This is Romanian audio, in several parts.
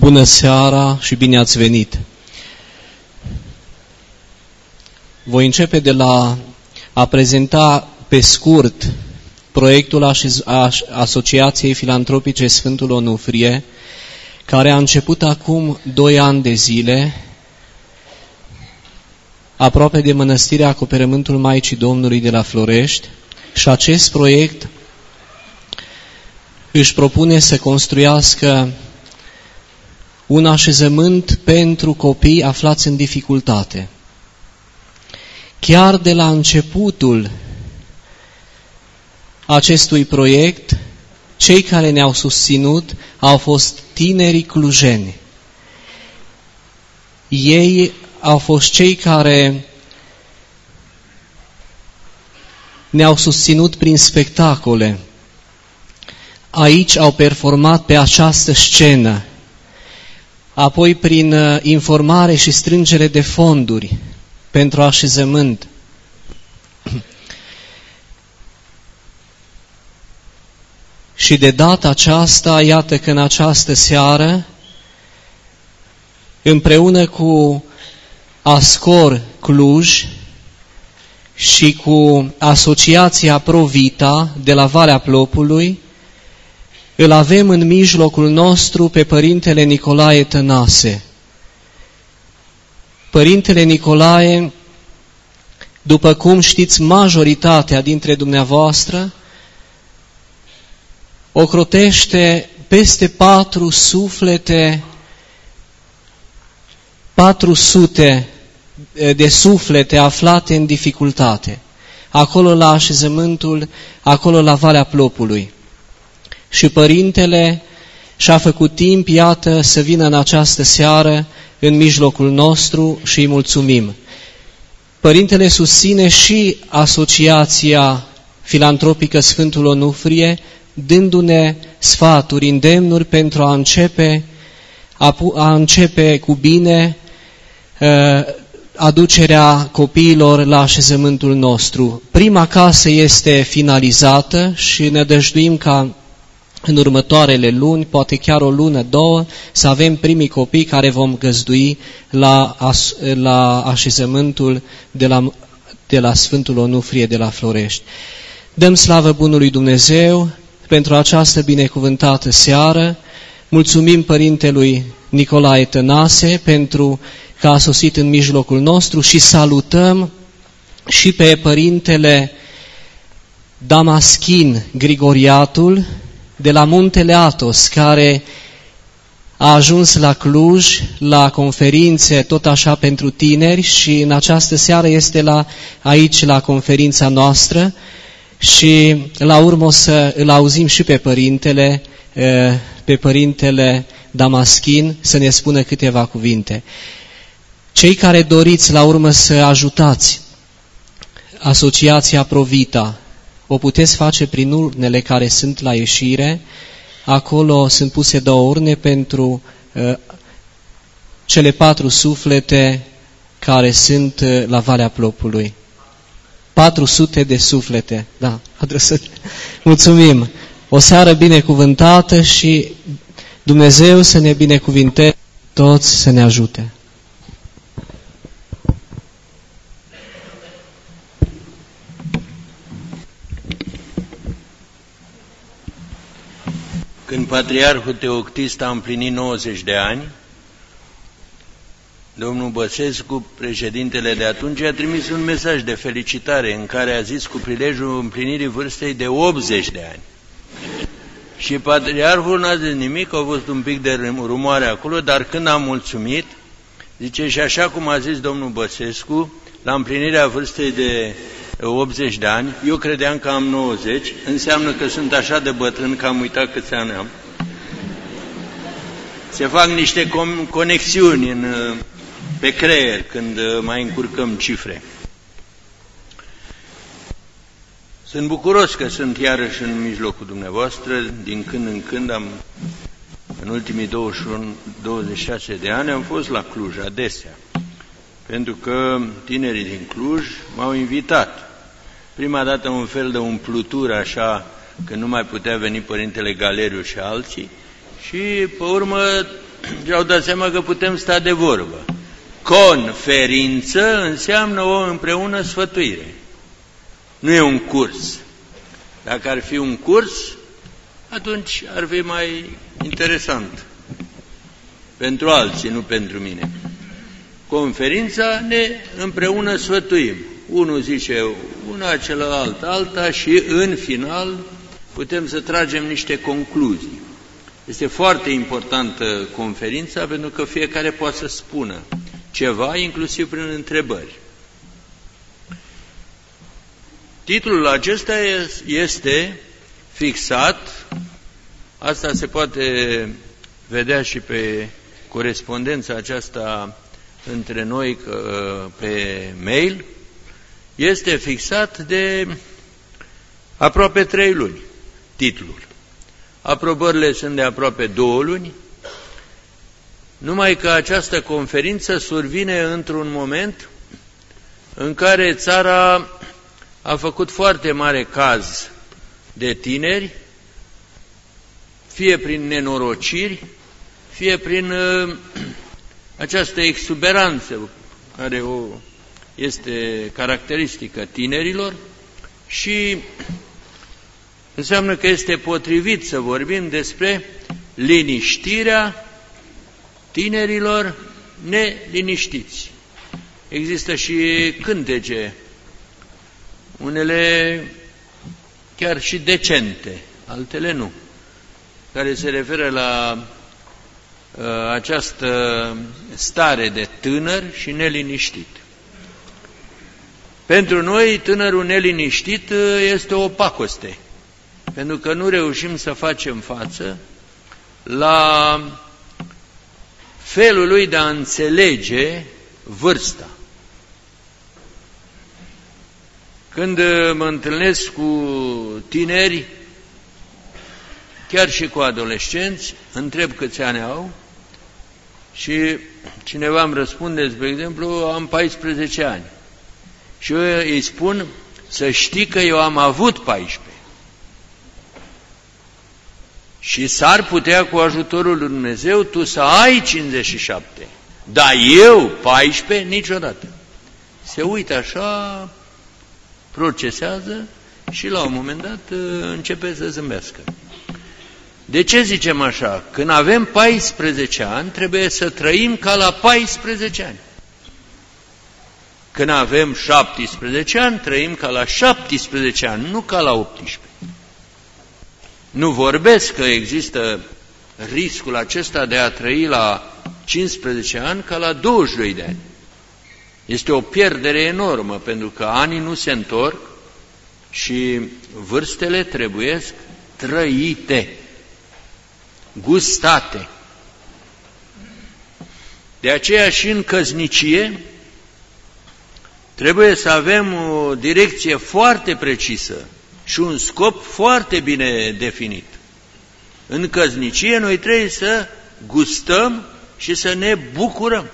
Bună seara și bine ați venit! Voi începe de la a prezenta pe scurt proiectul Asociației Filantropice Sfântul Onufrie, care a început acum 2 ani de zile, aproape de Mănăstirea Acoperământul Maicii Domnului de la Florești, și acest proiect își propune să construiască un așezământ pentru copii aflați în dificultate. Chiar de la începutul acestui proiect, cei care ne-au susținut au fost tinerii clujeni. Ei au fost cei care ne-au susținut prin spectacole. Aici au performat pe această scenă, apoi prin informare și strângere de fonduri pentru așezământ. Și de data aceasta, iată că în această seară, împreună cu Ascor Cluj și cu Asociația Provita de la Valea Plopului, îl avem în mijlocul nostru pe Părintele Nicolae Tănase. Părintele Nicolae, după cum știți majoritatea dintre dumneavoastră, ocrotește peste 400 de suflete aflate în dificultate, acolo la așezământul, acolo la Valea Plopului. Și Părintele și-a făcut timp, iată, să vină în această seară în mijlocul nostru și îi mulțumim. Părintele susține și Asociația Filantropică Sfântul Onufrie, dându-ne sfaturi, îndemnuri pentru a începe cu bine aducerea copiilor la așezământul nostru. Prima casă este finalizată și ne dăjduim ca în următoarele luni, poate chiar o lună, 2, să avem primii copii care vom găzdui la așezământul de la Sfântul Onufrie de la Florești. Dăm slavă bunului Dumnezeu pentru această binecuvântată seară. Mulțumim Părintelui Nicolae Tănase pentru că a sosit în mijlocul nostru și salutăm și pe Părintele Damaschin Grigoriatul de la Muntele Athos, care a ajuns la Cluj la conferințe tot așa pentru tineri și în această seară este aici la conferința noastră și la urmă o să îl auzim și pe Părintele Damaschin să ne spună câteva cuvinte. Cei care doriți la urmă să ajutați Asociația Provita, o puteți face prin urnele care sunt la ieșire. Acolo sunt puse 2 urne pentru cele 4 suflete care sunt la Valea Plopului. 400 de suflete, da, adresat. Mulțumim! O seară binecuvântată și Dumnezeu să ne binecuvinteze toți, să ne ajute. Când Patriarhul Teoctist a împlinit 90 de ani, domnul Băsescu, președintele de atunci, a trimis un mesaj de felicitare în care a zis cu prilejul împlinirii vârstei de 80 de ani. Și Patriarhul n-a zis nimic, a fost un pic de rumoare acolo, dar când a mulțumit, zice, și așa cum a zis domnul Băsescu, la împlinirea vârstei de 80 de ani, eu credeam că am 90, înseamnă că sunt așa de bătrân că am uitat câți ani am. Se fac niște conexiuni pe creier când mai încurcăm cifre. Sunt bucuros că sunt iarăși în mijlocul dumneavoastră, din când în când în ultimii 26 de ani am fost la Cluj adesea, pentru că tinerii din Cluj m-au invitat. Prima dată un fel de umplutură că nu mai putea veni Părintele Galeriu și alții, și pe urmă și-au dat seama că putem sta de vorbă. Conferință înseamnă o împreună sfătuire. Nu e un curs. Dacă ar fi un curs, atunci ar fi mai interesant. Pentru alții, nu pentru mine. Conferința ne împreună sfătuim. Unul zice una, celălalt alta și în final putem să tragem niște concluzii. Este foarte importantă conferința pentru că fiecare poate să spună ceva, inclusiv prin întrebări. Titlul acesta este fixat, asta se poate vedea și pe corespondența aceasta între noi pe mail, este fixat de aproape 3 luni, titlul. Aprobările sunt de aproape 2 luni, numai că această conferință survine într-un moment în care țara a făcut foarte mare caz de tineri, fie prin nenorociri, fie prin această exuberanță care este caracteristică tinerilor și înseamnă că este potrivit să vorbim despre liniștirea tinerilor neliniștiți. Există și cântece, unele chiar și decente, altele nu, care se referă la această stare de tânăr și neliniștit. Pentru noi, tânărul neliniștit este o pacoste, pentru că nu reușim să facem față la felul lui de a înțelege vârsta. Când mă întâlnesc cu tineri, chiar și cu adolescenți, întreb câți ani au și cineva îmi răspunde, spre exemplu, am 14 ani. Și eu îi spun, să știi că eu am avut 14. Și s-ar putea cu ajutorul lui Dumnezeu tu să ai 57. Dar eu 14 niciodată. Se uită așa, procesează și la un moment dat începe să zâmbească. De ce zicem așa? Când avem 14 ani, trebuie să trăim ca la 14 ani. Când avem 17 ani, trăim ca la 17 ani, nu ca la 18. Nu vorbesc că există riscul acesta de a trăi la 15 ani ca la 22 de ani. Este o pierdere enormă, pentru că anii nu se întorc și vârstele trebuiesc trăite, gustate. De aceea și în căsnicie trebuie să avem o direcție foarte precisă și un scop foarte bine definit. În căsnicie noi trebuie să gustăm și să ne bucurăm.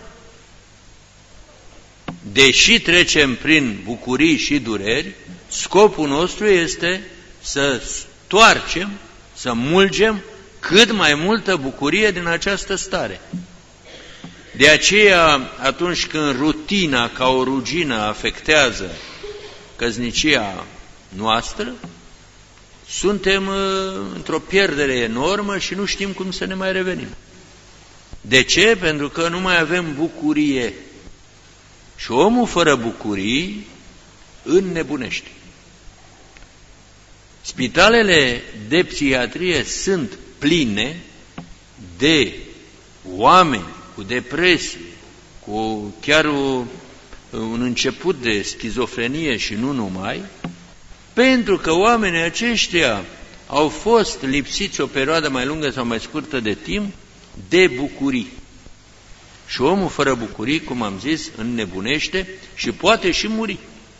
Deși trecem prin bucurii și dureri, scopul nostru este să stoarcem, să mulgem cât mai multă bucurie din această stare. De aceea, atunci când rutina ca o rugină afectează căsnicia noastră, suntem într-o pierdere enormă și nu știm cum să ne mai revenim. De ce? Pentru că nu mai avem bucurie. Și omul fără bucurii înnebunește. Spitalele de psihiatrie sunt pline de oameni cu depresie, cu chiar un început de schizofrenie și nu numai, pentru că oamenii aceștia au fost lipsiți o perioadă mai lungă sau mai scurtă de timp de bucurii. Și omul fără bucurii, cum am zis, înnebunește și poate și muri.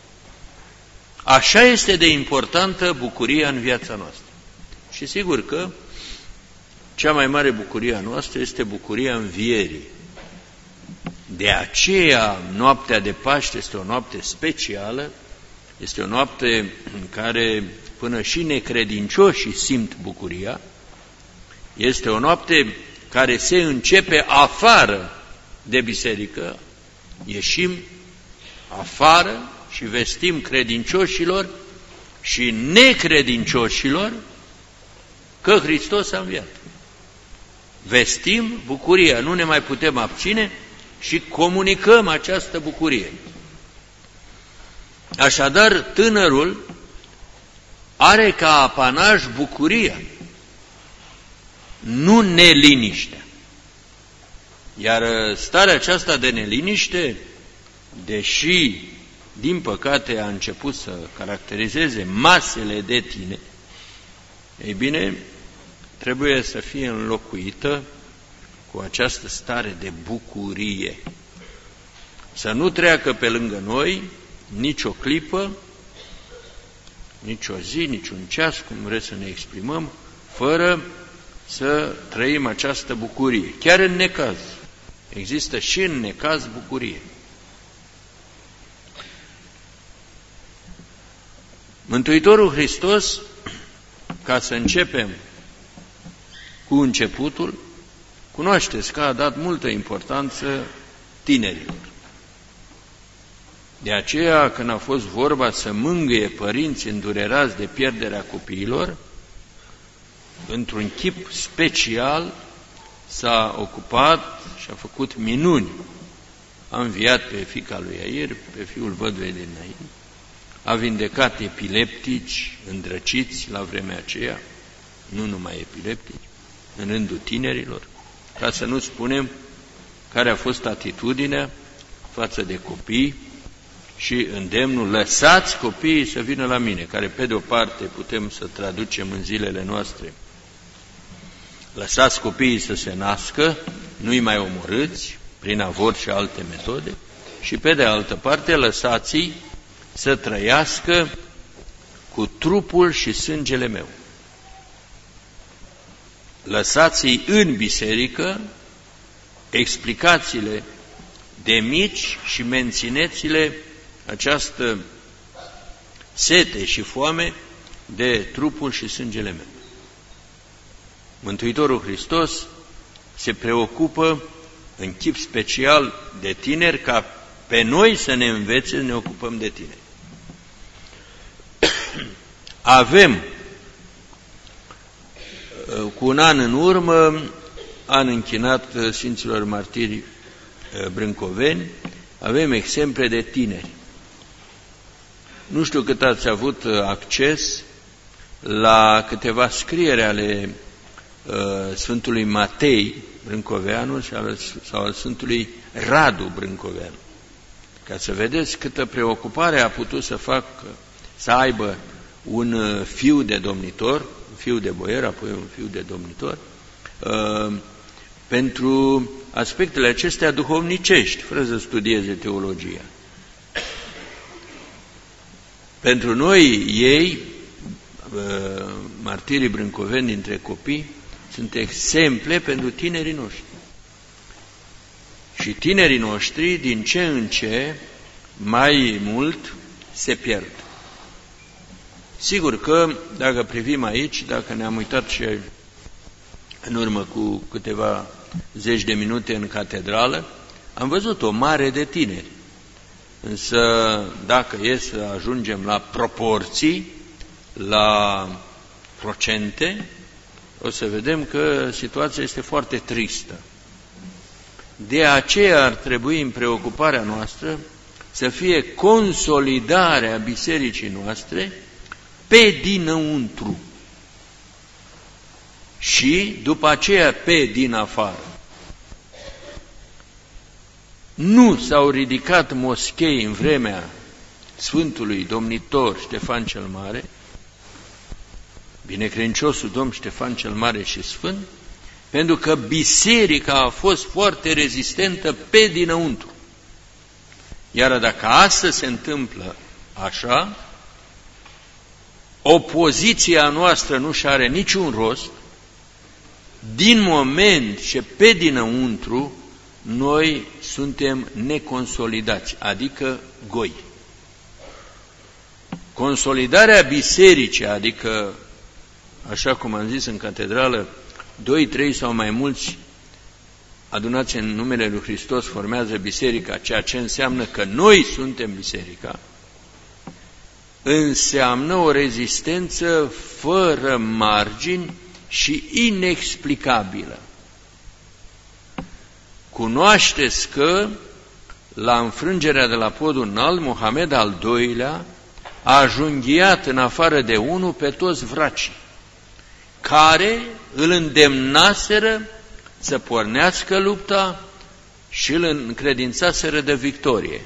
Așa este de importantă bucuria în viața noastră. Și sigur că cea mai mare bucurie a noastră este bucuria învierii. De aceea, noaptea de Paște este o noapte specială, este o noapte în care până și necredincioșii simt bucuria, este o noapte care se începe afară de biserică, ieșim afară și vestim credincioșilor și necredincioșilor că Hristos a înviat. Vestim bucuria, nu ne mai putem abține și comunicăm această bucurie. Așadar, tânărul are ca apanaj bucuria, nu neliniștea. Iar starea aceasta de neliniște, deși, din păcate, a început să caracterizeze masele de tineri, ei bine, trebuie să fie înlocuită cu această stare de bucurie. Să nu treacă pe lângă noi nici o clipă, nici o zi, nici un ceas, cum vreți să ne exprimăm, fără să trăim această bucurie. Chiar în necaz. Există și în necaz bucurie. Mântuitorul Hristos, ca să începem cu începutul, cunoașteți că a dat multă importanță tinerilor. De aceea, când a fost vorba să mângâie părinți îndurerați de pierderea copiilor, într-un chip special s-a ocupat și a făcut minuni. A înviat pe fiica lui Iair, pe fiul văduvei de Nain, a vindecat epileptici, îndrăciți la vremea aceea, nu numai epileptici, în rândul tinerilor, ca să nu spunem care a fost atitudinea față de copii și îndemnul, lăsați copiii să vină la mine, care pe de o parte putem să traducem în zilele noastre, lăsați copiii să se nască, nu-i mai omorâți prin avort și alte metode, și pe de altă parte lăsați-i să trăiască cu trupul și sângele meu. Lăsați-i în biserică, explicați-le de mici și mențineți-le această sete și foame de trupul și sângele meu. Mântuitorul Hristos se preocupă în chip special de tineri, ca pe noi să ne învețe să ne ocupăm de tineri. Avem, cu un an în urmă, an închinat Sfinților Martiri brâncoveni, avem exemple de tineri. Nu știu cât ați avut acces la câteva scriere ale Sfântului Matei Brâncoveanu sau al Sfântului Radu Brâncoveanu, ca să vedeți câtă preocupare a putut să facă, să aibă un fiu de domnitor, un fiu de boier, apoi un fiu de domnitor, pentru aspectele acestea duhovnicești, fără să studieze teologia. Pentru noi, ei, martirii brâncoveni dintre copii, sunt exemple pentru tinerii noștri. Și tinerii noștri, din ce în ce, mai mult se pierd. Sigur că, dacă privim aici, dacă ne-am uitat și în urmă cu câteva zeci de minute în catedrală, am văzut o mare de tineri. Însă, dacă e să ajungem la proporții, la procente, o să vedem că situația este foarte tristă. De aceea ar trebui în preocuparea noastră să fie consolidarea bisericii noastre pe dinăuntru și după aceea pe din afară. Nu s-au ridicat moschei în vremea Sfântului Domnitor Ștefan cel Mare, binecredinciosul Domn Ștefan cel Mare și Sfânt, pentru că biserica a fost foarte rezistentă pe dinăuntru. Iar dacă astăzi se întâmplă așa, opoziția noastră nu și are niciun rost, din moment ce pe dinăuntru noi suntem neconsolidați, adică goi. Consolidarea bisericii, adică, așa cum am zis în catedrală, 2, 3 sau mai mulți adunați în numele lui Hristos, formează biserica, ceea ce înseamnă că noi suntem biserica, înseamnă o rezistență fără margini și inexplicabilă. Cunoașteți că la înfrângerea de la podul înalt, Mohamed al II-lea a junghiat în afară de unul pe toți vracii, care îl îndemnaseră să pornească lupta și îl încredințaseră de victorie.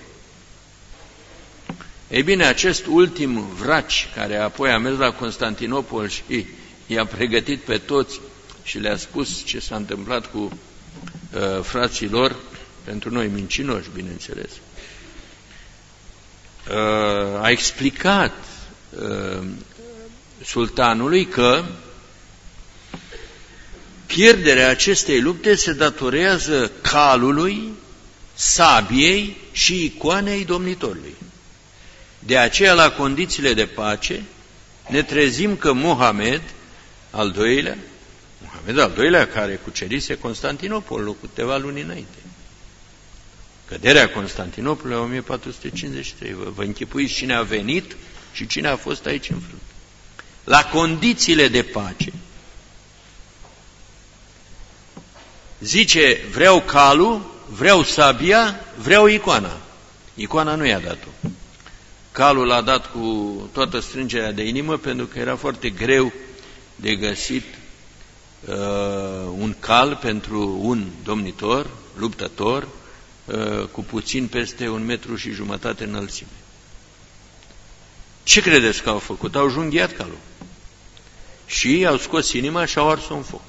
Ei bine, acest ultim vraci, care apoi a mers la Constantinopol și i-a pregătit pe toți și le-a spus ce s-a întâmplat cu frații lor, pentru noi mincinoși, bineînțeles, a explicat sultanului că pierderea acestei lupte se datorează calului, sabiei și icoanei domnitorului. De aceea, la condițiile de pace, ne trezim că Mohamed al II-lea, care cucerise Constantinopolul cu câteva luni înainte. Căderea Constantinopolului 1453. Vă închipuiți cine a venit și cine a fost aici în frunte. La condițiile de pace, zice, vreau calul, vreau sabia, vreau icoana. Icoana nu i-a dat-o. Calul l-a dat cu toată strângerea de inimă, pentru că era foarte greu de găsit un cal pentru un domnitor, luptător, cu puțin peste 1,5 metri înălțime. Ce credeți că au făcut? Au junghiat calul. Și au scos inima și au ars-o în foc.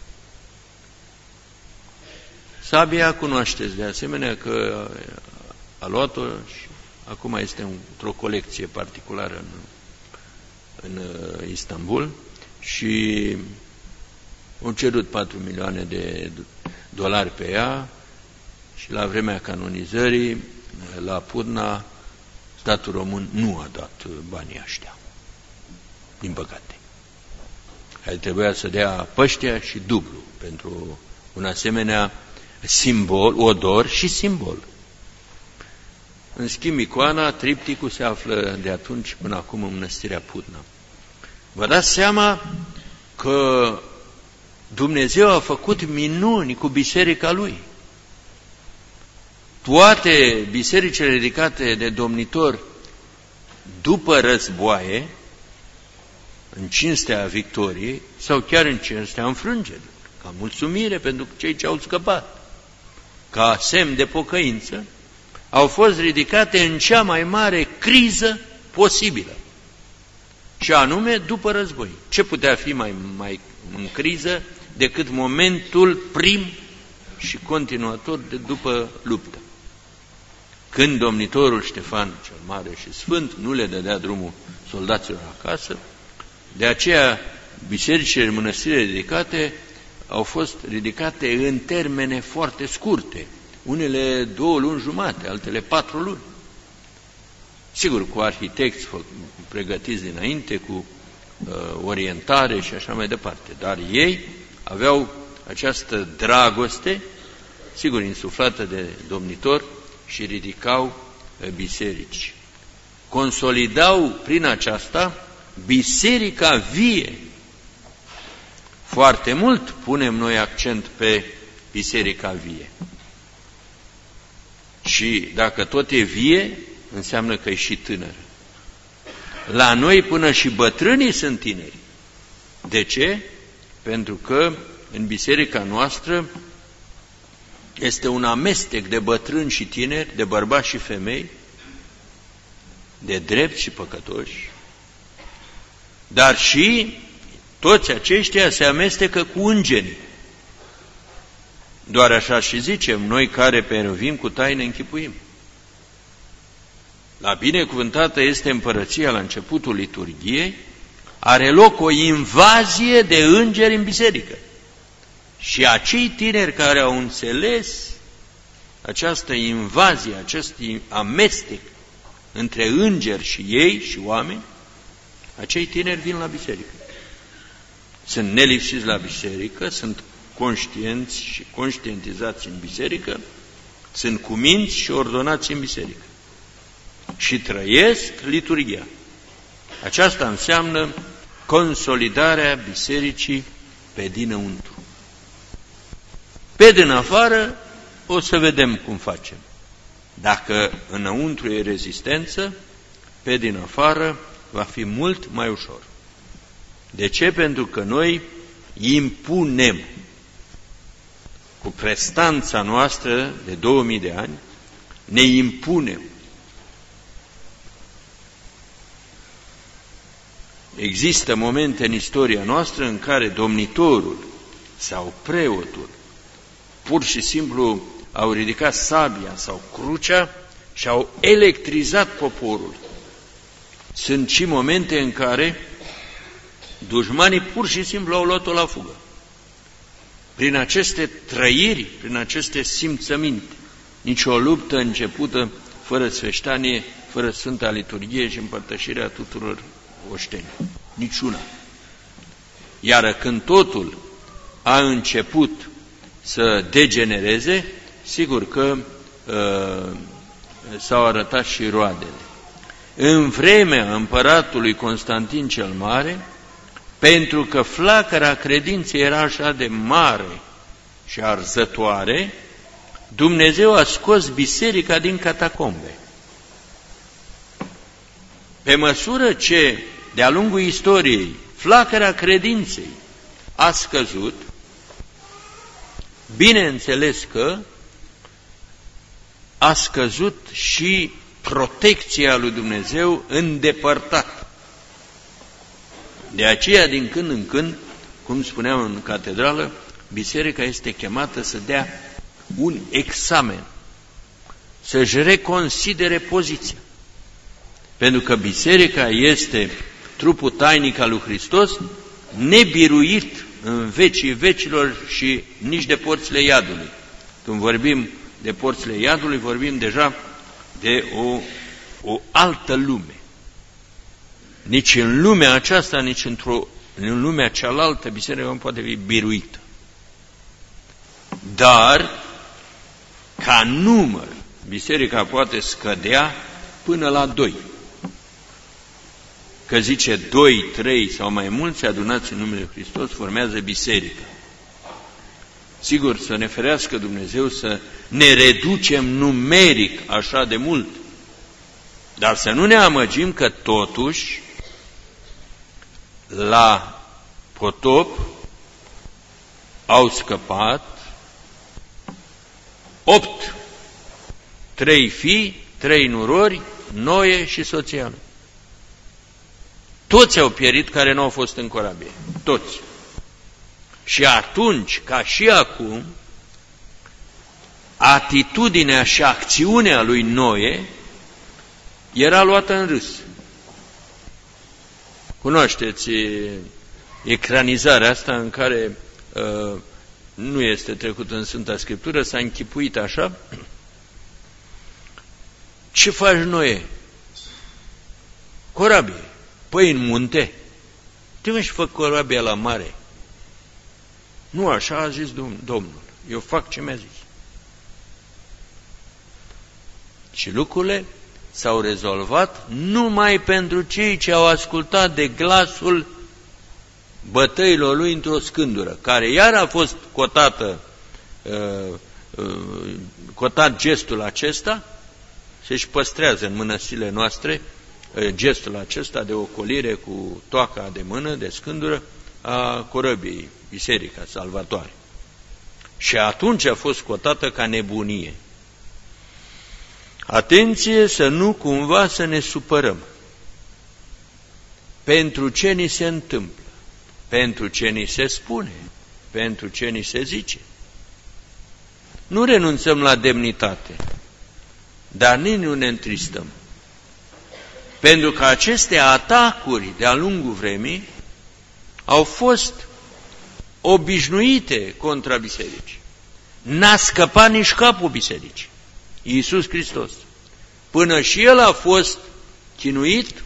Sabia cunoașteți de asemenea că a luat-o și acum este într-o colecție particulară în Istanbul și au cerut 4 milioane de dolari pe ea și la vremea canonizării, la Purna, statul român nu a dat banii ăștia, din păcate. Care trebuia să dea păștea și dublu pentru un asemenea simbol, odor și simbol. În schimb, icoana, tripticul, se află de atunci până acum în mănăstirea Purna. Vă dați seama că Dumnezeu a făcut minuni cu biserica Lui. Toate bisericile ridicate de domnitori după războaie, în cinstea victoriei, sau chiar în cinstea înfrângerii, ca mulțumire pentru cei ce au scăpat, ca semn de pocăință, au fost ridicate în cea mai mare criză posibilă, și anume după război. Ce putea fi mai în criză decât momentul prim și continuator de după luptă, când domnitorul Ștefan cel Mare și Sfânt nu le dădea drumul soldaților acasă. De aceea bisericile, mănăstirile ridicate au fost ridicate în termene foarte scurte, unele 2 luni jumate, altele 4 luni. Sigur, cu arhitecți pregătiți dinainte, cu orientare și așa mai departe, dar ei aveau această dragoste, sigur, insuflată de domnitor, și ridicau biserici. Consolidau prin aceasta biserica vie. Foarte mult punem noi accent pe biserica vie. Și dacă tot e vie, înseamnă că e și tânără. La noi până și bătrânii sunt tineri. De ce? Pentru că în biserica noastră este un amestec de bătrâni și tineri, de bărbați și femei, de drepți și păcătoși, dar și toți aceștia se amestecă cu îngerii. Doar așa și zicem, noi care pervim cu taine închipuim. La binecuvântată este împărăția la începutul liturghiei, are loc o invazie de îngeri în biserică. Și acei tineri care au înțeles această invazie, acest amestec între îngeri și ei și oameni, acei tineri vin la biserică. Sunt nelipsiți la biserică, sunt conștienți și conștientizați în biserică, sunt cuminți și ordonați în biserică și trăiesc liturghia. Aceasta înseamnă consolidarea bisericii pe dinăuntru. Pe din afară o să vedem cum facem. Dacă înăuntru e rezistență, pe din afară va fi mult mai ușor. De ce? Pentru că noi impunem cu prestanța noastră de 2000 de ani, ne impunem. Există momente în istoria noastră în care domnitorul sau preotul pur și simplu au ridicat sabia sau crucea și au electrizat poporul. Sunt și momente în care dușmanii pur și simplu au luat-o la fugă. Prin aceste trăiri, prin aceste simțăminte, nici o luptă începută fără sfeștanie, fără Sfânta Liturghie și împărtășirea tuturor oștenii. Niciuna. Iar când totul a început să degenereze, sigur că s-au arătat și roadele. În vremea împăratului Constantin cel Mare, pentru că flacăra credinței era așa de mare și arzătoare, Dumnezeu a scos biserica din catacombe. Pe măsură ce, de-a lungul istoriei, flacăra credinței a scăzut, bineînțeles că a scăzut și protecția lui Dumnezeu îndepărtată. De aceea, din când în când, cum spuneam în catedrală, biserica este chemată să dea un examen, să-și reconsidere poziția. Pentru că biserica este trupul tainic al lui Hristos, nebiruit în vecii vecilor și nici de porțile iadului. Când vorbim de porțile iadului, vorbim deja de o altă lume. Nici în lumea aceasta, nici în lumea cealaltă, biserica nu poate fi biruită. Dar, ca număr, biserica poate scădea până la 2. Că zice 2, 3 sau mai mulți adunați în numele Hristos formează biserica. Sigur, să ne ferească Dumnezeu să ne reducem numeric așa de mult, dar să nu ne amăgim că totuși la potop au scăpat 8, 3 fii, 3 nurori, Noe și soția lui. Toți au pierit care nu au fost în corabie. Toți. Și atunci, ca și acum, atitudinea și acțiunea lui Noe era luată în râs. Cunoașteți ecranizarea asta în care nu este trecut în Sfânta Scriptură, s-a închipuit așa. Ce faci, Noe? Corabie. Păi în munte. Te și fă corabia la mare. Nu așa a zis Domnul. Eu fac ce mi-a zis. Și lucrurile s-au rezolvat numai pentru cei ce au ascultat de glasul bătăilor lui într-o scândură, care iar a fost cotat gestul acesta, se-și păstrează în mănăstirile noastre gestul acesta de ocolire cu toaca de mână, de scândură, a corăbiei, biserica salvatoare. Și atunci a fost cotată ca nebunie. Atenție să nu cumva să ne supărăm. Pentru ce ni se întâmplă? Pentru ce ni se spune? Pentru ce ni se zice? Nu renunțăm la demnitate, dar nici nu ne întristăm. Pentru că aceste atacuri de-a lungul vremii au fost obișnuite contra bisericii. N-a scăpat nici capul bisericii, Iisus Hristos. Până și El a fost chinuit,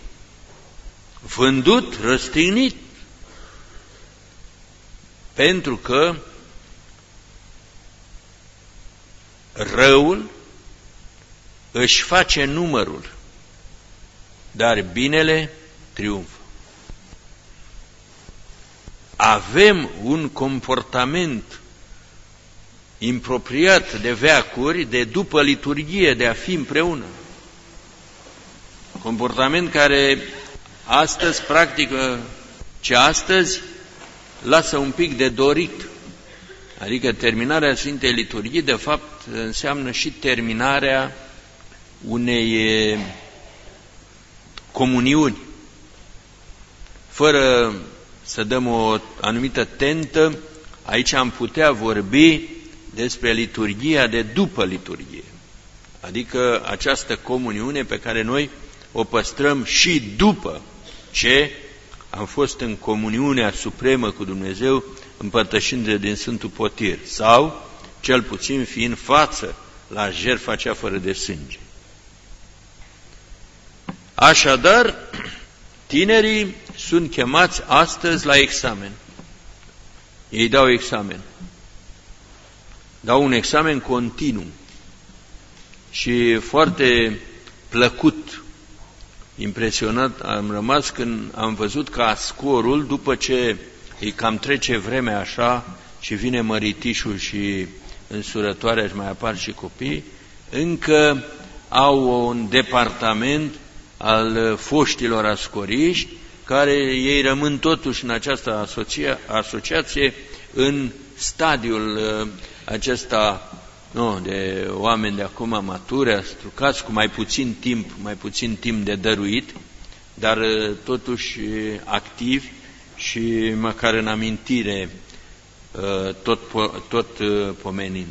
vândut, răstignit, pentru că răul își face numărul, dar binele triumfă. Avem un comportament impropriat de veacuri, de după liturghie, de a fi împreună. Comportament care astăzi, practică ce astăzi, lasă un pic de dorit. Adică terminarea Sfintei Liturghii, de fapt, înseamnă și terminarea unei comuniuni. Fără să dăm o anumită tentă, aici am putea vorbi despre liturghia de după liturghie. Adică această comuniune pe care noi o păstrăm și după ce am fost în comuniunea supremă cu Dumnezeu, împărtășindu-ne din Sfântul Potir, sau, cel puțin, fiind față la jertfa cea fără de sânge. Așadar, tinerii sunt chemați astăzi la examen. Ei dau examen. Dau un examen continuu. Și foarte plăcut, impresionat am rămas când am văzut că scorul, după ce îi cam trece vremea așa și vine măritișul și însurătoarea și mai apar și copii, încă au un departament al foștilor ascoriști, care ei rămân totuși în această asociație în stadiul acesta de oameni de acum maturi, strucați, cu mai puțin timp de dăruit, dar totuși activi și măcar în amintire tot pomenind.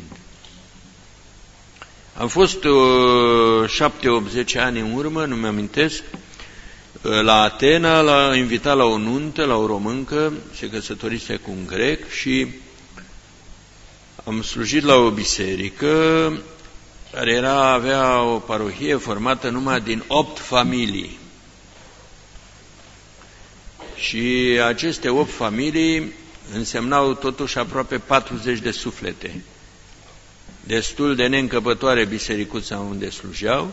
Am fost 7-8-10 ani în urmă, nu mi-amintesc, la Atena, l-a invitat la o nuntă, la o româncă, se căsătorise cu un grec și am slujit la o biserică care avea o parohie formată numai din 8 familii. Și aceste 8 familii însemnau totuși aproape 40 de suflete. Destul de neîncăpătoare bisericuța unde slujeau.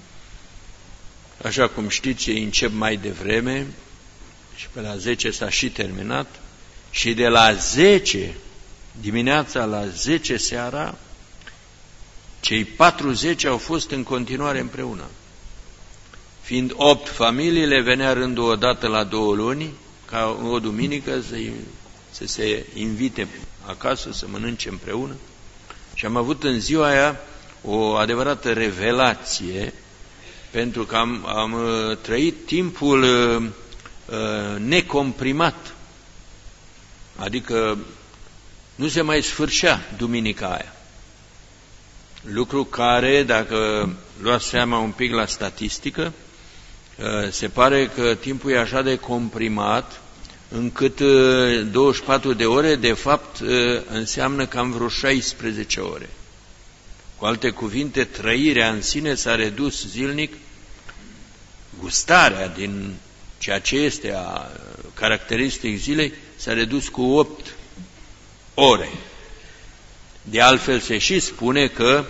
Așa cum știți, ei încep mai devreme și pe la 10 s-a și terminat. Și de la 10 dimineața la 10 seara, cei 40 au fost în continuare împreună. Fiind 8 familii, le venea rândul o dată la 2 luni, ca o duminică, să se invite acasă, să mănânce împreună. Și am avut în ziua aia o adevărată revelație, pentru că am trăit timpul necomprimat. Adică nu se mai sfârșea duminica aia. Lucru care, dacă luați seama un pic la statistică, se pare că timpul e așa de comprimat, încât 24 de ore, de fapt, înseamnă cam vreo 16 ore. Cu alte cuvinte, trăirea în sine s-a redus zilnic, gustarea din ceea ce este caracteristic zilei s-a redus cu 8 ore. De altfel se și spune că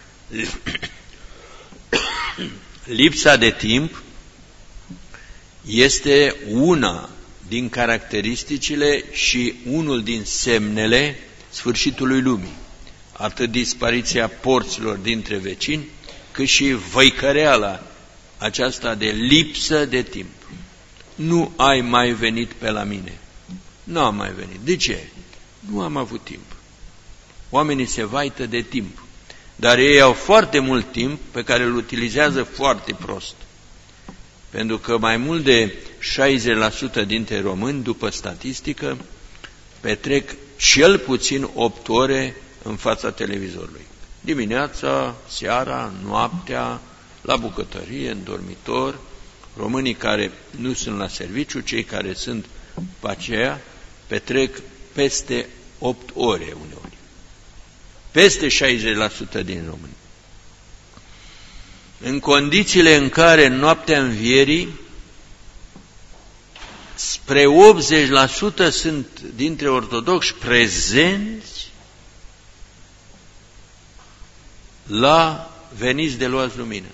lipsa de timp este una din caracteristicile și unul din semnele sfârșitului lumii. Atât dispariția porților dintre vecini, cât și văicăreala aceasta de lipsă de timp. Nu ai mai venit pe la mine. Nu am mai venit. De ce? Nu am avut timp. Oamenii se vaită de timp, dar ei au foarte mult timp pe care îl utilizează foarte prost. Pentru că mai mult de 60% dintre români, după statistică, petrec cel puțin 8 ore în fața televizorului. Dimineața, seara, noaptea, la bucătărie, în dormitor. Românii care nu sunt la serviciu, cei care sunt pe aceea, petrec peste 8 ore uneori. Peste 60% din români. În condițiile în care în noaptea învierii spre 80% sunt dintre ortodoxi prezenți, la Veniți de luați lumină.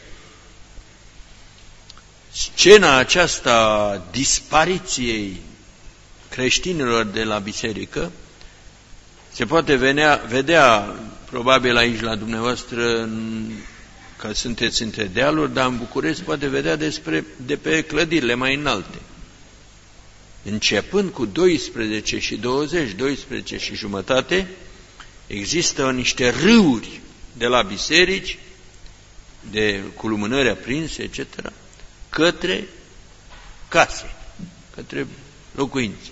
Scena aceasta dispariției creștinilor de la biserică se poate vedea probabil aici la dumneavoastră, că sunteți între dealuri, dar în București poate vedea de pe clădirile mai înalte. Începând cu 12 și 20, 12 și jumătate, există niște râuri de la biserici, cu lumânări aprinse, etc., către case, către locuințe.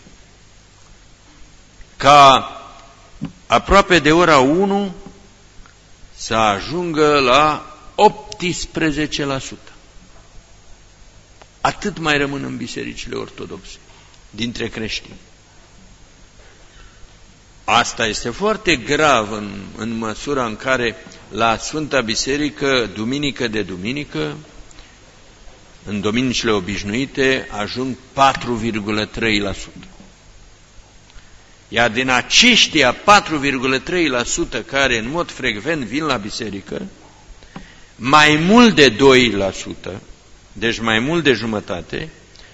Ca aproape de ora 1 să ajungă la 18%. Atât mai rămân în bisericile ortodoxe, dintre creștini. Asta este foarte grav în măsura în care la Sfânta Biserică, duminică de duminică, în dominicile obișnuite, ajung 4,3%. Iar din aceștia 4,3% care în mod frecvent vin la biserică, mai mult de 2%, deci mai mult de jumătate,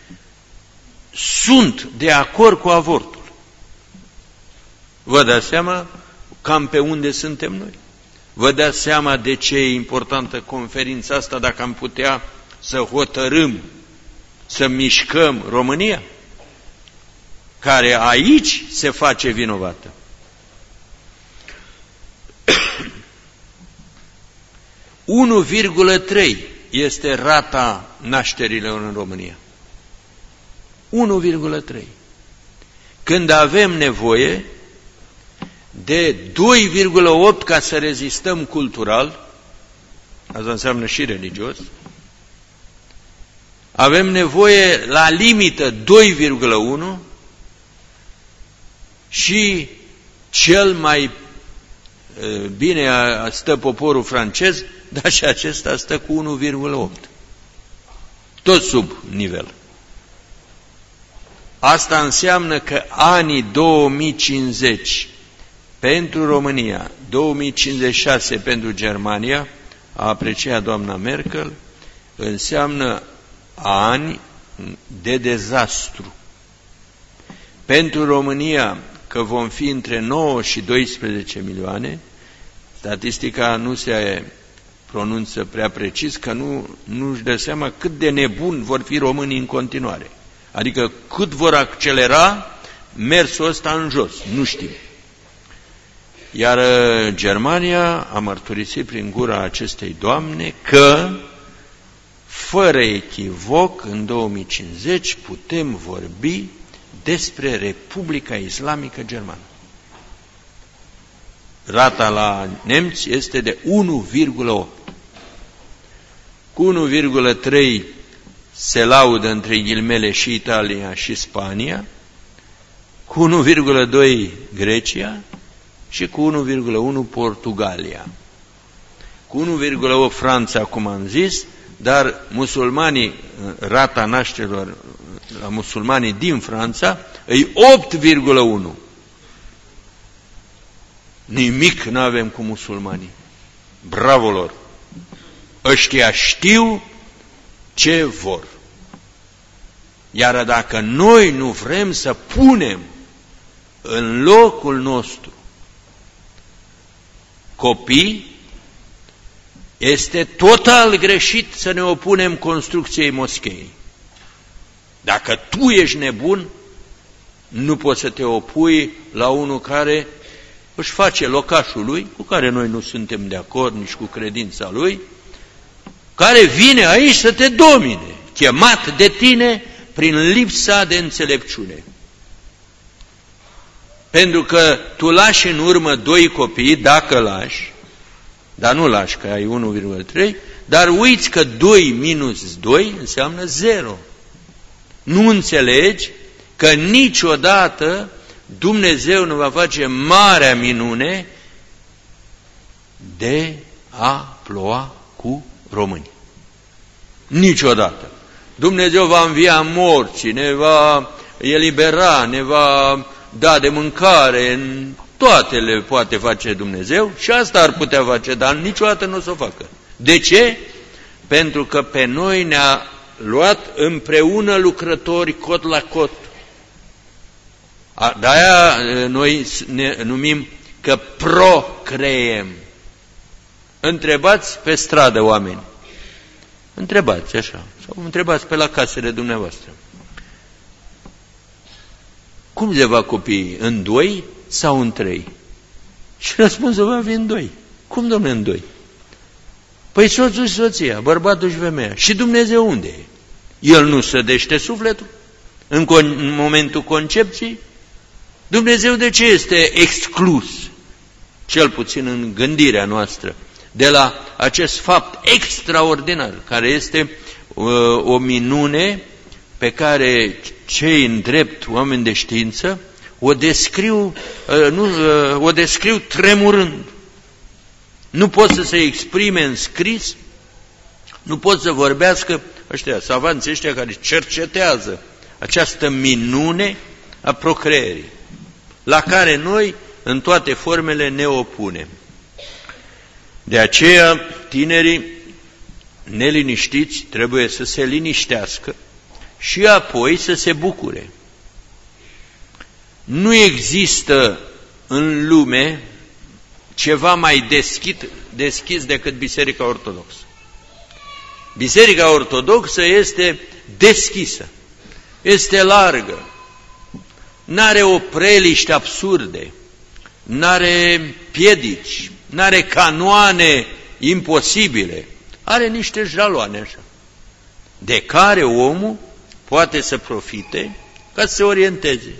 sunt de acord cu avortul. Vă dați seama cam pe unde suntem noi? Vă dați seama de ce e importantă conferința asta, dacă am putea să hotărâm, să mișcăm România, care aici se face vinovată. (1,3) este rata nașterilor în România. 1,3. Când avem nevoie de 2,8 ca să rezistăm cultural, asta înseamnă și religios, avem nevoie la limită 2,1 și cel mai bine stă poporul francez, dar și acesta stă cu 1,8. Tot sub nivel. Asta înseamnă că anii 2050 pentru România, 2056 pentru Germania, a apreciat doamna Merkel, înseamnă ani de dezastru. Pentru România, că vom fi între 9 și 12 milioane, statistica nu se pronunță prea precis, că nu își dă seama cât de nebuni vor fi românii în continuare. Adică cât vor accelera mersul ăsta în jos, nu știm. Iar Germania a mărturisit prin gura acestei doamne că, fără echivoc, în 2050 putem vorbi despre Republica Islamică Germană. Rata la nemți este de 1,8. Cu 1,3 se laudă între ghilimele și Italia și Spania, cu 1,2 Grecia și cu 1,1 Portugalia. Cu 1,8 Franța, cum am zis, dar musulmanii, rata nașterilor la musulmanii din Franța, e 8,1. Nimic nu avem cu musulmanii. Bravo lor! Ăștia știu ce vor. Iar dacă noi nu vrem să punem în locul nostru copii, este total greșit să ne opunem construcției moscheei. Dacă tu ești nebun, nu poți să te opui la unul care își face locașul lui, cu care noi nu suntem de acord nici cu credința lui, care vine aici să te domine, chemat de tine prin lipsa de înțelepciune. Pentru că tu lași în urmă 2 copii, dacă lași, dar nu lași că ai 1,3, dar uiți că 2 minus 2 înseamnă 0. Nu înțelegi că niciodată Dumnezeu nu va face marea minune de a ploua cu români. Niciodată. Dumnezeu va învia morții, ne va elibera, ne va da de mâncare, toate le poate face Dumnezeu și asta ar putea face, dar niciodată nu o să o facă. De ce? Pentru că pe noi ne-a luat împreună lucrători cot la cot. De-aia noi ne numim că procreem. Întrebați pe stradă oameni. Întrebați așa. Sau întrebați pe la casele dumneavoastră. Cum se va copii? În 2 sau în 3? Și răspunsul va fi în 2. Cum, dom'le, în 2? Păi soțul și soția, bărbatul și femeia. Și Dumnezeu unde e? El nu sădește sufletul în momentul concepției? Dumnezeu de ce este exclus, cel puțin în gândirea noastră, de la acest fapt extraordinar, care este o minune pe care cei îndrept oameni de știință o descriu tremurând. Nu pot să se exprime în scris, nu pot să vorbească ăștia, savanții ăștia care cercetează această minune a procreerii, la care noi, în toate formele, ne opunem. De aceea, tinerii neliniștiți trebuie să se liniștească și apoi să se bucure. Nu există în lume ceva mai deschis decât Biserica Ortodoxă. Biserica Ortodoxă este deschisă, este largă, n-are opreliști absurde, n-are piedici, n-are canoane imposibile, are niște jaloane așa, de care omul poate să profite ca să se orienteze.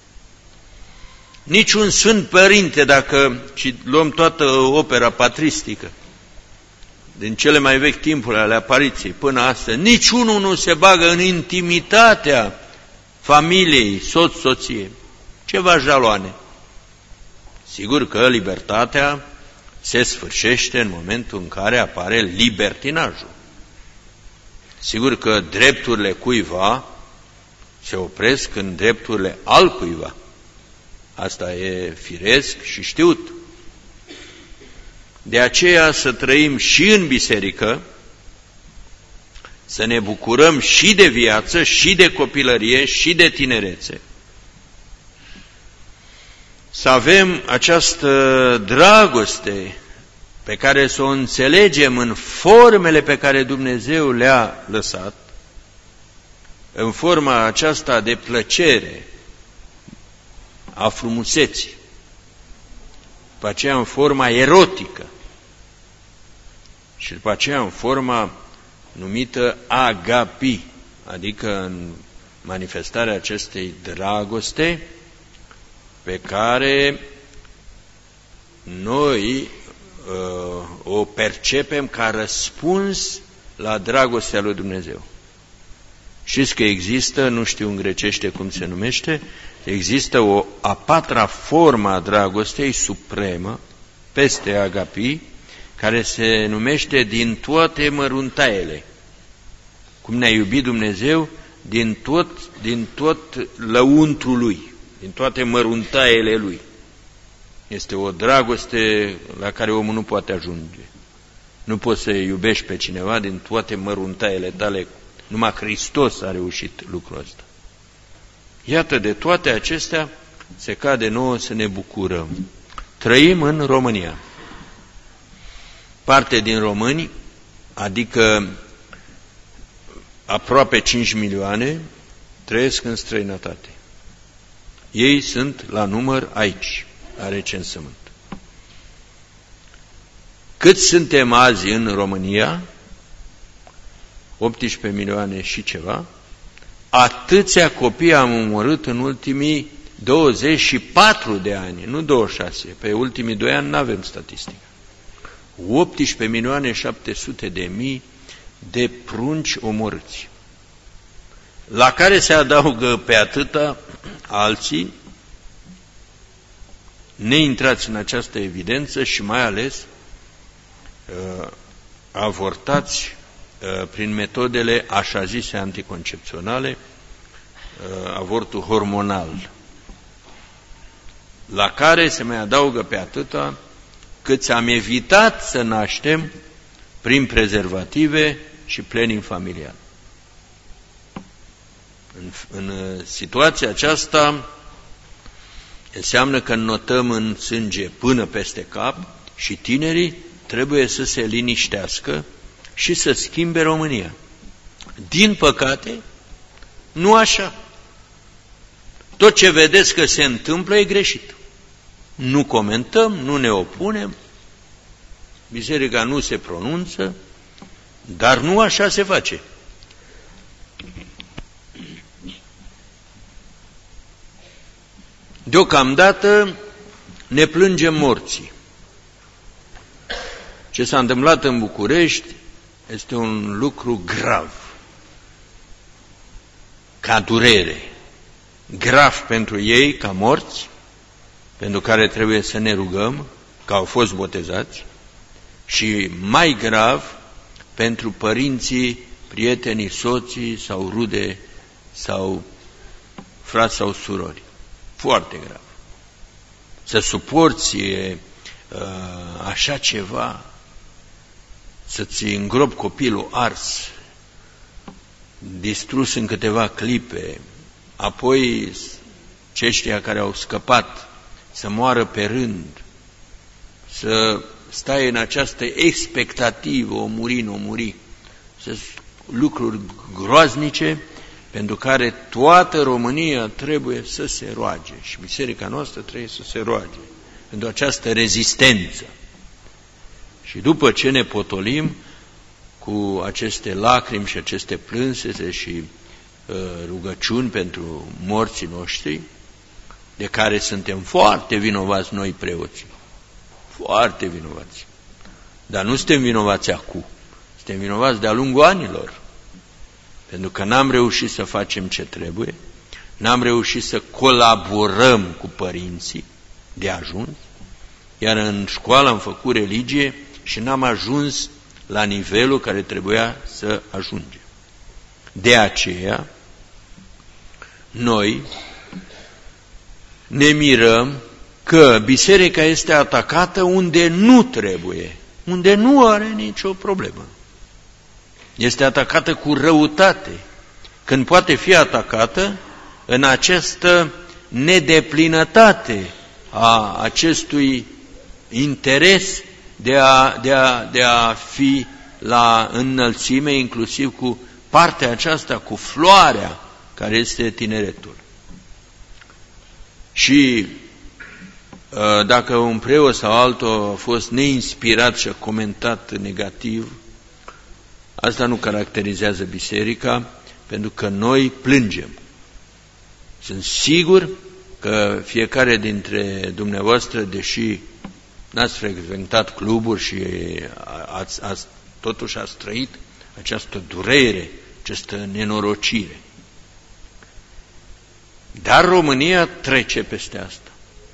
Niciun Sfânt Părinte, dacă luăm toată opera patristică, din cele mai vechi timpuri ale apariției până astăzi, niciunul nu se bagă în intimitatea familiei, soț-soție. Ceva jaloane. Sigur că libertatea se sfârșește în momentul în care apare libertinajul. Sigur că drepturile cuiva se opresc în drepturile altcuiva. Asta e firesc și știut. De aceea să trăim și în biserică, să ne bucurăm și de viață, și de copilărie, și de tinerețe. Să avem această dragoste pe care să o înțelegem în formele pe care Dumnezeu le-a lăsat, în forma aceasta de plăcere, a frumuseții, după aceea în forma erotică și după aceea în forma numită agapi, adică în manifestarea acestei dragoste pe care noi o percepem ca răspuns la dragostea lui Dumnezeu. Știți că există, nu știu în grecește cum se numește, există a patra formă a dragostei supremă, peste agapi, care se numește din toate măruntaiele. Cum ne-a iubit Dumnezeu din tot lăuntrul Lui, din toate măruntaiele Lui. Este o dragoste la care omul nu poate ajunge. Nu poți să iubești pe cineva din toate măruntaiele tale. Numai Hristos a reușit lucrul ăsta. Iată, de toate acestea se cade nouă să ne bucurăm. Trăim în România. Parte din români, adică aproape 5 milioane, trăiesc în străinătate. Ei sunt la număr aici, la recensământ. Cât suntem azi în România? 18 milioane și ceva. Atâția copii am omorât în ultimii 24 de ani, nu 26. Pe ultimii 2 ani nu avem statistică. 18.700.000 de prunci omorâți, la care se adaugă pe atâta alții neintrați în această evidență și mai ales avortați prin metodele așa zise anticoncepționale, avortul hormonal. la care se mai adaugă pe atâta cât am evitat să naștem prin prezervative și planning familial. În situația aceasta înseamnă că notăm în sânge până peste cap și tinerii trebuie să se liniștească și să schimbe România. Din păcate, nu așa. Tot ce vedeți că se întâmplă e greșit. Nu comentăm, nu ne opunem, biserica nu se pronunță, dar nu așa se face. Deocamdată ne plângem morții. Ce s-a întâmplat în București este un lucru grav, ca durere, grav pentru ei ca morți, pentru care trebuie să ne rugăm, că au fost botezați, și mai grav pentru părinții, prietenii, soții sau rude sau frați sau surori. Foarte grav. Să suporți așa ceva, să-ți îngropi copilul ars, distrus în câteva clipe, apoi aceștia care au scăpat să moară pe rând, să stai în această expectativă, o muri, lucruri groaznice pentru care toată România trebuie să se roage și biserica noastră trebuie să se roage pentru această rezistență. Și după ce ne potolim cu aceste lacrimi și aceste plânsete și rugăciuni pentru morții noștri, de care suntem foarte vinovați noi preoții, foarte vinovați, dar nu suntem vinovați acum, suntem vinovați de-a lungul anilor, pentru că n-am reușit să facem ce trebuie, n-am reușit să colaborăm cu părinții de ajuns, iar în școală am făcut religie și n-am ajuns la nivelul care trebuia să ajungem. De aceea, noi ne mirăm că biserica este atacată unde nu trebuie, unde nu are nicio problemă. Este atacată cu răutate, când poate fi atacată în această nedeplinătate a acestui interes de a fi la înălțime, inclusiv cu partea aceasta, cu floarea care este tineretul. Și dacă un preot sau altul a fost neinspirat și a comentat negativ, asta nu caracterizează biserica, pentru că noi plângem. Sunt sigur că fiecare dintre dumneavoastră, deși n-ați frecventat cluburi și totuși ați trăit această durere, această nenorocire. Dar România trece peste asta.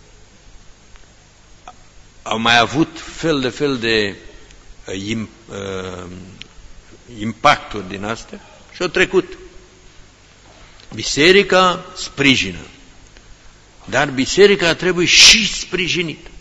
Au mai avut fel de impacturi din astea și au trecut. Biserica sprijină, dar biserica trebuie și sprijinită.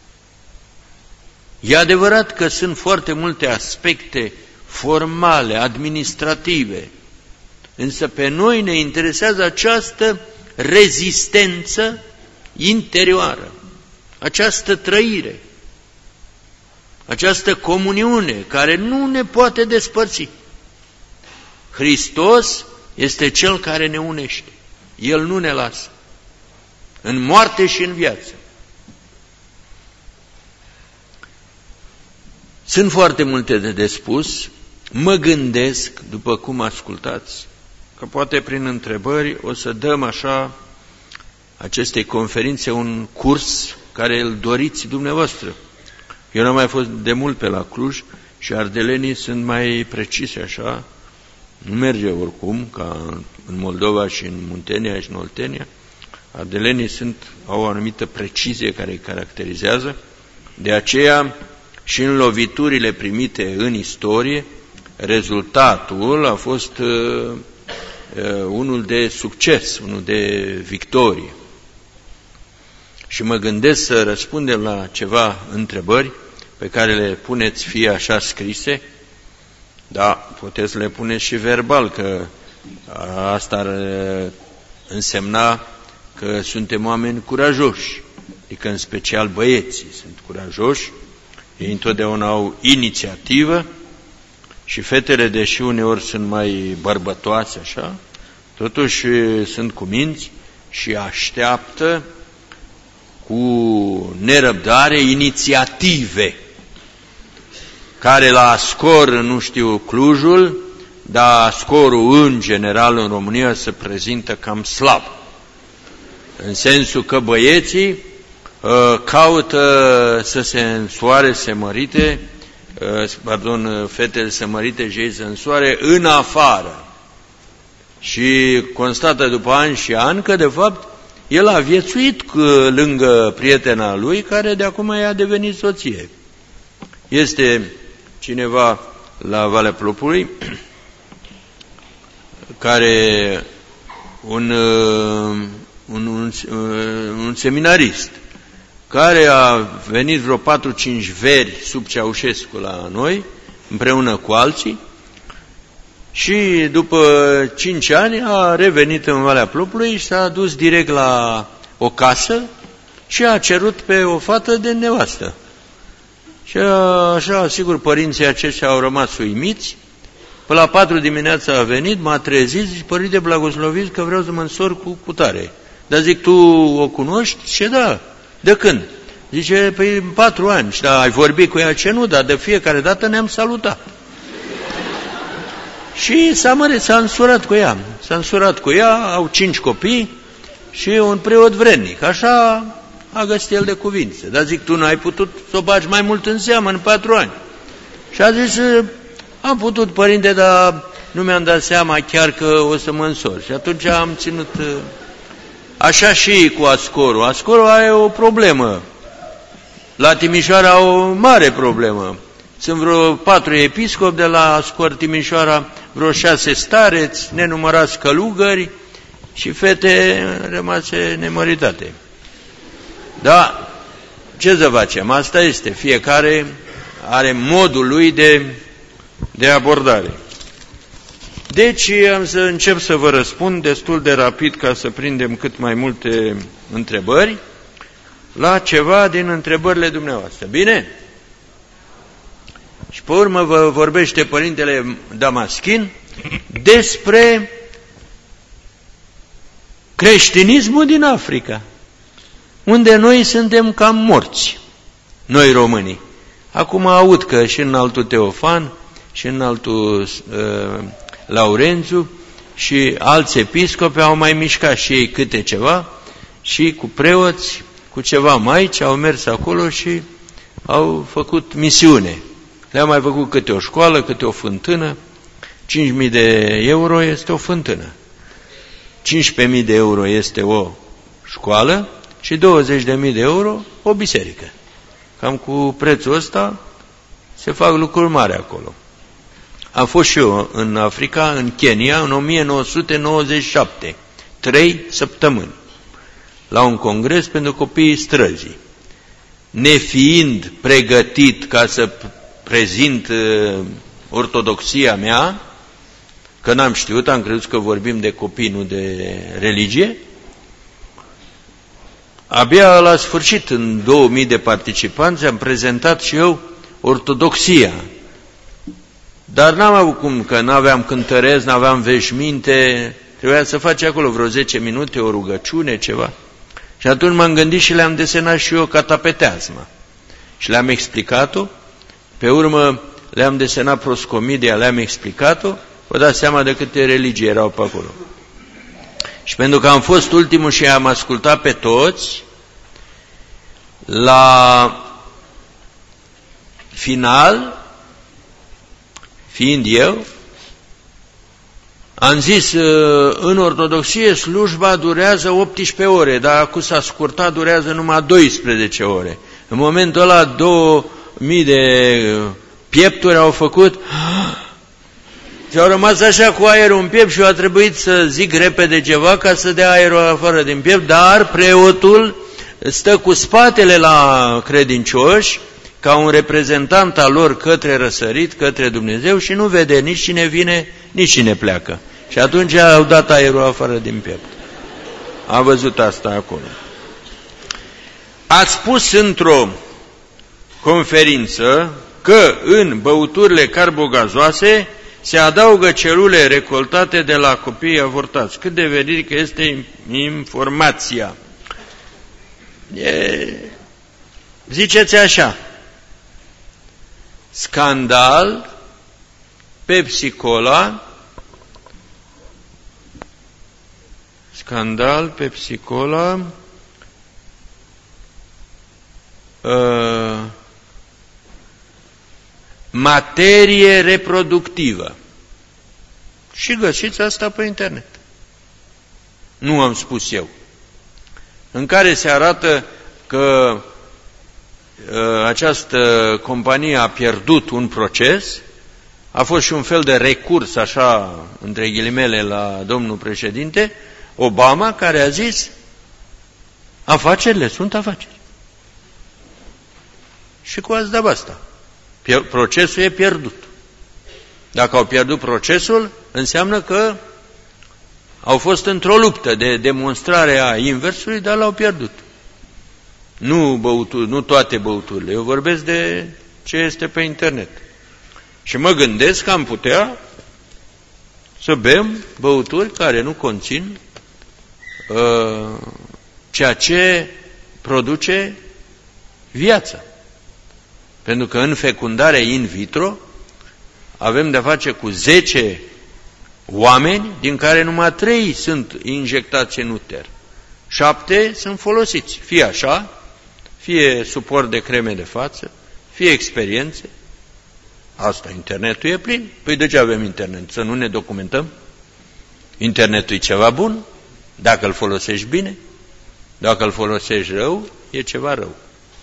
E adevărat că sunt foarte multe aspecte formale, administrative, însă pe noi ne interesează această rezistență interioară, această trăire, această comuniune care nu ne poate despărți. Hristos este Cel care ne unește. El nu ne lasă. În moarte și în viață. Sunt foarte multe de spus. Mă gândesc, după cum ascultați, că poate prin întrebări o să dăm așa acestei conferințe un curs care îl doriți dumneavoastră. Eu n-am mai fost de mult pe la Cluj și ardelenii sunt mai precise așa, nu merge oricum, ca în Moldova și în Muntenia și în Oltenia. Ardelenii au o anumită precizie care îi caracterizează, de aceea și în loviturile primite în istorie, rezultatul a fost unul de succes, unul de victorie. și mă gândesc să răspundem la ceva întrebări pe care le puneți fie așa scrise, da, puteți să le puneți și verbal, că asta ar însemna că suntem oameni curajoși, adică în special băieții sunt curajoși, ei întotdeauna au inițiativă și fetele, deși uneori sunt mai bărbătoase așa, totuși sunt cuminți și așteaptă cu nerăbdare inițiative, care la Ascor, nu știu Clujul, dar Ascorul în general în România se prezintă cam slab. În sensul că băieții caută să se însoare, se mărite, fetele se mărite și ei se însoare în afară. Și constată după ani și ani că de fapt el a viețuit lângă prietena lui, care de acum i-a devenit soție. Este cineva la Valea Plopului, care un seminarist, care a venit vreo 4-5 veri sub Ceaușescu la noi, împreună cu alții, și după 5 ani a revenit în Valea Plopului și s-a dus direct la o casă și a cerut pe o fată de nevastă. Și așa, sigur, părinții aceștia au rămas uimiți. Până la 4 dimineața a venit, m-a trezit și părinte blagosloviți că vreau să mă însor cu cutare. Dar zic, tu o cunoști? Ce da? De când? Zice, păi 4 ani. Și da, ai vorbit cu ea? Ce nu? Dar de fiecare dată ne-am salutat. Și s-a însurat cu ea. S-a însurat cu ea, au 5 copii și un preot vrednic. Așa a găsit el de cuvință. Dar zic, tu n-ai putut să o bagi mai mult în seamă în 4 ani. Și a zis, am putut, părinte, dar nu mi-am dat seama chiar că o să mă însor. Și atunci am ținut... Așa și cu Ascorul. Ascorul are o problemă. La Timișoara o mare problemă. Sunt vreo 4 episcopi de la Ascor Timișoara, vreo 6 stareți, nenumărați călugări și fete rămase nemăritate. Da, ce să facem? Asta este. Fiecare are modul lui de abordare. Deci am să încep să vă răspund destul de rapid ca să prindem cât mai multe întrebări la ceva din întrebările dumneavoastră. Bine? Și pe urmă vă vorbește Părintele Damaschin despre creștinismul din Africa, unde noi suntem cam morți, noi românii. Acum aud că și în altul Teofan, și în altul Laurențiu și alți episcopi au mai mișcat și ei câte ceva și cu preoți, cu ceva maici, au mers acolo și au făcut misiune. Le-au mai făcut câte o școală, câte o fântână. 5.000 de euro este o fântână. 15.000 de euro este o școală și 20.000 de euro o biserică. Cam cu prețul ăsta se fac lucruri mari acolo. Am fost și eu în Africa, în Kenya, în 1997, 3 săptămâni, la un congres pentru copiii străzii. Nefiind pregătit ca să prezint ortodoxia mea, că n-am știut, am crezut că vorbim de copii, nu de religie, abia la sfârșit, în 2000 de participanți, am prezentat și eu ortodoxia. Dar n-am avut cum, că n-aveam cântăresc, n-aveam veșminte, trebuia să faci acolo vreo 10 minute, o rugăciune, ceva. Și atunci m-am gândit și le-am desenat și eu catapeteazma. Și le-am explicat-o, pe urmă le-am desenat proscomidia, le-am explicat-o, vă dați seama de câte religii erau pe acolo. Și pentru că am fost ultimul și am ascultat pe toți, la final, fiind eu, am zis, în ortodoxie slujba durează 18 ore, dar acum s-a scurtat, durează numai 12 ore. În momentul ăla 2000 de piepturi au făcut și au rămas așa cu aerul în piept și a trebuit să zic repede ceva ca să dea aerul afară din piept, dar preotul stă cu spatele la credincioși, ca un reprezentant al lor către răsărit, către Dumnezeu și nu vede nici cine vine, nici cine pleacă. Și atunci au dat aerul afară din piept. Am văzut asta acolo. Ați spus într-o conferință că în băuturile carbogazoase se adaugă celule recoltate de la copiii avortați. Cât de veridică este informația? Ziceți așa: scandal, Pepsi-Cola, scandal, Pepsi-Cola, materie reproductivă. Și găsiți asta pe internet. Nu am spus eu. În care se arată că această companie a pierdut un proces, a fost și un fel de recurs, așa, între ghilimele, la domnul președinte Obama, care a zis: afacerile sunt afaceri. Și cu asta basta. Procesul e pierdut. Dacă au pierdut procesul, înseamnă că au fost într-o luptă de demonstrare a inversului, dar l-au pierdut. Nu toate băuturile. Eu vorbesc de ce este pe internet. Și mă gândesc că am putea să bem băuturi care nu conțin ceea ce produce viața. Pentru că în fecundarea in vitro avem de-a face cu 10 oameni, din care numai 3 sunt injectați în uter. 7 sunt folosiți, fie așa, fie suport de creme de față, fie experiențe. Asta, internetul e plin. Păi de ce avem internet? Să nu ne documentăm? Internetul e ceva bun, dacă îl folosești bine. Dacă îl folosești rău, e ceva rău.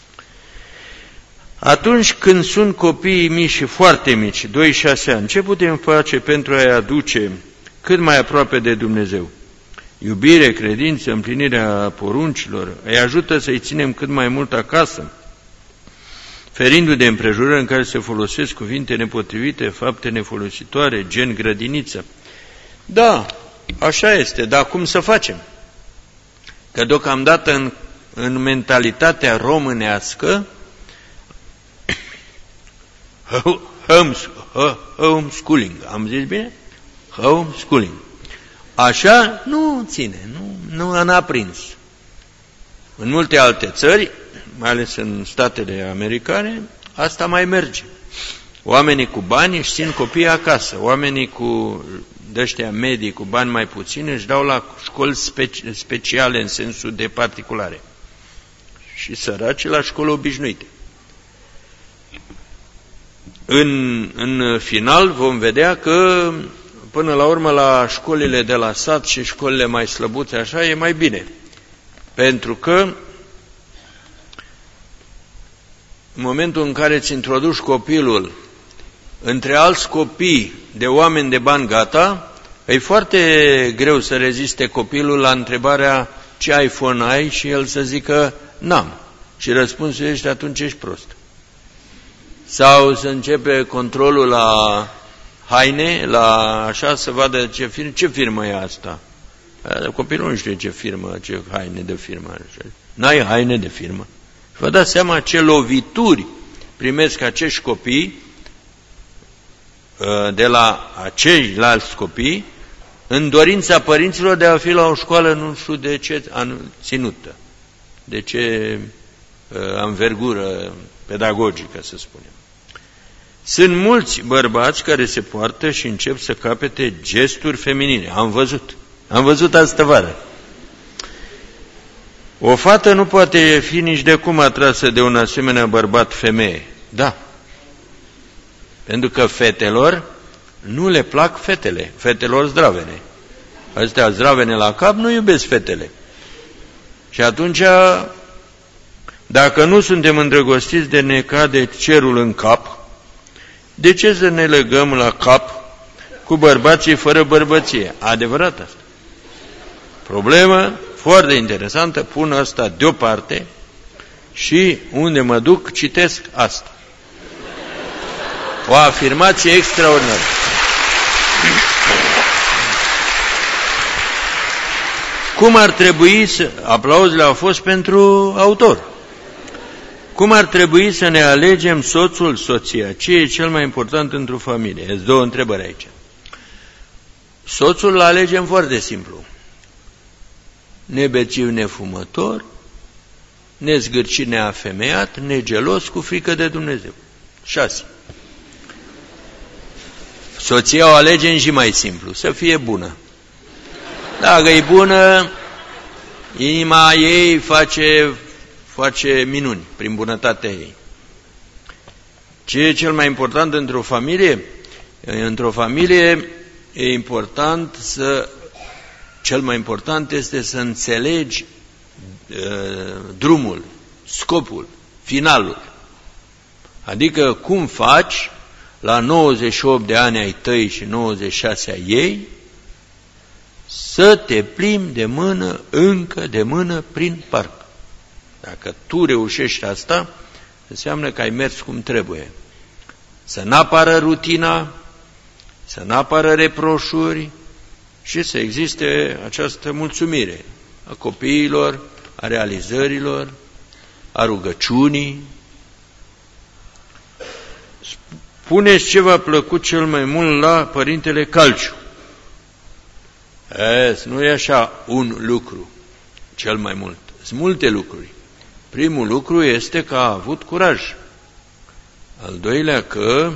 Atunci când sunt copiii mici și foarte mici, 2-6 ani, ce putem face pentru a-i aduce cât mai aproape de Dumnezeu? Iubire, credință, împlinirea poruncilor, îi ajută să-i ținem cât mai mult acasă, ferindu-i de împrejurări în care se folosesc cuvinte nepotrivite, fapte nefolositoare, gen grădiniță. Da, așa este, dar cum să facem? Că deocamdată în mentalitatea românească, homeschooling, am zis bine? Homeschooling. Așa nu ține, nu a aprins. În multe alte țări, mai ales în statele americane, asta mai merge. Oamenii cu bani își țin copiii acasă, oamenii de-ăștia medii cu bani mai puțini își dau la școli speciale în sensul de particulare și săraci la școli obișnuite. În final vom vedea că până la urmă la școlile de la sat și școlile mai slăbuțe așa e mai bine. Pentru că în momentul în care îți introduci copilul între alți copii de oameni de bani gata, e foarte greu să reziste copilul la întrebarea ce iPhone ai și el să zică n-am. Și răspunsul este atunci ești prost. Sau să începe controlul la haine, la așa, să vadă ce firmă e asta. Copilul nu știe ce firmă, ce haine de firmă. N-ai haine de firmă. Vă dați seama ce lovituri primesc acești copii de la aceilalți copii în dorința părinților de a fi la o școală nu știu de ce ținută, de ce anvergură pedagogică, să spunem. Sunt mulți bărbați care se poartă și încep să capete gesturi feminine. Am văzut astă vară. O fată nu poate fi nici de cum atrasă de un asemenea bărbat femeie. Da. Pentru că fetelor nu le plac fetele, fetelor zdravene. Astea zdravene la cap nu iubesc fetele. Și atunci, dacă nu suntem îndrăgostiți de ne cade cerul în cap, de ce să ne legăm la cap cu bărbații fără bărbăție? Adevărat asta. Problemă foarte interesantă, pun asta deoparte și unde mă duc citesc asta. O afirmație extraordinară. Cum ar trebui să... Aplauzele au fost pentru autor. Cum ar trebui să ne alegem soțul, soția? Ce e cel mai important într-o familie? Sunt două întrebări aici. Soțul îl alegem foarte simplu. Nebețiv, nefumător, nezgârcit, neafemeiat, negelos, cu frică de Dumnezeu. 6. Soția o alegem și mai simplu, să fie bună. Dacă e bună, inima ei face minuni prin bunătatea ei. Ce e cel mai important într-o familie? Într-o familie e important cel mai important este să înțelegi drumul, scopul, finalul. Adică cum faci la 98 de ani ai tăi și 96 ai ei să te plimbi de mână, încă de mână, prin parc. Dacă tu reușești asta, înseamnă că ai mers cum trebuie. Să n-apară rutina, să n-apară reproșuri și să existe această mulțumire a copiilor, a realizărilor, a rugăciunii. Spuneți ce v-a plăcut cel mai mult la Părintele Calciu. Nu e așa un lucru, cel mai mult. Sunt multe lucruri. Primul lucru este că a avut curaj. Al doilea că,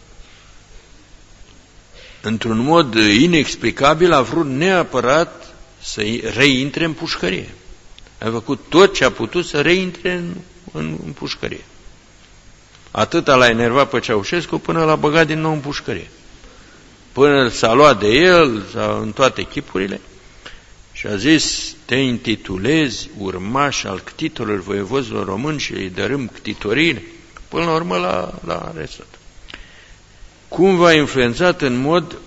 într-un mod inexplicabil, a vrut neapărat să reintre în pușcărie. A făcut tot ce a putut să reintre în pușcărie. Atâta l-a enervat pe Ceaușescu până l-a băgat din nou în pușcărie. Până s-a luat de el în toate chipurile și a zis: te intitulezi urmaș al ctitorilor voievozilor români și îi dărâm ctitoriile. Până la urmă l-a arestat. Cum v-a influențat în mod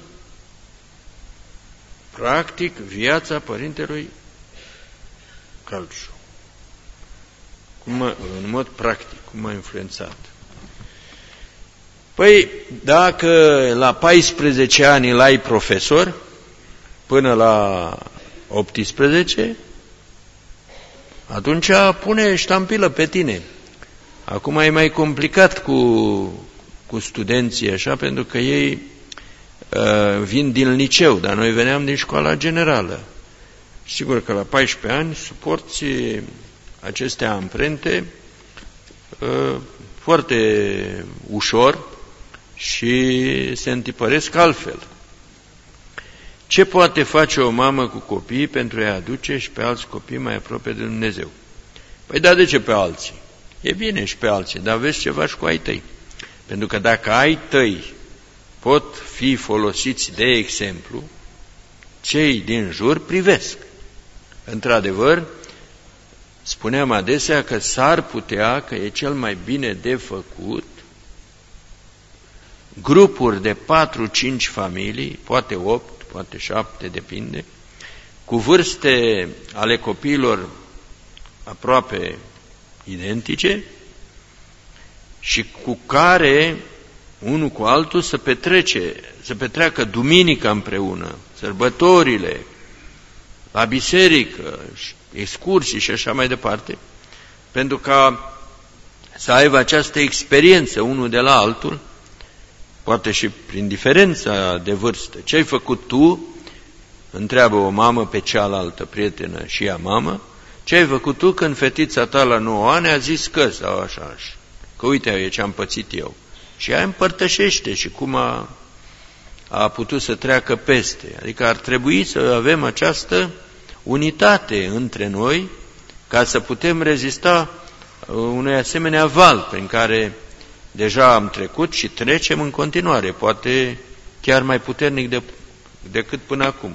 practic viața Părintelui Calciu? În mod practic, cum a influențat? Păi, dacă la 14 ani îl ai profesor, până la 18, atunci pune ștampilă pe tine. Acum e mai complicat cu studenții așa, pentru că ei vin din liceu, dar noi veneam din școala generală. Sigur că la 14 ani suporți aceste amprente foarte ușor și se întipăresc altfel. Ce poate face o mamă cu copiii pentru a-i aduce și pe alți copii mai aproape de Dumnezeu? Păi da, de ce pe alții? E bine și pe alții, dar vezi ce faci cu ai tăi. Pentru că dacă ai tăi pot fi folosiți de exemplu, cei din jur privesc. Într-adevăr, spuneam adesea că s-ar putea, că e cel mai bine de făcut, grupuri de 4-5 familii, poate 8, poate 7, depinde, cu vârste ale copiilor aproape identice și cu care, unul cu altul, să petreacă duminica împreună, sărbătorile, la biserică, excursii și așa mai departe, pentru ca să aibă această experiență unul de la altul, poate și prin diferența de vârstă. Ce ai făcut tu? Întreabă o mamă pe cealaltă prietenă și ea mamă. Ce ai făcut tu când fetița ta la 9 ani a zis că, sau așa, că uite ce am pățit eu. Și ea împărtășește și cum a putut să treacă peste. Adică ar trebui să avem această unitate între noi ca să putem rezista unui asemenea val prin care deja am trecut și trecem în continuare, poate chiar mai puternic decât până acum.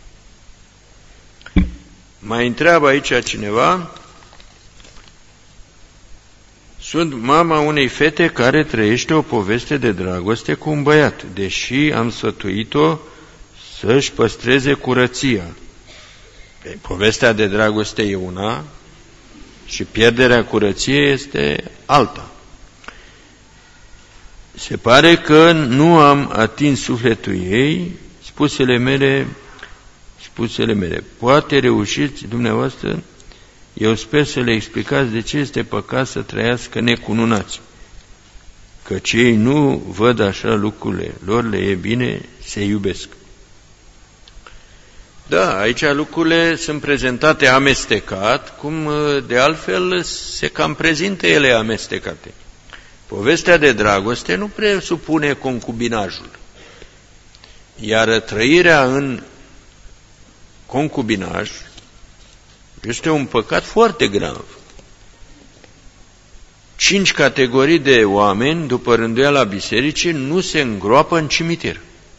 Mai întreabă aici cineva: sunt mama unei fete care trăiește o poveste de dragoste cu un băiat, deși am sfătuit-o să-și păstreze curăția. Povestea de dragoste e una și pierderea curăției este alta. Se pare că nu am atins sufletul ei, spusele mele, poate reușiți dumneavoastră, eu sper să le explicați de ce este păcat să trăiască necununați, că cei nu văd așa lucrurile, lor le e bine, se iubesc. Da, aici lucrurile sunt prezentate amestecat, cum de altfel se cam prezintă ele amestecate. Povestea de dragoste nu presupune concubinajul, iar trăirea în concubinaj este un păcat foarte grav. 5 categorii de oameni, după rânduiala bisericii, nu se îngroapă în cimitir.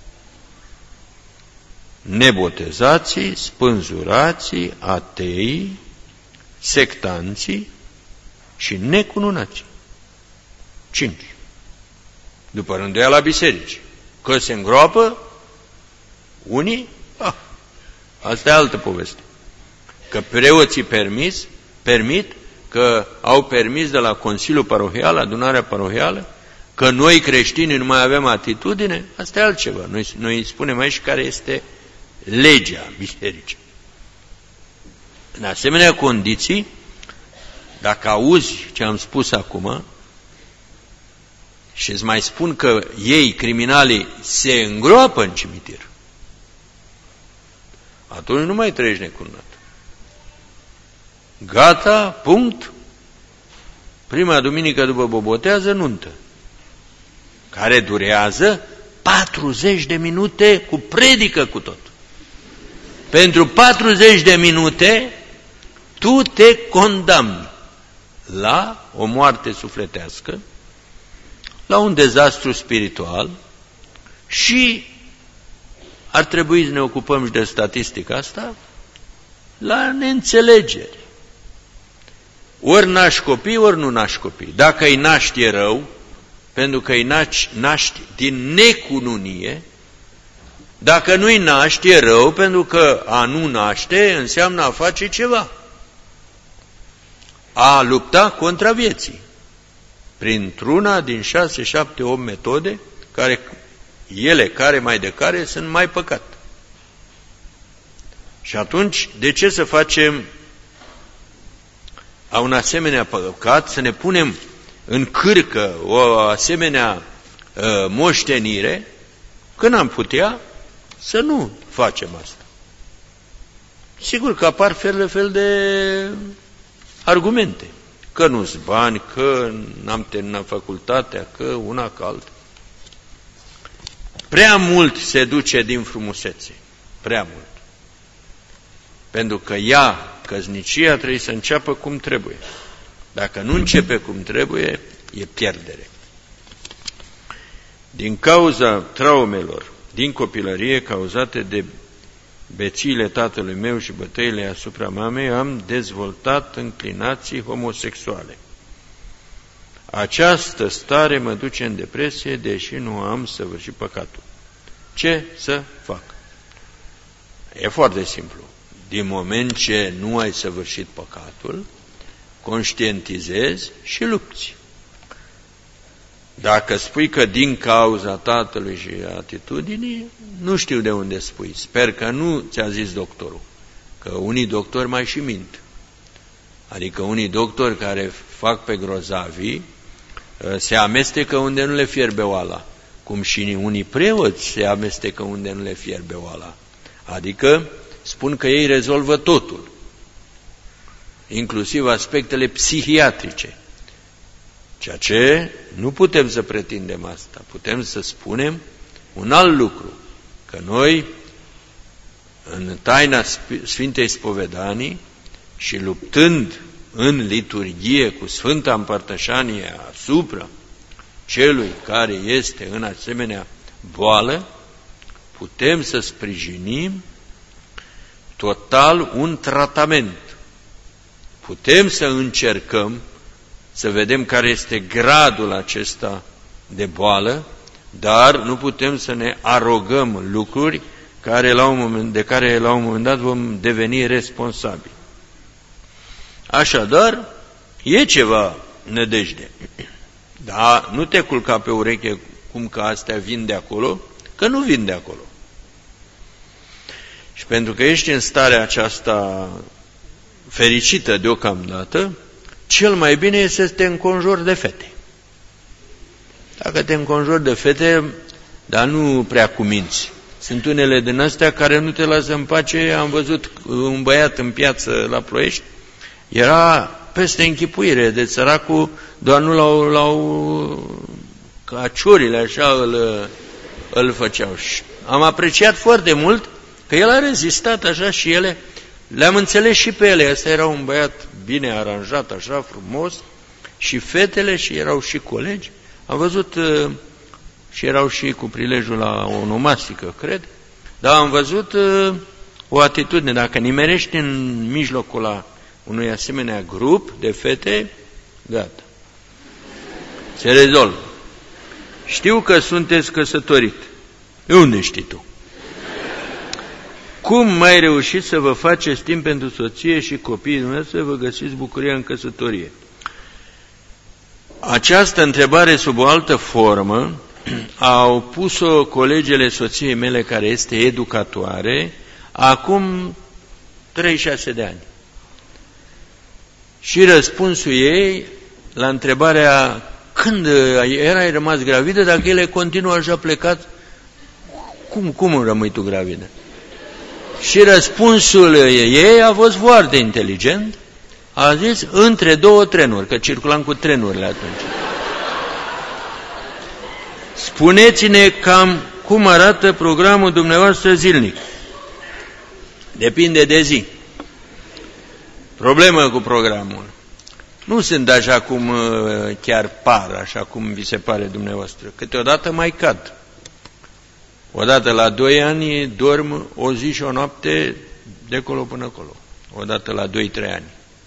Nebotezații, spânzurații, ateii, sectanții și necununații. 5. După rânduiala bisericii. Că se îngroapă unii, asta e altă poveste. Că preoții permit, că au permis de la Consiliul Parohial, adunarea parohială, că noi creștini nu mai avem atitudine, asta e altceva. Noi spunem aici care este legea bisericii. În asemenea condiții, dacă auzi ce am spus acum și îți mai spun că ei, criminalii, se îngroapă în cimitir, atunci nu mai trăiești necununat. Gata, punct. Prima duminică după bobotează, nuntă, care durează 40 de minute cu predică cu tot. Pentru 40 de minute tu te condamni la o moarte sufletească, la un dezastru spiritual și ar trebui să ne ocupăm și de statistica asta, la neînțelegeri. Ori naști copii, ori nu naști copii. Dacă îi naști e rău, pentru că îi naști din necununie. Dacă nu îi naști e rău, pentru că a nu naște înseamnă a face ceva. A lupta contra vieții. Printr-una din 6, 7, 8 metode, care mai de care sunt mai păcat. Și atunci, de ce să facem a un asemenea păcat, să ne punem în cârcă o asemenea moștenire, când am putea să nu facem asta? Sigur că apar fel de argumente, că nu-s bani, că n-am terminat facultatea, că una ca alta. Prea mult se duce din frumusețe, prea mult. Pentru că căsnicia trebuie să înceapă cum trebuie. Dacă nu începe cum trebuie, e pierdere. Din cauza traumelor din copilărie cauzate de bețiile tatălui meu și bătăile asupra mamei, am dezvoltat înclinații homosexuale. Această stare mă duce în depresie, deși nu am săvârșit păcatul. Ce să fac? E foarte simplu. Din moment ce nu ai săvârșit păcatul, conștientizezi și lupți. Dacă spui că din cauza tatălui și atitudinii, nu știu de unde spui. Sper că nu ți-a zis doctorul. Că unii doctori mai și mint. Adică unii doctori care fac pe grozavi se amestecă unde nu le fierbe oala. Cum și unii preoți se amestecă unde nu le fierbe oala. Adică spun că ei rezolvă totul, inclusiv aspectele psihiatrice. Ceea ce nu putem să pretindem asta. Putem să spunem un alt lucru, că noi, în taina Sfintei Spovedanii și luptând în liturghie cu Sfânta Împărtășanie asupra celui care este în asemenea boală, putem să sprijinim total un tratament. Putem să încercăm să vedem care este gradul acesta de boală, dar nu putem să ne arogăm lucruri de care la un moment dat vom deveni responsabili. Așadar, e ceva nădejde. Dar nu te culca pe ureche cum că astea vin de acolo, că nu vin de acolo. Și pentru că ești în starea aceasta fericită deocamdată, cel mai bine este să te înconjori de fete. Dacă te înconjori de fete, dar nu prea cuminți. Sunt unele din astea care nu te lasă în pace. Am văzut un băiat în piață la Ploiești, era peste închipuire, de săracul, doar nu l-au ca ciorile așa îl făceau. Și am apreciat foarte mult că el a rezistat așa și ele, le-am înțeles și pe ele. Ăsta era un băiat bine aranjat, așa frumos, și fetele, și erau și colegi. Am văzut și erau și cu prilejul la o onomastică, cred, dar am văzut o atitudine. Dacă nimerești în mijlocul la unui asemenea grup de fete, gata. Se rezolvă. Știu că sunteți căsătorit. Unde știi tu? Cum mai reușiți să vă faceți timp pentru soție și copiii dumneavoastră, să vă găsiți bucuria în căsătorie? Această întrebare sub o altă formă au pus-o colegele soției mele, care este educatoare, acum 36 de ani. Și răspunsul ei la întrebarea când erai rămas gravidă, dacă ele continuă așa plecat, cum rămâi tu gravidă? Și răspunsul ei a fost foarte inteligent. A zis, între două trenuri, că circulam cu trenurile atunci. Spuneți-ne cam cum arată programul dumneavoastră zilnic. Depinde de zi. Problemă cu programul. Nu sunt așa cum chiar par, așa cum vi se pare dumneavoastră. Câteodată mai cad. Odată la 2 ani dorm o zi și o noapte de acolo până acolo. Odată la 2-3 ani.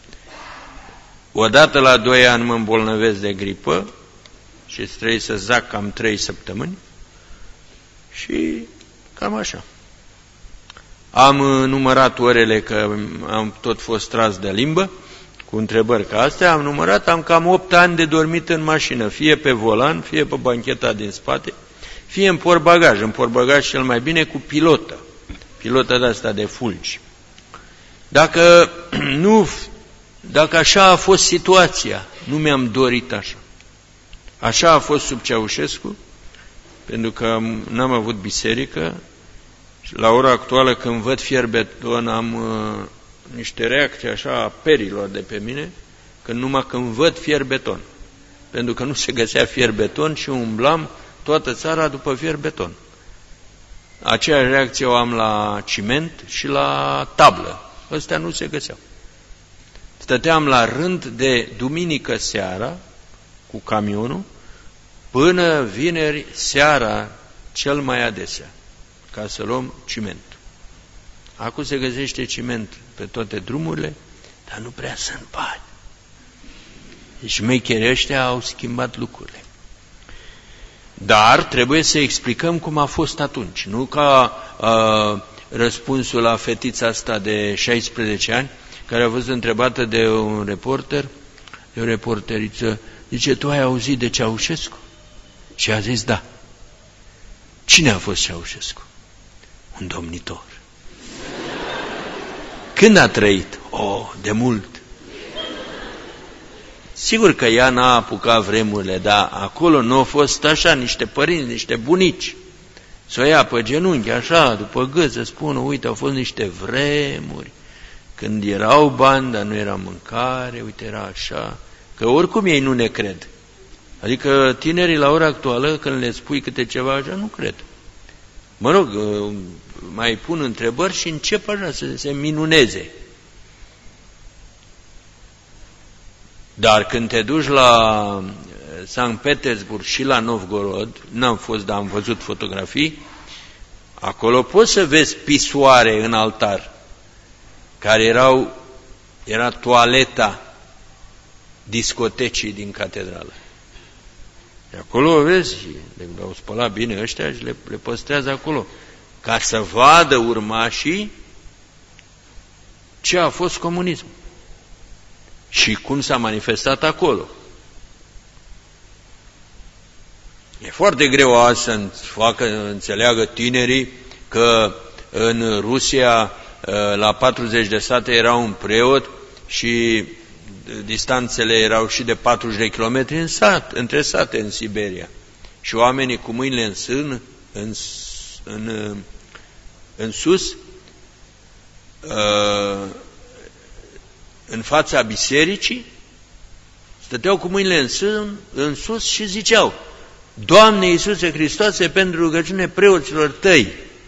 Odată la 2 ani mă îmbolnăvesc de gripă și trebuie să zac cam 3 săptămâni și cam așa. Am numărat orele, că am tot fost tras de limbă cu întrebări ca astea, am numărat, am cam 8 ani de dormit în mașină, fie pe volan, fie pe bancheta din spate, fie în portbagaj. În portbagaj cel mai bine cu pilotă de asta de fulgi. Dacă așa a fost situația, nu mi-am dorit așa. Așa a fost sub Ceaușescu, pentru că n-am avut biserică. La ora actuală, când văd fierbeton, am niște reacții așa a perilor de pe mine, când văd fierbeton. Pentru că nu se găsea fierbeton și umblam toată țara după fierbeton. Aceeași reacție o am la ciment și la tablă. Ăstea nu se găseau. Stăteam la rând de duminică seara cu camionul până vineri seara cel mai adesea, ca să luăm ciment. Acum se găsește ciment pe toate drumurile, dar nu prea sunt bani. Deci șmecherii ăștia au schimbat lucrurile. Dar trebuie să explicăm cum a fost atunci, nu ca răspunsul la fetița asta de 16 ani, care a fost întrebată de un reporter, de o reporteriță, zice, tu ai auzit de Ceaușescu? Și a zis, da. Cine a fost Ceaușescu? Un domnitor. Când a trăit? De mult. Sigur că ea n-a apucat vremurile, dar acolo nu au fost așa niște părinți, niște bunici, să o ia pe genunchi, așa, după gât, să spună, uite, au fost niște vremuri, când erau bani, dar nu era mâncare, uite, era așa, că oricum ei nu ne cred. Adică tinerii la ora actuală, când le spui câte ceva așa, nu cred. Mă rog, mai pun întrebări și încep așa să se minuneze. Dar când te duci la Sankt Petersburg și la Novgorod, n-am fost, dar am văzut fotografii, acolo poți să vezi pisoare în altar, care era toaleta discotecii din catedrală. De acolo o vezi, le-au spălat bine ăștia și le păstrează acolo. ca să vadă urmașii ce a fost comunismul și cum s-a manifestat acolo. E foarte greu azi să înțeleagă tinerii că în Rusia la 40 de sate era un preot și distanțele erau și de 40 de kilometri între sate în Siberia. Și oamenii cu mâinile în sân, în sus, în fața bisericii, stăteau cu mâinile în sus și ziceau: Doamne Iisuse Hristoase, pentru rugăciune preoților tăi,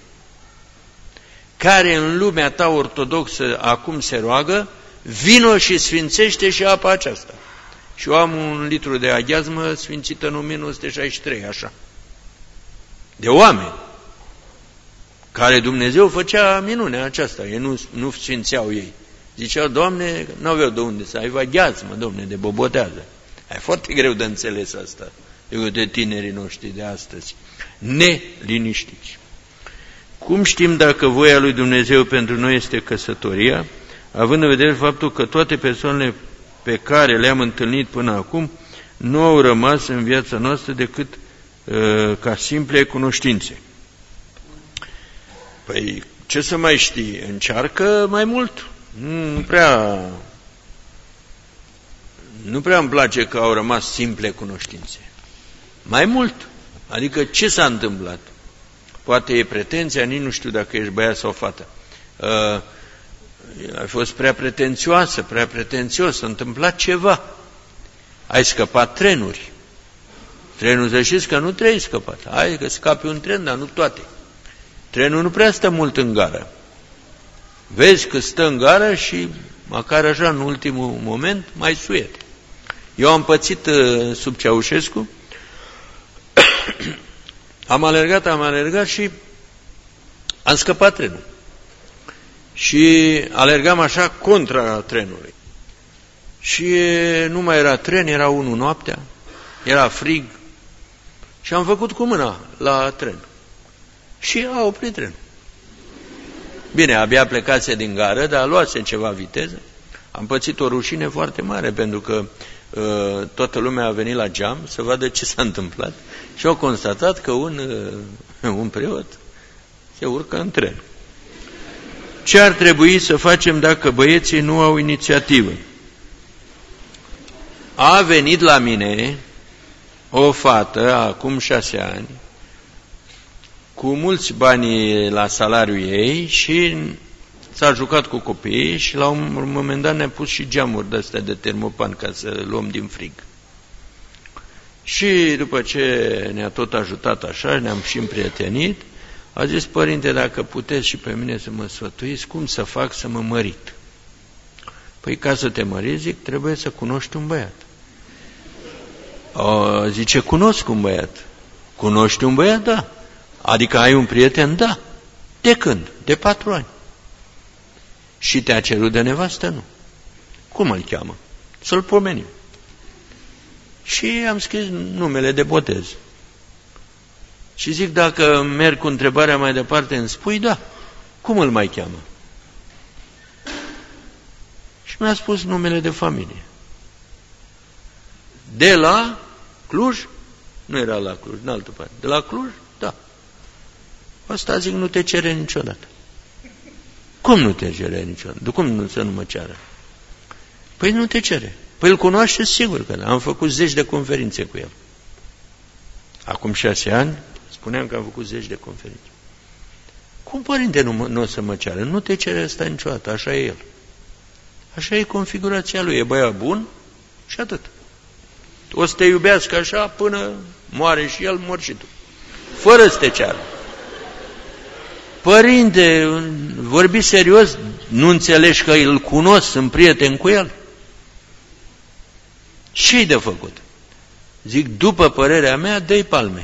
care în lumea ta ortodoxă acum se roagă, vino și sfințește și apa aceasta. Și eu am 1 litru de aghiazmă sfințită în 1963, așa. De oameni care Dumnezeu făcea minunea aceasta, ei nu sfințeau ei. Ziceau: Doamne, nu aveau de unde să aibă aghiazmă, Doamne, de bobotează. E foarte greu de înțeles asta de tinerii noștri de astăzi, neliniștiți. Cum știm dacă voia lui Dumnezeu pentru noi este căsătoria, având în vedere faptul că toate persoanele pe care le-am întâlnit până acum nu au rămas în viața noastră decât ca simple cunoștințe? Păi, ce să mai știi? Încearcă mai mult. Nu prea îmi place că au rămas simple cunoștințe. Mai mult. Adică ce s-a întâmplat? Poate e pretenția, nici nu știu dacă ești băiat sau fată. Ai fost prea pretențioasă, prea pretențios, s-a întâmplat ceva. Ai scăpat trenuri. Trenul, să știți că nu trebuie scăpat. Hai că scapi un tren, dar nu toate. Trenul nu prea stă mult în gară. Vezi că stă în gară și măcar așa în ultimul moment mai suiete. Eu am pățit sub Ceaușescu, am alergat și am scăpat trenul. Și alergam așa contra trenului. Și nu mai era tren, era 1 noaptea, era frig și am făcut cu mâna la tren. Și a oprit trenul. Bine, abia plecase din gară, dar luase ceva viteză. Am pățit o rușine foarte mare, pentru că toată lumea a venit la geam să vadă ce s-a întâmplat și au constatat că un preot se urcă în tren. Ce ar trebui să facem dacă băieții nu au inițiativă? A venit la mine o fată acum 6 ani cu mulți bani la salariul ei și s-a jucat cu copiii și la un moment dat ne-a pus și geamuri de-astea de termopan ca să luăm din frig. Și după ce ne-a tot ajutat așa, ne-am și împrietenit, a zis: Părinte, dacă puteți și pe mine să mă sfătuiți, cum să fac să mă mărit? Păi ca să te măriți, zic, trebuie să cunoști un băiat. Zice: cunosc un băiat. Cunoști un băiat? Da. Adică ai un prieten? Da. De când? De 4 ani. Și te-a cerut de nevastă? Nu. Cum îl cheamă? Să-l pomenim. Și am scris numele de botez. Și zic: dacă merg cu întrebarea mai departe, îmi spui? Da. Cum îl mai cheamă? Și mi-a spus numele de familie. De la Cluj? Nu era la Cluj, în altă parte. De la Cluj? Da. Asta, zic, nu te cere niciodată. Cum nu te cere niciodată? De cum nu să nu mă ceară? Păi nu te cere. Păi îl cunoaște, sigur că da. Am făcut 10 de conferințe cu el. Acum 6 ani spuneam că am făcut 10 de conferințe. Cum, părinte, nu o să mă ceară? Nu te cere asta niciodată, așa e el. Așa e configurația lui, e băiat bun și atât. O să te iubească așa până moare și el, mor și tu. Fără să te ceară. Părinte, vorbi serios, nu înțelegi că îl cunosc, sunt prieten cu el? Ce-i de făcut? Zic, după părerea mea, dă-i palme.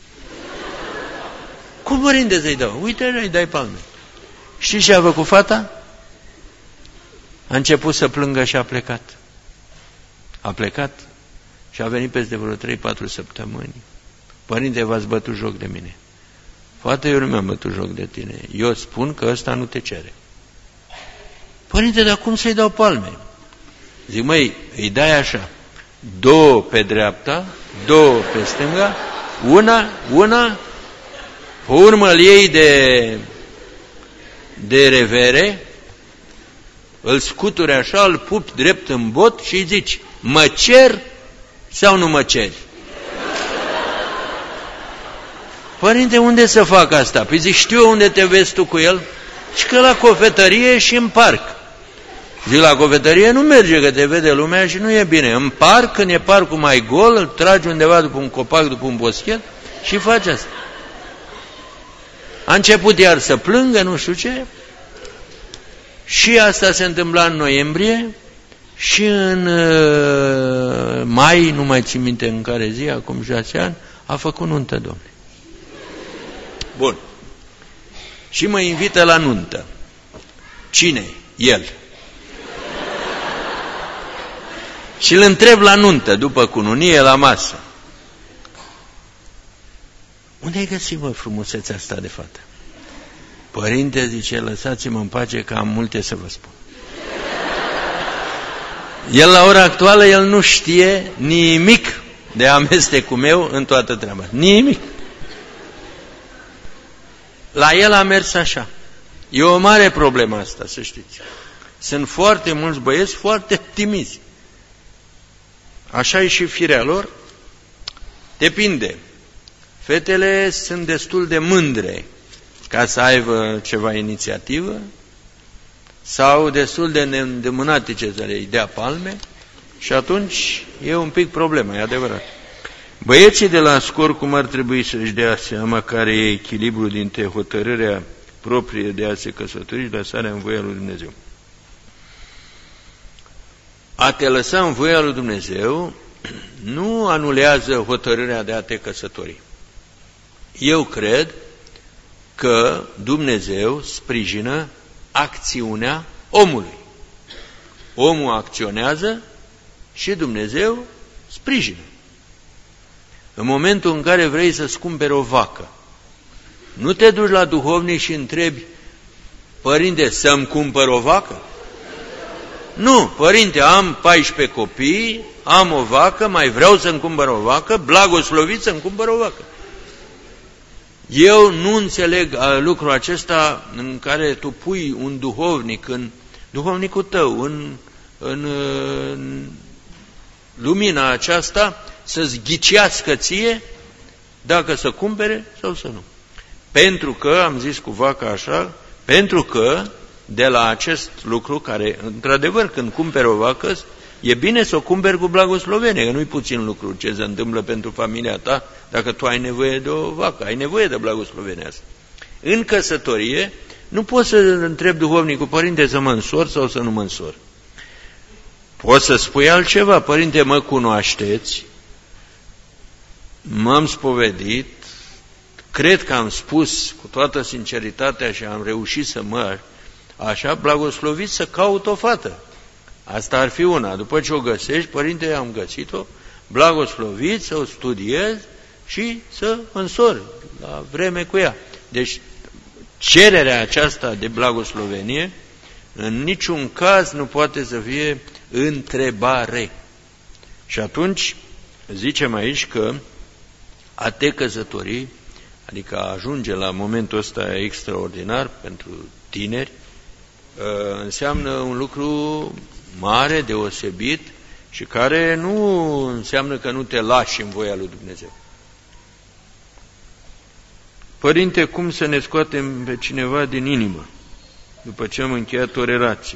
Cum, părinte, să-i dau? Uite, îi dai palme. Știi ce a făcut fata? A început să plângă și a plecat. A plecat și a venit peste vreo 3-4 săptămâni. Părinte, v-ați bătut joc de mine. Poate eu nu mi-am bătut joc de tine. Eu spun că ăsta nu te cere. Părinte, dar cum să-i dau palme? Zic, măi, îi dai așa. 2 pe dreapta, 2 pe stânga, una, pe urmă îl iei de revere, îl scuturi așa, îl pupi drept în bot și îi zici, mă cer sau nu mă ceri? Părinte, unde să fac asta? Păi zic, știu unde te vezi tu cu el? Și că la cofetărie și în parc. Zic, la cofetărie nu merge, că te vede lumea și nu e bine. În parc, când e parcul mai gol, îl tragi undeva după un copac, după un boschet și faci asta. A început iar să plângă, nu știu ce, și asta se întâmpla în noiembrie și în mai, nu mai țin minte în care zi, acum 6 ani, a făcut nuntă, domnule. Bun. Și mă invită la nuntă. Cine? El. Și îl întreb la nuntă, după cununie, la masă. Unde ai găsit, mă, frumusețea asta de fată? Părinte, zice, lăsați-mă în pace că am multe să vă spun. El, la ora actuală, el nu știe nimic de amestecul meu în toată treaba. Nimic. La el a mers așa. E o mare problemă asta, să știți. Sunt foarte mulți băieți foarte timizi. Așa e și firea lor. Depinde. Fetele sunt destul de mândre ca să aibă ceva inițiativă sau destul de neîndemânatice să le dea palme și atunci e un pic problemă, e adevărat. Băieții de la scor cum ar trebui să-și dea seama care e echilibrul dintre hotărârea proprie de a se căsători și lăsarea în voia lui Dumnezeu. A te lăsa în voia lui Dumnezeu nu anulează hotărârea de a te căsători. Eu cred că Dumnezeu sprijină acțiunea omului. Omul acționează și Dumnezeu sprijină. În momentul în care vrei să-ți cumperi o vacă, nu te duci la duhovnic și întrebi, părinte, să-mi cumpăr o vacă? Nu, părinte, am 14 copii, am o vacă, mai vreau să-mi cumpăr o vacă, blagoslovit să-mi cumpăr o vacă. Eu nu înțeleg lucrul acesta în care tu pui un duhovnic, duhovnicul tău, în lumina aceasta, să-ți ghicească ție dacă să cumpere sau să nu. Pentru că, am zis cu vaca așa, pentru că de la acest lucru care, într-adevăr, când cumperi o vacă, e bine să o cumperi cu blagoslovenie, că nu-i puțin lucru ce se întâmplă pentru familia ta dacă tu ai nevoie de o vacă, ai nevoie de blagoslovenia asta. În căsătorie, nu poți să întrebi duhovnicul, părinte, să mă însor sau să nu mă însor. Poți să spui altceva, părinte, mă cunoașteți, m-am spovedit, cred că am spus cu toată sinceritatea și am reușit să mă așa, blagoslovit să caut o fată. Asta ar fi una. După ce o găsești, părinte, am găsit-o, blagoslovit să o studiez și să însor la vreme cu ea. Deci, cererea aceasta de blagoslovenie în niciun caz nu poate să fie întrebare. Și atunci, zicem aici că a te căsători, adică a ajunge la momentul ăsta extraordinar pentru tineri, înseamnă un lucru mare, deosebit și care nu înseamnă că nu te lași în voia lui Dumnezeu. Părinte, cum să ne scoatem pe cineva din inimă după ce am încheiat o relație?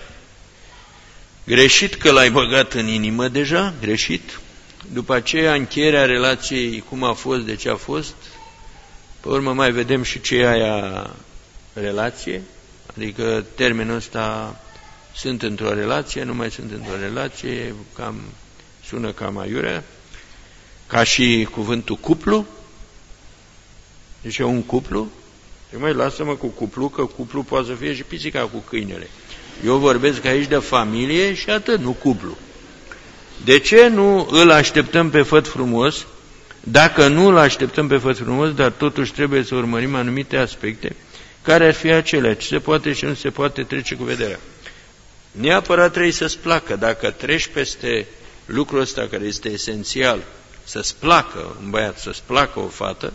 Greșit că l-ai băgat în inimă deja, greșit. După aceea, încheierea relației, cum a fost, de ce a fost, pe urmă mai vedem și ce e aia relație, adică termenul ăsta, sunt într-o relație, nu mai sunt într-o relație, sună cam aiurea, ca și cuvântul cuplu. Deci e un cuplu, și mai lasă-mă cu cuplu, că cuplu poate să fie și pisica cu câinele. Eu vorbesc aici de familie și atât, nu cuplu. De ce nu îl așteptăm pe făt frumos Dacă nu, îl așteptăm pe Făt frumos, dar totuși trebuie să urmărim anumite aspecte, care ar fi acelea, ce se poate și nu se poate trece cu vederea. Neapărat trebuie să-ți placă. Dacă treci peste lucrul ăsta care este esențial, să-ți placă un băiat, să-ți placă o fată,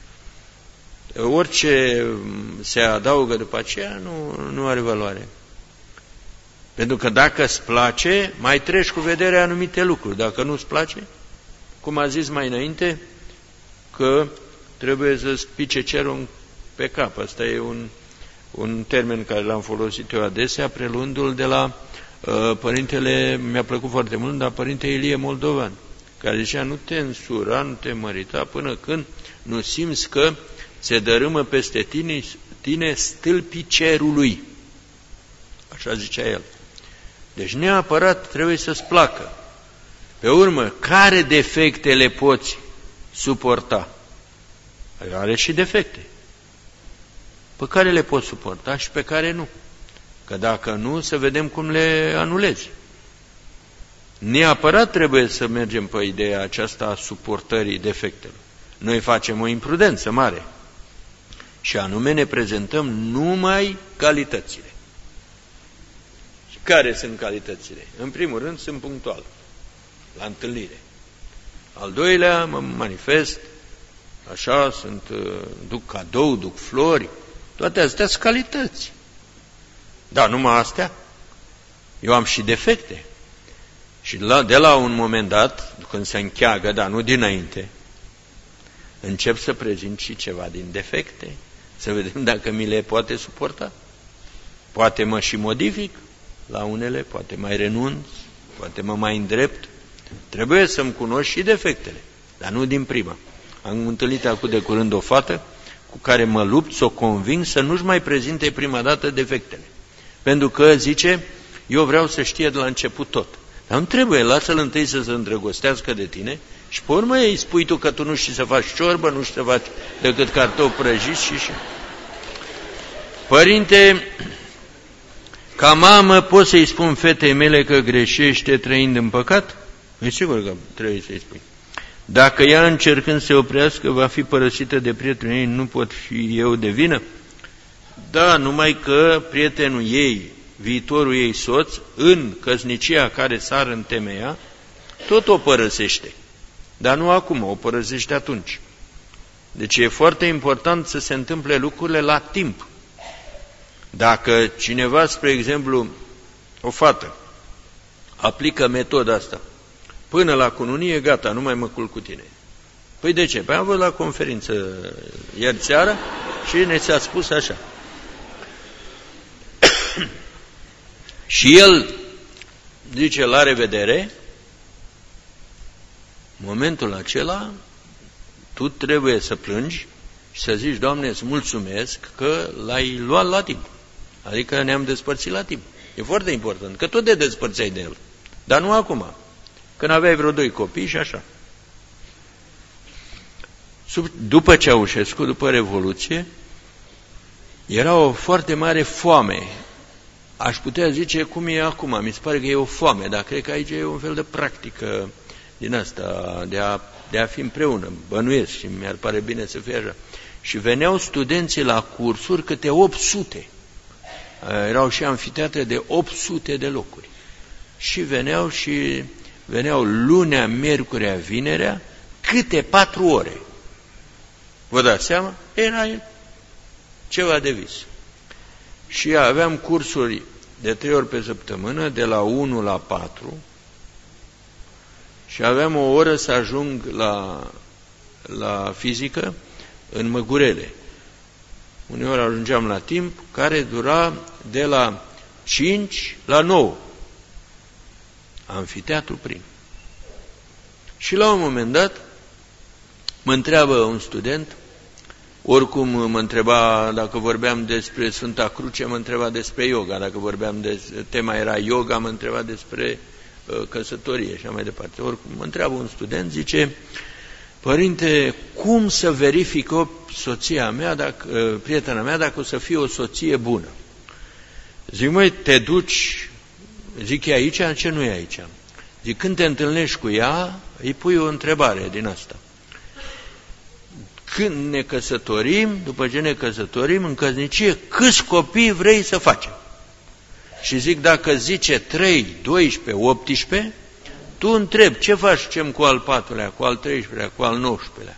orice se adaugă după aceea nu are valoare. Pentru că dacă îți place, mai treci cu vederea anumite lucruri. Dacă nu îți place, cum a zis mai înainte, că trebuie să-ți pice cerul pe cap. Asta e un termen care l-am folosit eu adesea, preluându-l de la părintele, mi-a plăcut foarte mult, dar părinte Ilie Moldovan, care zicea, nu te însura, nu te mărita, până când nu simți că se dărâmă peste tine stâlpii cerului. Așa zicea el. Deci neapărat trebuie să-ți placă. Pe urmă, care defecte le poți suporta? Are și defecte. Pe care le poți suporta și pe care nu. Că dacă nu, să vedem cum le anulezi. Neapărat trebuie să mergem pe ideea aceasta a suportării defectelor. Noi facem o imprudență mare. Și anume ne prezentăm numai calitățile. Și care sunt calitățile? În primul rând sunt punctual, la întâlnire. Al doilea, mă manifest, așa, duc cadou, duc flori, toate astea sunt calități. Dar numai astea, eu am și defecte. Și de la un moment dat, când se încheagă, dar nu dinainte, încep să prezint și ceva din defecte, să vedem dacă mi le poate suporta. Poate mă și modific la unele, poate mai renunț, poate mă mai îndrept. Trebuie să-mi cunosc și defectele, dar nu din prima. Am întâlnit acum de curând o fată cu care mă lupt să o conving să nu-și mai prezinte prima dată defectele. Pentru că, zice, eu vreau să știe de la început tot. Dar nu trebuie, lasă-l întâi să se îndrăgostească de tine și pe urmă îi spui tu că tu nu știi să faci ciorbă, nu știi să faci decât cartofi prăjiți și... Părinte, ca mamă pot să-i spun fetei mele că greșește trăind în păcat? E sigur că trebuie să-i spui. Dacă ea încercând să se oprească va fi părăsită de prietenul ei, nu pot fi eu de vină? Da, numai că prietenul ei, viitorul ei soț, în căsnicia care s-ar întemeia, tot o părăsește. Dar nu acum, o părăsește atunci. Deci e foarte important să se întâmple lucrurile la timp. Dacă cineva, spre exemplu, o fată, aplică metoda asta, până la cununie, gata, nu mai mă culc cu tine. Păi de ce? Păi am văzut la conferință ieri seara și ne s-a spus așa. Și el zice la revedere, în momentul acela tu trebuie să plângi și să zici, Doamne, îți mulțumesc că l-ai luat la timp. Adică ne-am despărțit la timp. E foarte important, că tot te despărțeai de el. Dar nu acum, când aveai vreo 2 copii și așa. După Ceaușescu, după Revoluție, era o foarte mare foame. Aș putea zice cum e acum, mi se pare că e o foame, dar cred că aici e un fel de practică din asta, de a fi împreună, bănuiesc și mi-ar pare bine să fie așa. Și veneau studenții la cursuri câte 800. Erau și amfiteatre de 800 de locuri. Și veneau lunea, miercurea, vinerea, câte 4 ore. Vă dați seama? Era ceva de vis. Și aveam cursuri de 3 ori pe săptămână, de la 1 la 4, și aveam o oră să ajung la fizică în Măgurele. Uneori ajungeam la timp, care dura de la 5 la 9. Amfiteatru prim. Și la un moment dat mă întreabă un student, oricum mă întreba, dacă vorbeam despre Sfânta Cruce, mă întreba despre yoga, dacă vorbeam tema era yoga, mă întreba despre căsătorie și așa mai departe. Oricum mă întreabă un student, zice, părinte, cum să verific o soția mea, prietena mea, dacă o să fie o soție bună? Zic, măi, te duci, zic, e aici? Ce nu e aici? Zic, când te întâlnești cu ea, îi pui o întrebare din asta. când ne căsătorim, după ce ne căsătorim în căsnicie, câți copii vrei să facem? Și zic, dacă zice 3, 12, 18, tu întrebi, ce facem cu al 4-lea, cu al 13-lea, cu al 19-lea?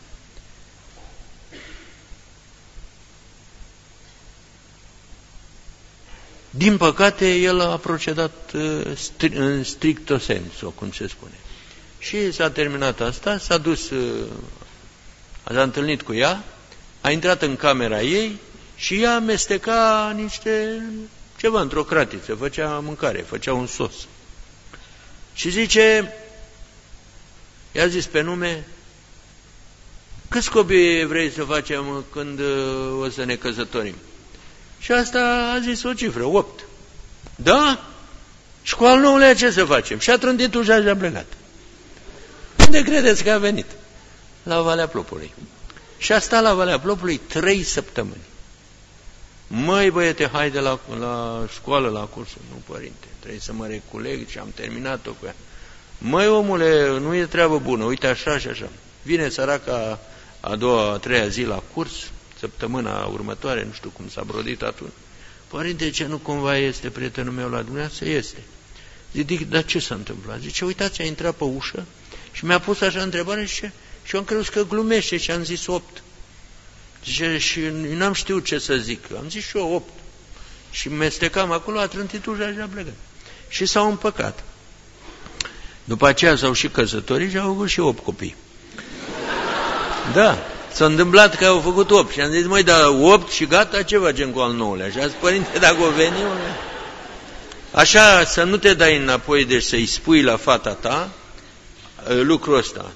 Din păcate, el a procedat în stricto sensu, cum se spune. Și s-a terminat asta, s-a dus, s-a întâlnit cu ea, a intrat în camera ei și ea amesteca ceva într-o cratiță, făcea mâncare, făcea un sos. Și zice, i-a zis pe nume, câți copii vrei să facem când o să ne căsătorim? Și asta a zis o cifră, 8. Da? Și cu al 9-lea ce să facem? Și a trântit ușa și a plecat. Unde credeți că a venit? La Valea Plopului. Și a stat la Valea Plopului 3 săptămâni. Măi băiete, haide la școală, la cursul. Nu, părinte, trebuie să mă reculeg și am terminat-o cu ea. Măi omule, nu e treabă bună, uite așa și așa. Vine săraca a doua, a treia zi la curs, săptămâna următoare, nu știu cum s-a brodit atunci. Părinte, ce nu cumva este prietenul meu la dumneavoastră? Este. Zic, dar ce s-a întâmplat? Zice, uitați, a intrat pe ușă și mi-a pus așa întrebare și eu am crezut că glumește și am zis 8. Zice, și n-am știut ce să zic. Am zis și eu 8. Și mestecam acolo, a trântit ușa și a plecat. Și s-au împăcat. După aceea s-au și căsătorit și au avut și 8 copii. Da, s-a întâmplat că au făcut 8 și am zis, măi, dar 8 și gata, ce facem cu al 9-lea? Și a zis, părinte, dacă o veni, așa, să nu te dai înapoi, deci să-i spui la fata ta lucrul ăsta.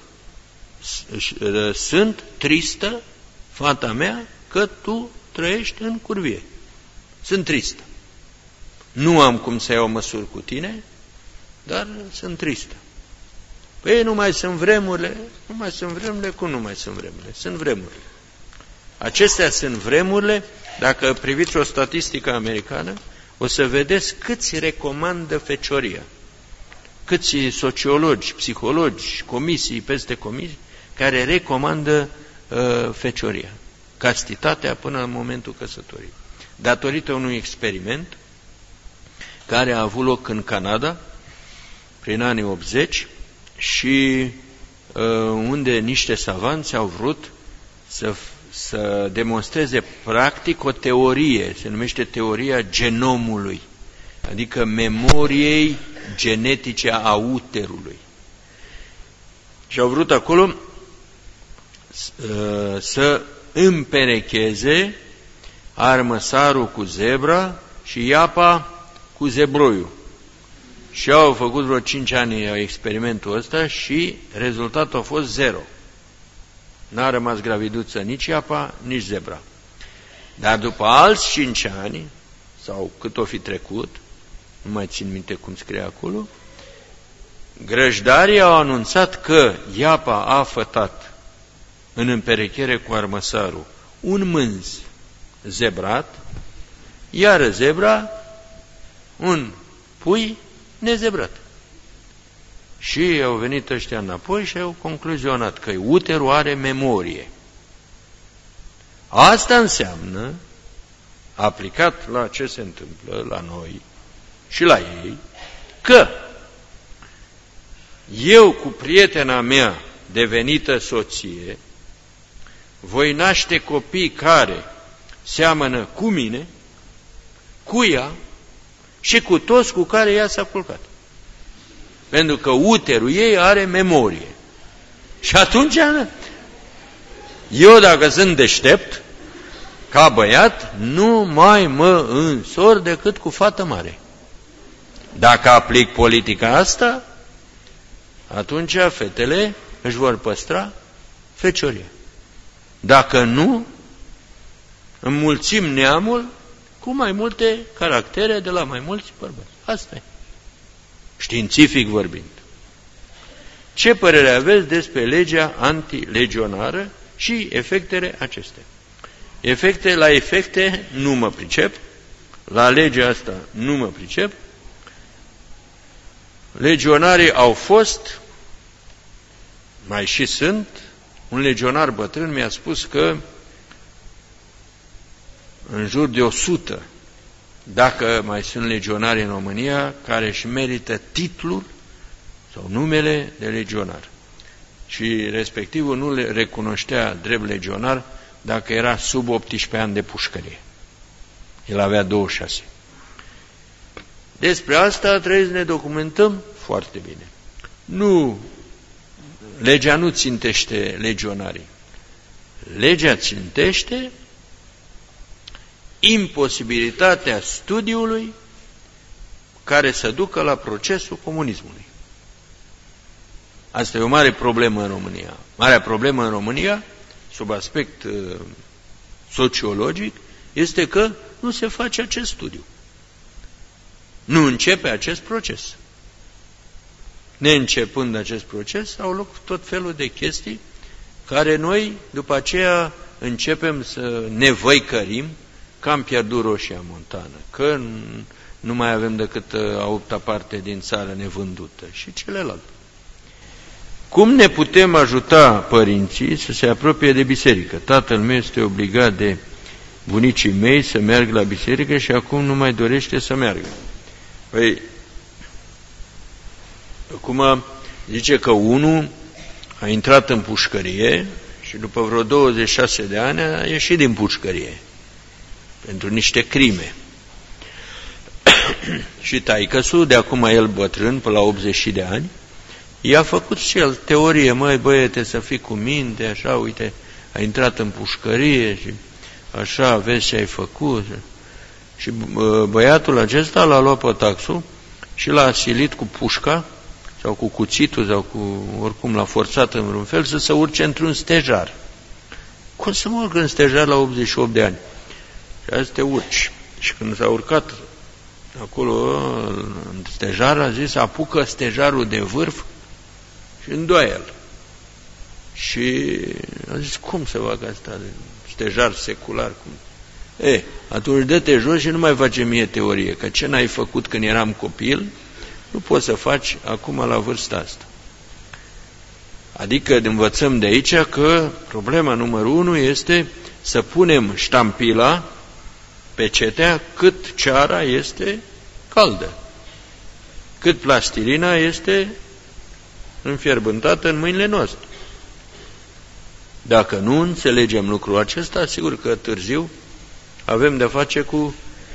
Sunt tristă, fata mea, că tu trăiești în curvie. Sunt tristă. Nu am cum să iau măsuri cu tine, dar sunt tristă. Păi nu mai sunt vremurile, cum nu mai sunt vremurile? Sunt vremurile. Acestea sunt vremurile, dacă priviți o statistică americană, o să vedeți câți recomandă fecioria. Câți sociologi, psihologi, comisii peste comisii, care recomandă fecioria, castitatea până în momentul căsătoriei. Datorită unui experiment care a avut loc în Canada, prin anii 80, și unde niște savanți au vrut să demonstreze practic o teorie, se numește teoria genomului, adică memoriei genetice a uterului. Și au vrut acolo să împerecheze armăsarul cu zebra și iapa cu zebroiul. Și au făcut vreo 5 ani experimentul ăsta și rezultatul a fost 0. N-a rămas graviduță nici iapa, nici zebra. Dar după alți 5 ani, sau cât o fi trecut, nu mai țin minte cum scrie acolo, grăjdarii au anunțat că iapa a fătat în împerechere cu armăsarul un mânz zebrat, iar zebra un pui nezebrat. Și au venit ăștia înapoi și au concluzionat că uterul are memorie. Asta înseamnă, aplicat la ce se întâmplă la noi și la ei, că eu cu prietena mea devenită soție voi naște copii care seamănă cu mine, cu ea și cu toți cu care ea s-a culcat. Pentru că uterul ei are memorie. Și atunci, eu dacă sunt deștept, ca băiat, nu mai mă însor decât cu fată mare. Dacă aplic politica asta, atunci fetele își vor păstra fecioria. Dacă nu, înmulțim neamul cu mai multe caractere de la mai mulți bărbați. Asta e. Științific vorbind. Ce părere aveți despre legea antilegionară și efectele acestea? La efecte nu mă pricep, la legea asta nu mă pricep. Legionarii au fost, mai și sunt, Un legionar bătrân mi-a spus că în jur de 100, dacă mai sunt legionari în România, care își merită titlul sau numele de legionar. Și respectivul nu le recunoștea drept legionar dacă era sub 18 ani de pușcărie. El avea 26. Despre asta trebuie să ne documentăm foarte bine. Legea nu țintește legionarii. Legea țintește imposibilitatea studiului care să ducă la procesul comunismului. Asta e o mare problemă în România. Marea problemă în România, sub aspect sociologic, este că nu se face acest studiu. Nu începe acest proces. Neîncepând acest proces, au loc tot felul de chestii care noi, după aceea, începem să ne văicărim că am pierdut Roșia Montană, că nu mai avem decât a 8-a parte din țară nevândută și celelalte. Cum ne putem ajuta părinții să se apropie de biserică? Tatăl meu este obligat de bunicii mei să meargă la biserică și acum nu mai dorește să meargă. Păi, acum zice că unul a intrat în pușcărie și după vreo 26 de ani a ieșit din pușcărie pentru niște crime. Și taică-su, de acum el bătrân, până la 80 de ani, i-a făcut și el teorie, măi băiete, să fii cu minte, așa, uite, a intrat în pușcărie și așa, vezi ce ai făcut. Și băiatul acesta l-a luat pe taxul și l-a asilit cu pușca sau cu cuțitul sau cu, oricum l-a forțat în vreun fel să se urce într-un stejar. Cum să mă urc în stejar la 88 de ani? Și azi te urci. Și când s-a urcat acolo în stejar, a zis, apucă stejarul de vârf și îndoaie el. Și a zis, cum să fac asta? Stejar secular, cum? Atunci dă-te jos și nu mai face mie teorie, că ce n-ai făcut când eram copil, nu poți să faci acum la vârsta asta. Adică învățăm de aici că problema numărul 1 este să punem ștampila pe cetea cât ceara este caldă, cât plastilina este înfierbântată în mâinile noastre. Dacă nu înțelegem lucrul acesta, sigur că târziu avem de face cu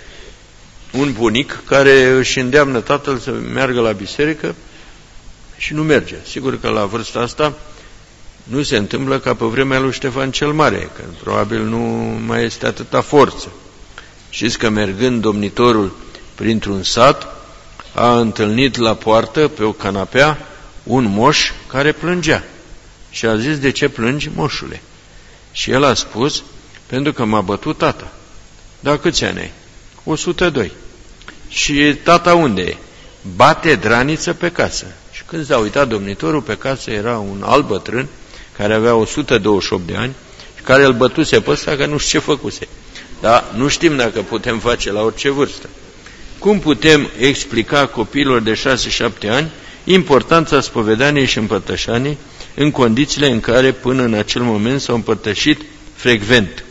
un bunic care își îndeamnă tatăl să meargă la biserică și nu merge. Sigur că la vârsta asta nu se întâmplă ca pe vremea lui Ștefan cel Mare, că probabil nu mai este atâta forță. Știți că mergând domnitorul printr-un sat, a întâlnit la poartă, pe o canapea, un moș care plângea. Și a zis, de ce plângi, moșule? Și el a spus, pentru că m-a bătut tata. Da, câți ani ai? 102. Și tata unde e? Bate draniță pe casă. Și când s-a uitat domnitorul, pe casă era un alt bătrân, care avea 128 de ani, și care îl bătuse pe ăsta, că nu știu ce făcuse. Dar nu știm dacă putem face la orice vârstă. Cum putem explica copiilor de 6-7 ani importanța spovedaniei și împărtășanii în condițiile în care până în acel moment s-au împărtășit frecvent?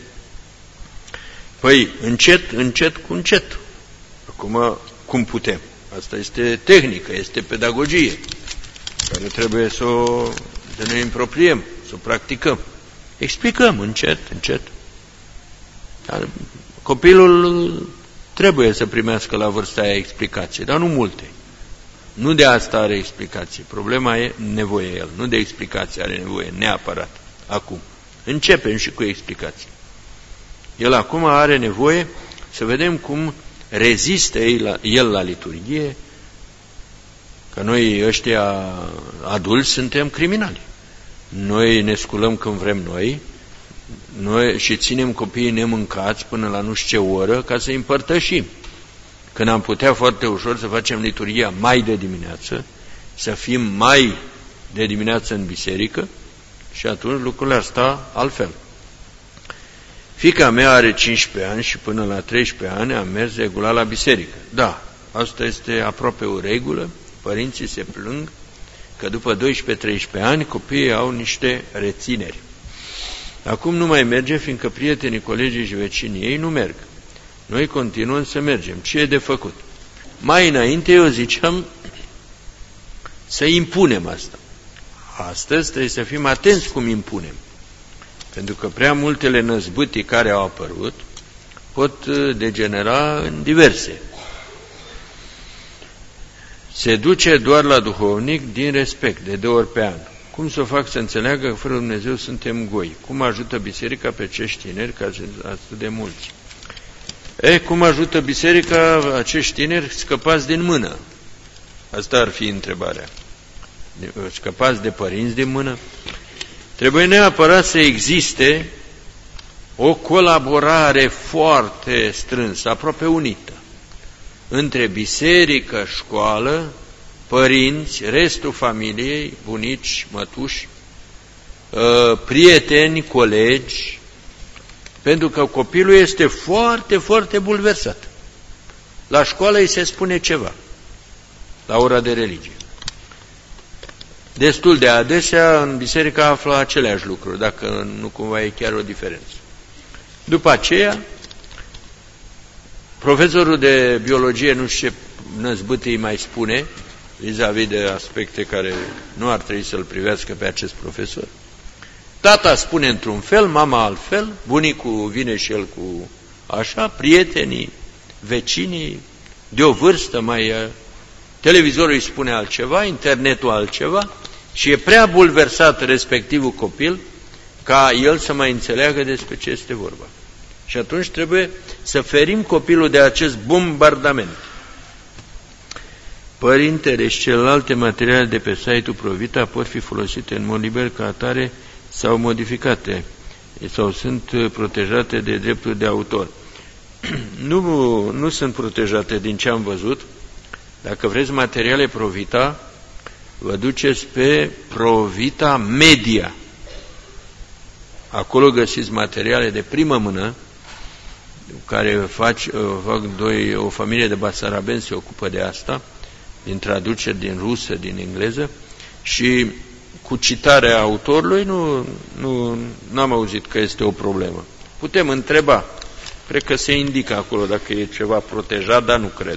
Păi, încet cu încet. Acum, cum putem? Asta este tehnică, este pedagogie, care trebuie să ne împropriem, să o practicăm. Explicăm încet. Dar copilul trebuie să primească la vârsta aia explicații, dar nu multe. Nu de asta are explicații. Problema e nevoie el, nu de explicații are nevoie neapărat. Acum, începem și cu explicații. El acum are nevoie să vedem cum rezistă el la liturghie, că noi ăștia adulți suntem criminali. Noi ne sculăm când vrem noi și ținem copiii nemâncați până la nu știu ce oră ca să împărtășim. Când am putea foarte ușor să facem liturghia mai de dimineață, să fim mai de dimineață în biserică și atunci lucrurile ar sta altfel. Fiica mea are 15 ani și până la 13 ani am mers regulat la biserică. Da, asta este aproape o regulă. Părinții se plâng că după 12-13 ani copiii au niște rețineri. Acum nu mai merge, fiindcă prietenii, colegii și vecinii ei nu merg. Noi continuăm să mergem. Ce e de făcut? Mai înainte eu ziceam să impunem asta. Astăzi trebuie să fim atenți cum impunem. Pentru că prea multele năzbâtii care au apărut pot degenera în diverse. Se duce doar la duhovnic din respect, de 2 ori pe an. Cum să o fac să înțeleagă că fără Dumnezeu suntem goi? Cum ajută biserica pe acești tineri, ca atât de mulți? Cum ajută biserica acești tineri scăpați din mână? Asta ar fi întrebarea. Scăpați de părinți din mână? Trebuie neapărat să existe o colaborare foarte strânsă, aproape unită, între biserică, școală, părinți, restul familiei, bunici, mătuși, prieteni, colegi, pentru că copilul este foarte, foarte bulversat. La școală îi se spune ceva, la ora de religie. Destul de adesea în biserică află aceleași lucruri, dacă nu cumva e chiar o diferență. După aceea, profesorul de biologie nu știu ce năzbât îi mai spune, vis-a-vis de aspecte care nu ar trebui să-l privească pe acest profesor. Tata spune într-un fel, mama altfel, bunicul vine și el cu așa, prietenii, vecinii, de o vârstă mai... Televizorul îi spune altceva, internetul altceva și e prea bulversat respectivul copil ca el să mai înțeleagă despre ce este vorba. Și atunci trebuie să ferim copilul de acest bombardament. Părintele și celelalte materiale de pe site-ul Provita pot fi folosite în mod liber ca atare sau modificate sau sunt protejate de drepturi de autor. Nu sunt protejate din ce am văzut. Dacă vreți materiale Provita, vă duceți pe Provita Media. Acolo găsiți materiale de primă mână, care fac o familie de basarabeni se ocupă de asta, din traduceri din rusă, din engleză, și cu citarea autorului nu am auzit că este o problemă. Putem întreba, cred că se indică acolo dacă e ceva protejat, dar nu cred.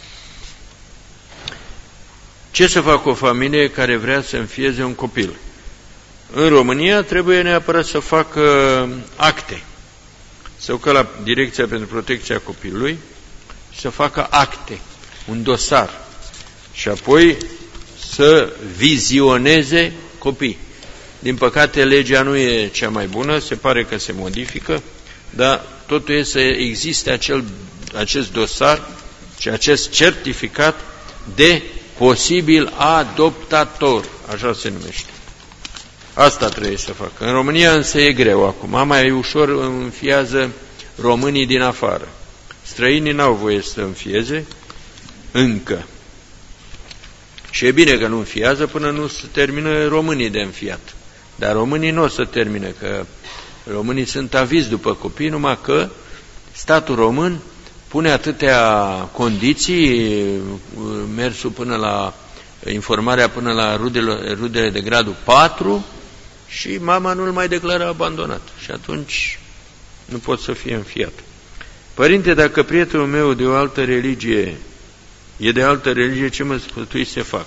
Ce să facă o familie care vrea să înfieze un copil? În România trebuie neapărat să facă acte. Să ducă la Direcția pentru Protecția Copilului și să facă acte, un dosar. Și apoi să vizioneze copii. Din păcate, legea nu e cea mai bună, se pare că se modifică, dar totul este să existe acest dosar și acest certificat de posibil adoptator, așa se numește. Asta trebuie să facă. În România însă e greu acum, mai ușor înfiază românii din afară. Străinii n-au voie să înfieze încă. Și e bine că nu înfiază până nu se termină românii de înfiat. Dar românii nu o să termine, că românii sunt avizi după copii, numai că statul român pune atâtea condiții, mersul până la informarea până la rudele de gradul 4 și mama nu îl mai declară abandonat. Și atunci nu pot să fie înfiat. Părinte, dacă prietenul meu de o altă religie e de altă religie, ce mă sfătui să fac?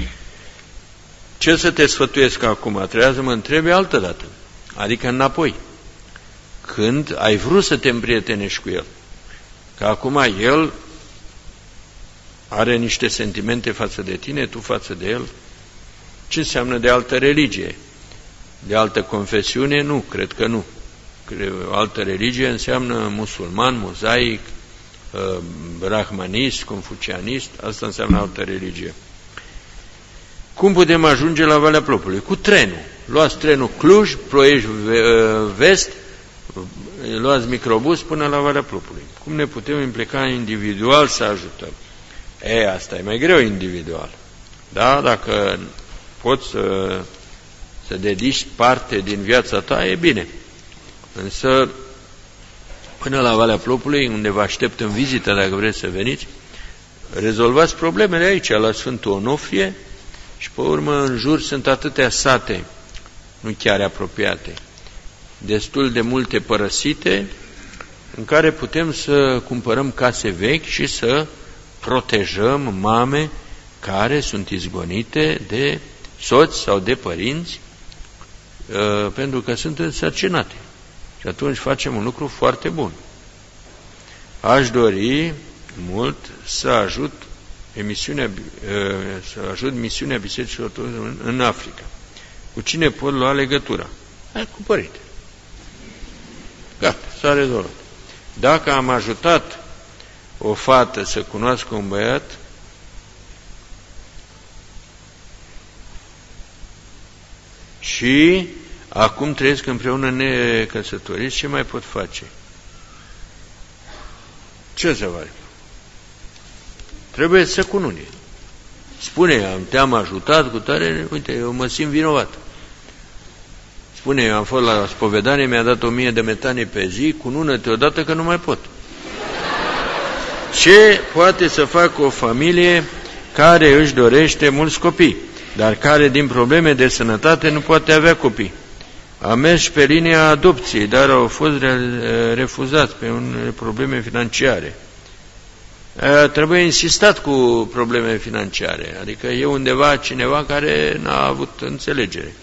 Ce să te sfătuiesc acum? Trebuia să mă întrebi altă dată. Adică înapoi. Când ai vrut să te împrietenești cu el. Că acum el are niște sentimente față de tine, tu față de el. Ce înseamnă de altă religie? De altă confesiune? Nu, cred că nu. O altă religie înseamnă musulman, mozaic, brahmanist, confucianist, asta înseamnă altă religie. Cum putem ajunge la Valea Plopului? Cu trenul. Luați trenul Cluj, Ploiești Vest, luați microbus până la Valea Plopului. Cum ne putem implica individual să ajutăm? Asta e mai greu individual. Da, dacă poți să dedici parte din viața ta, e bine. Însă, până la Valea Plopului, unde vă aștept în vizită, dacă vreți să veniți, rezolvați problemele aici, la Sfântul Onofrie, și pe urmă în jur sunt atâtea sate, nu chiar apropiate, destul de multe părăsite, în care putem să cumpărăm case vechi și să protejăm mame care sunt izgonite de soți sau de părinți pentru că sunt însărcinate. Și atunci facem un lucru foarte bun. Aș dori mult să ajut misiunea Bisericii Ortodoxe în Africa. Cu cine pot lua legătura? Cu părinte. Gata, s-a rezolvat. Dacă am ajutat o fată să cunoască un băiat, și acum trăiesc împreună necăsătoriți, ce mai pot face? Ce să fac? Trebuie să cunune. Spune, te-am ajutat cu tare, uite, eu mă simt vinovat. Spune, eu am fost la spovedanie, mi-a dat 1000 de metane pe zi, cunună-te odată că nu mai pot. Ce poate să facă o familie care își dorește mulți copii, dar care din probleme de sănătate nu poate avea copii? Am mers pe linia adopției, dar au fost refuzați pe probleme financiare. Trebuie insistat cu probleme financiare, adică e undeva cineva care n-a avut înțelegere.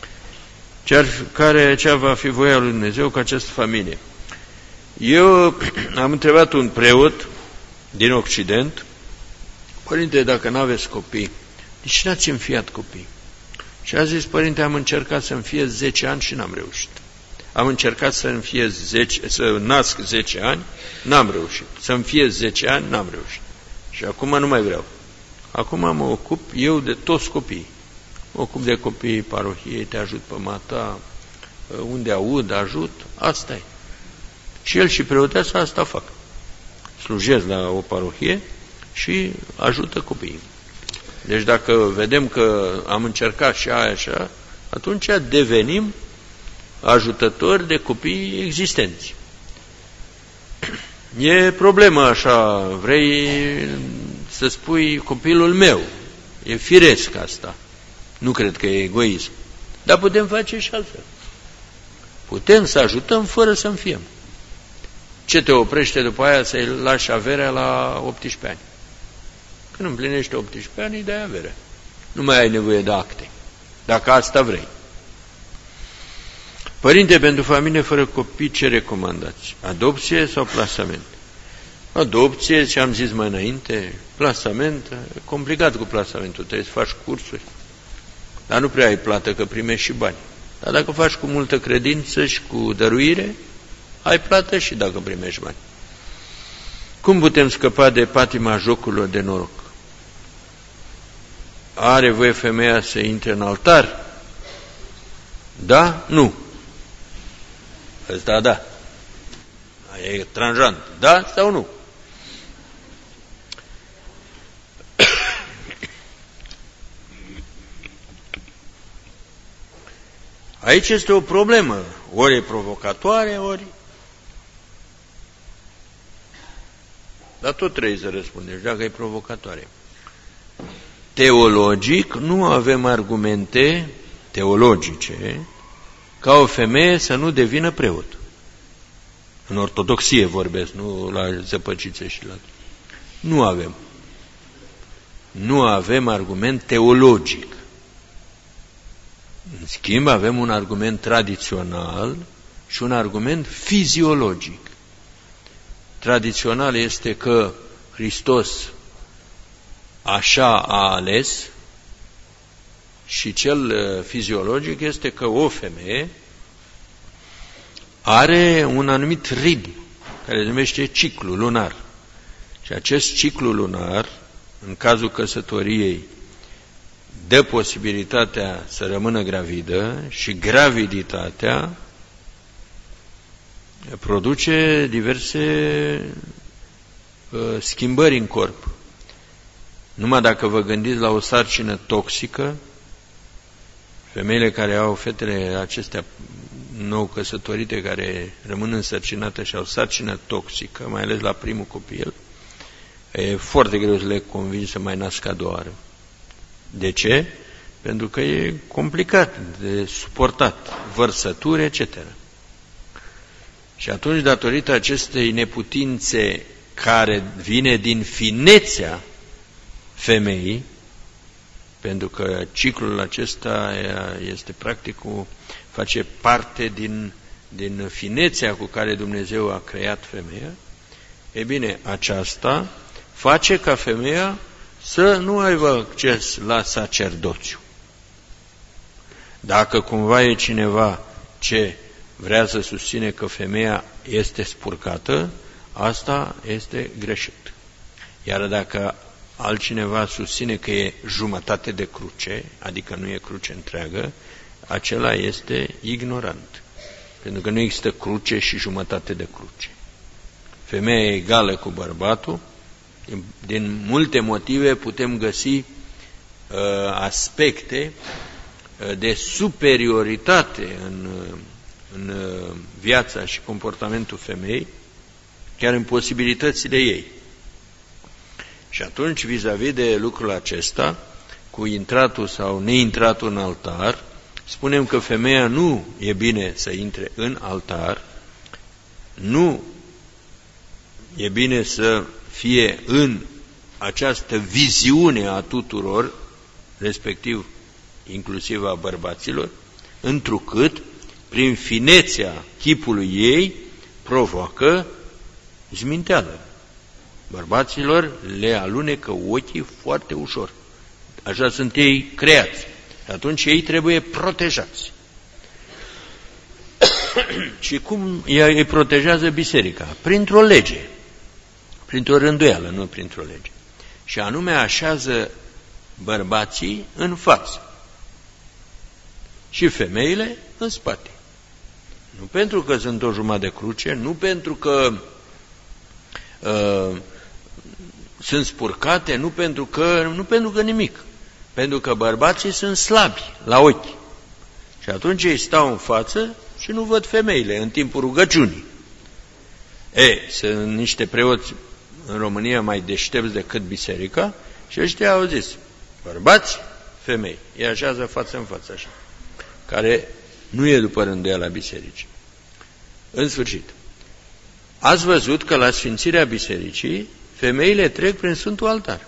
Ce va fi voia lui Dumnezeu cu această familie? Eu am întrebat un preot din Occident: părinte, dacă n-aveți copii, de ce n-ați înfiat copii? Și a zis: părinte, am încercat să-mi fie 10 ani și n-am reușit. Am încercat să nasc 10 ani, n-am reușit. Să-mi fie 10 ani, n-am reușit. Și acum nu mai vreau. Acum mă ocup eu de toți copiii. Mă ocup de copiii parohiei, te ajut pe mata, unde aud, ajut, asta e. Și el și preoteasa asta fac. Slujesc la o parohie și ajută copiii. Deci dacă vedem că am încercat și aia așa, atunci devenim ajutători de copii existenți. E problema așa, vrei să spui copilul meu, e firesc asta. Nu cred că e egoism. Dar putem face și altfel. Putem să ajutăm fără să înfiem. Ce te oprește după aia să-i lași averea la 18 ani? Când împlinești 18 ani, îi dai averea. Nu mai ai nevoie de acte, dacă asta vrei. Părinte, pentru familie fără copii, ce recomandați? Adopție sau plasament? Adopție, ce am zis mai înainte, plasament, complicat cu plasamentul, trebuie să faci cursuri, dar nu prea ai plată că primești și bani. Dar dacă faci cu multă credință și cu dăruire, ai plată și dacă primești bani. Cum putem scăpa de patima jocurilor de noroc? Are voie femeia să intre în altar? Da? Nu. Ăsta da. E tranjant. Da sau nu? Aici este o problemă. Ori e provocatoare, ori... Dar tot trebuie să răspundești, dacă e provocatoare. Teologic, nu avem argumente teologice ca o femeie să nu devină preot. În ortodoxie vorbesc, nu la zăpăcițe și la... Nu avem. Nu avem argument teologic. În schimb, avem un argument tradițional și un argument fiziologic. Tradițional este că Hristos așa a ales și cel fiziologic este că o femeie are un anumit ritm care se numește ciclu lunar. Și acest ciclu lunar, în cazul căsătoriei, dă posibilitatea să rămână gravidă și graviditatea produce diverse schimbări în corp. Numai dacă vă gândiți la o sarcină toxică, femeile care au fetele acestea nou căsătorite care rămân însărcinate și au sarcină toxică, mai ales la primul copil, e foarte greu să le convingi să mai nască a doua oară. De ce? Pentru că e complicat de suportat, vărsături, etc. Și atunci, datorită acestei neputințe care vine din finețea femeii, pentru că ciclul acesta este practic face parte din finețea cu care Dumnezeu a creat femeia, e bine, aceasta face ca femeia să nu aibă acces la sacerdoțiu. Dacă cumva e cineva ce vrea să susține că femeia este spurcată, asta este greșit. Iar dacă altcineva susține că e jumătate de cruce, adică nu e cruce întreagă, acela este ignorant. Pentru că nu există cruce și jumătate de cruce. Femeia e egală cu bărbatul. Din multe motive putem găsi aspecte de superioritate în viața și comportamentul femeii, chiar în posibilitățile ei. Și atunci, vis-a-vis de lucrul acesta, cu intratul sau neintratul în altar, spunem că femeia nu e bine să intre în altar, nu e bine să fie în această viziune a tuturor, respectiv inclusiv a bărbaților, întrucât, prin finețea chipului ei, provoacă zminteală. Bărbaților le alunecă ochii foarte ușor. Așa sunt ei creați. Atunci ei trebuie protejați. Și cum îi protejează biserica? Printr-o lege. Printr-o rânduială, nu printr-o lege. Și anume așează bărbații în față și femeile în spate. Nu pentru că sunt o jumătate de cruce, nu pentru că sunt spurcate, nu pentru că nimic. Pentru că bărbații sunt slabi la ochi. Și atunci ei stau în față și nu văd femeile în timpul rugăciunii. Sunt niște preoți în România mai deștepți decât biserica și ăștia au zis, bărbați, femei, îi așează față în față așa, care nu e după rânduiala bisericii. În sfârșit, ați văzut că la sfințirea bisericii femeile trec prin Sfântul Altar.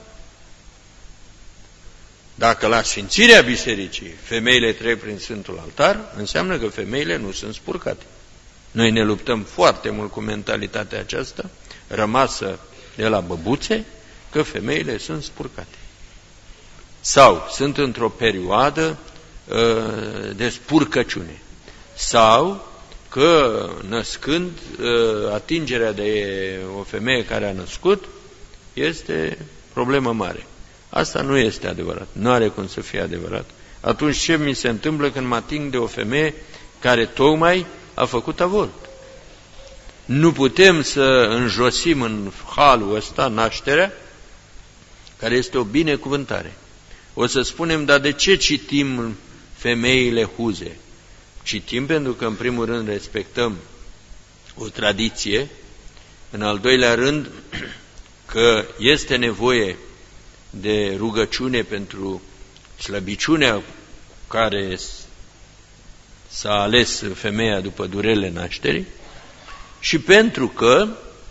Dacă la sfințirea bisericii femeile trec prin Sfântul Altar, înseamnă că femeile nu sunt spurcate. Noi ne luptăm foarte mult cu mentalitatea aceasta, rămasă de la băbuțe, că femeile sunt spurcate. Sau sunt într-o perioadă de spurcăciune. Sau că născând, atingerea de o femeie care a născut este problemă mare. Asta nu este adevărat. Nu are cum să fie adevărat. Atunci ce mi se întâmplă când mă ating de o femeie care tocmai a făcut avort? Nu putem să înjosim în halul ăsta nașterea, care este o binecuvântare. O să spunem, dar de ce citim femeile huze? Citim pentru că, în primul rând, respectăm o tradiție, în al doilea rând, că este nevoie de rugăciune pentru slăbiciunea care s-a ales femeia după durerile nașterii și pentru că,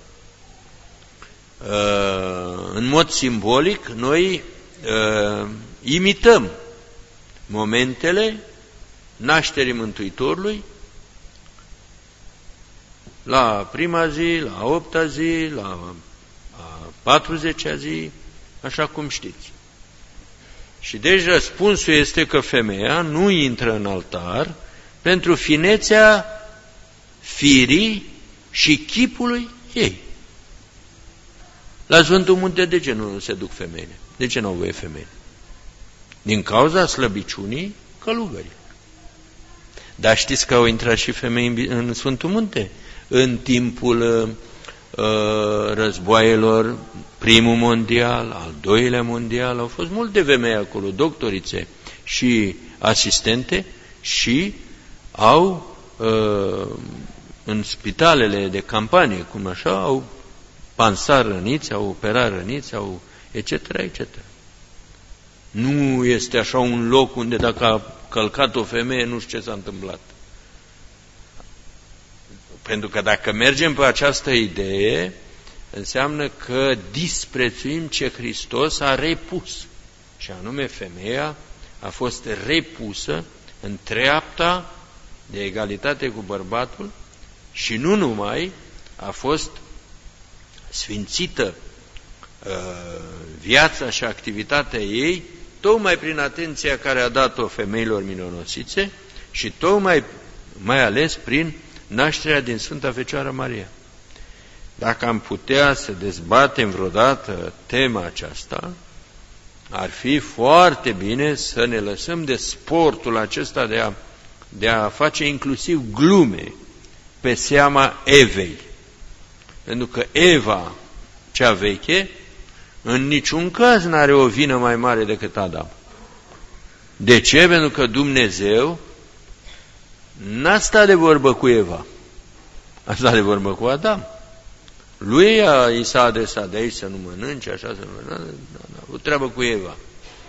în mod simbolic, noi imităm momentele nașterii Mântuitorului la prima zi, la 8-a zi, la 40-a zi, așa cum știți. Și deci răspunsul este că femeia nu intră în altar pentru finețea firii și chipului ei. La Sfântul Munte de ce nu se duc femeile? De ce nu au voie femeile? Din cauza slăbiciunii călugării. Dar știți că au intrat și femei în Sfântul Munte? În timpul războaielor, primul mondial, al doilea mondial, au fost multe femei acolo, doctorițe și asistente și au în spitalele de campanie, cum așa, au pansat răniți, au operat răniți, au etc., etc. Nu este așa un loc unde dacă a călcat o femeie, nu știu ce s-a întâmplat. Pentru că dacă mergem pe această idee, înseamnă că disprețuim ce Hristos a repus. Și anume, femeia a fost repusă în treapta de egalitate cu bărbatul și nu numai, a fost sfințită viața și activitatea ei, tocmai prin atenția care a dat-o femeilor minunosițe și tocmai mai ales prin nașterea din Sfânta Fecioară Maria. Dacă am putea să dezbatem vreodată tema aceasta, ar fi foarte bine să ne lăsăm de sportul acesta de a face inclusiv glume pe seama Evei. Pentru că Eva, cea veche, în niciun caz n-are o vină mai mare decât Adam. De ce? Pentru că Dumnezeu n-a stat de vorbă cu Eva, a stat de vorbă cu Adam. Lui i s-a adresat de aici să nu mănânce, așa să nu mănânce, o treabă cu Eva.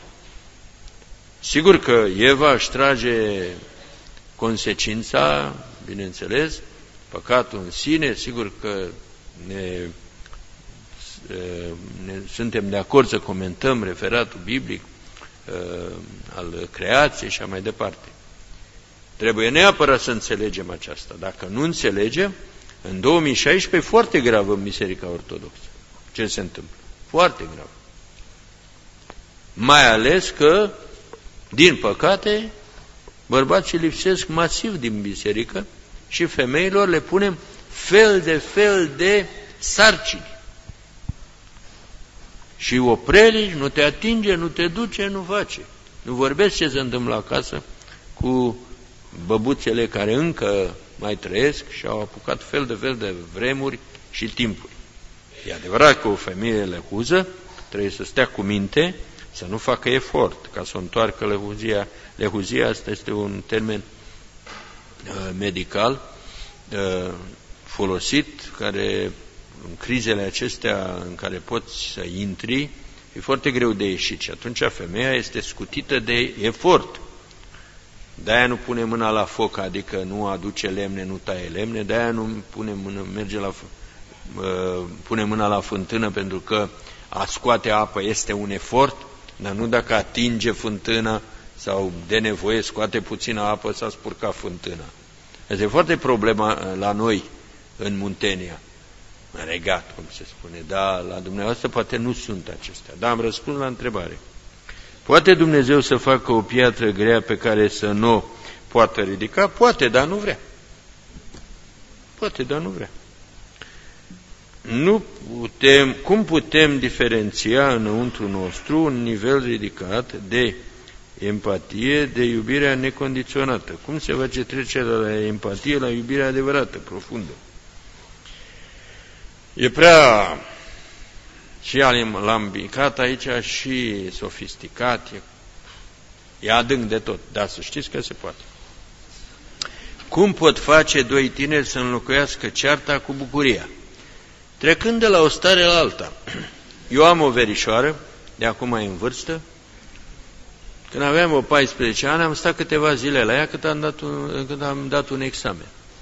Sigur că Eva își trage consecința, bineînțeles, păcatul în sine, sigur că suntem de acord să comentăm referatul biblic al creației și așa mai departe. Trebuie neapărat să înțelegem aceasta. Dacă nu înțelegem, în 2016 foarte grav în Biserica Ortodoxă. Ce se întâmplă? Foarte grav. Mai ales că, din păcate, bărbații lipsesc masiv din biserică și femeilor le punem fel de sarcini. Și o predici, nu te atinge, nu te duce, nu face. Nu vorbesc ce se întâmplă acasă cu băbuțele care încă mai trăiesc și au apucat fel de vremuri și timpuri. E adevărat că o femeie lehuză trebuie să stea cu minte, să nu facă efort ca să o întoarcă lehuzia. Lehuzia, asta este un termen medical folosit, care în crizele acestea în care poți să intri, e foarte greu de ieșit și atunci femeia este scutită de efort. De-aia nu pune mâna la foc, adică nu aduce lemne, nu taie lemne, de-aia nu pune mâna la fântână, pentru că a scoate apă este un efort, dar nu dacă atinge fântâna sau de nevoie scoate puțină apă s-a spurcat fântâna. Asta e foarte problema la noi în Muntenia, în Regat, cum se spune, dar la dumneavoastră poate nu sunt acestea. Dar am răspuns la întrebare. Poate Dumnezeu să facă o piatră grea pe care să nu o poată ridica? Poate, dar nu vrea. Poate, dar nu vrea. Cum putem diferenția înăuntru nostru un nivel ridicat de empatie, de iubirea necondiționată? Cum se face trecerea de la empatie la iubirea adevărată, profundă? E prea și alambicat aici și sofisticat, e adânc de tot, dar să știți că se poate. Cum pot face doi tineri să înlocuiască cearta cu bucuria? Trecând de la o stare la alta. Eu am o verișoară, de acum e în vârstă. Când aveam o 14 ani, am stat câteva zile la ea când am dat un examen.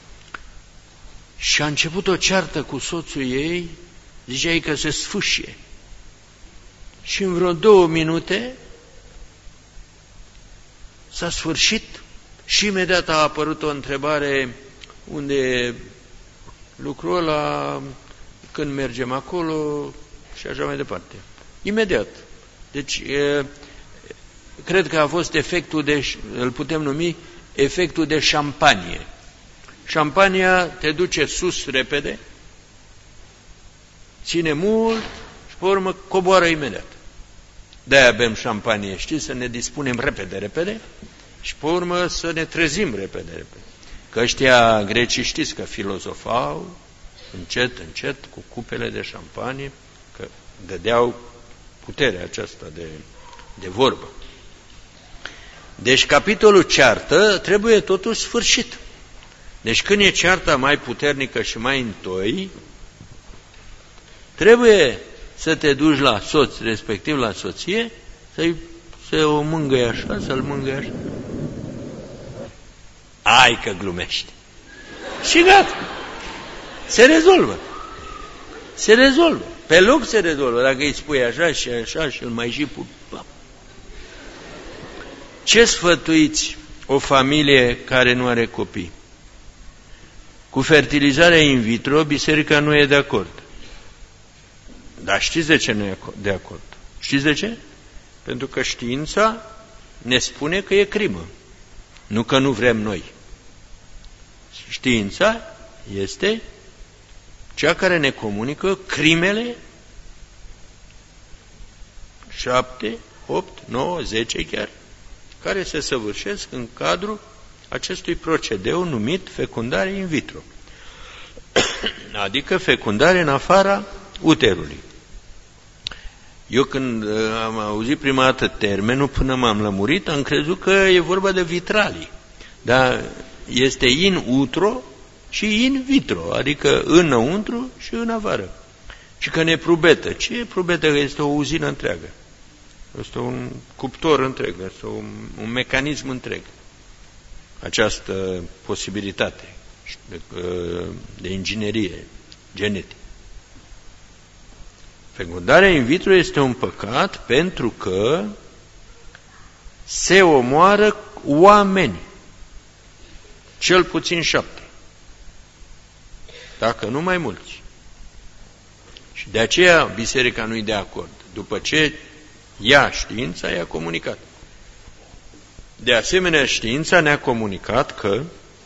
Și a început o ceartă cu soțul ei, zicea ei că se sfâșie. Și în vreo 2 minute s-a sfârșit și imediat a apărut o întrebare: unde lucrul ăla, când mergem acolo și așa mai departe. Imediat. Deci, cred că a fost efectul îl putem numi efectul de șampanie. Șampania te duce sus repede, ține mult și pe urmă coboară imediat. De-aia bem șampanie, știți, să ne dispunem repede și pe urmă să ne trezim repede. Că ăștia grecii știți că filozofau încet cu cupele de șampanie, că dădeau puterea aceasta de vorbă. Deci capitolul ceartă trebuie totuși sfârșit. Deci când e cearta mai puternică și mai întoi, trebuie să te duci la soț, respectiv la soție, să o mângâi așa, să-l mângâi așa. Ai că glumești. Și gata. Se rezolvă. Se rezolvă. Pe loc se rezolvă. Dacă îi spui așa și așa și îl mai și pui. Ce sfătuiți o familie care nu are copii? Cu fertilizarea in vitro, biserica nu e de acord. Dar știți de ce nu e de acord? Știți de ce? Pentru că știința ne spune că e crimă. Nu că nu vrem noi. Știința este cea care ne comunică crimele 7, 8, 9, 10 chiar, care se săvârșesc în cadrul acestui procedeu numit fecundare in vitro. Adică fecundare în afara uterului. Eu când am auzit prima dată termenul, până m-am lămurit, am crezut că e vorba de vitralii. Dar este in utero și in vitro, adică înăuntru și în afară. Și că ne prubetă. Ce e prubetă? Este o uzină întreagă. Este un cuptor întreg, este un mecanism întreg. Această posibilitate de inginerie genetică. Fecundarea in vitro este un păcat pentru că se omoară oameni. Cel puțin 7. Dacă nu mai mulți. Și de aceea biserica nu-i de acord. După ce știința i-a comunicat. De asemenea, știința ne-a comunicat că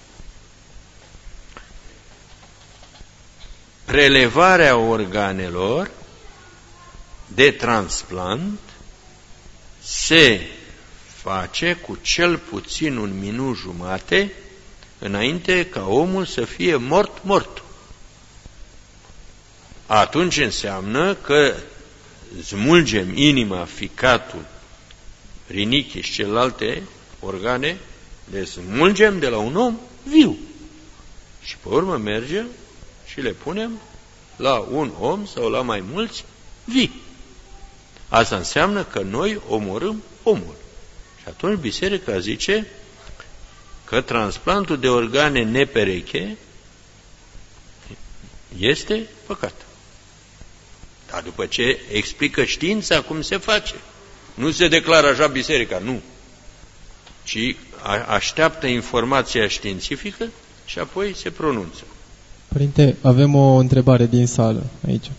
prelevarea organelor de transplant se face cu cel puțin 1 minut jumate înainte ca omul să fie mort. Atunci înseamnă că smulgem inima, ficatul, rinichii și celelalte organe, le smulgem de la un om viu. Și pe urmă mergem și le punem la un om sau la mai mulți vii. Asta înseamnă că noi omorâm omul. Și atunci biserica zice că transplantul de organe nepereche este păcat. Dar după ce explică știința cum se face, nu se declară așa biserica, nu. Ci așteaptă informația științifică și apoi se pronunță. Părinte, avem o întrebare din sală aici.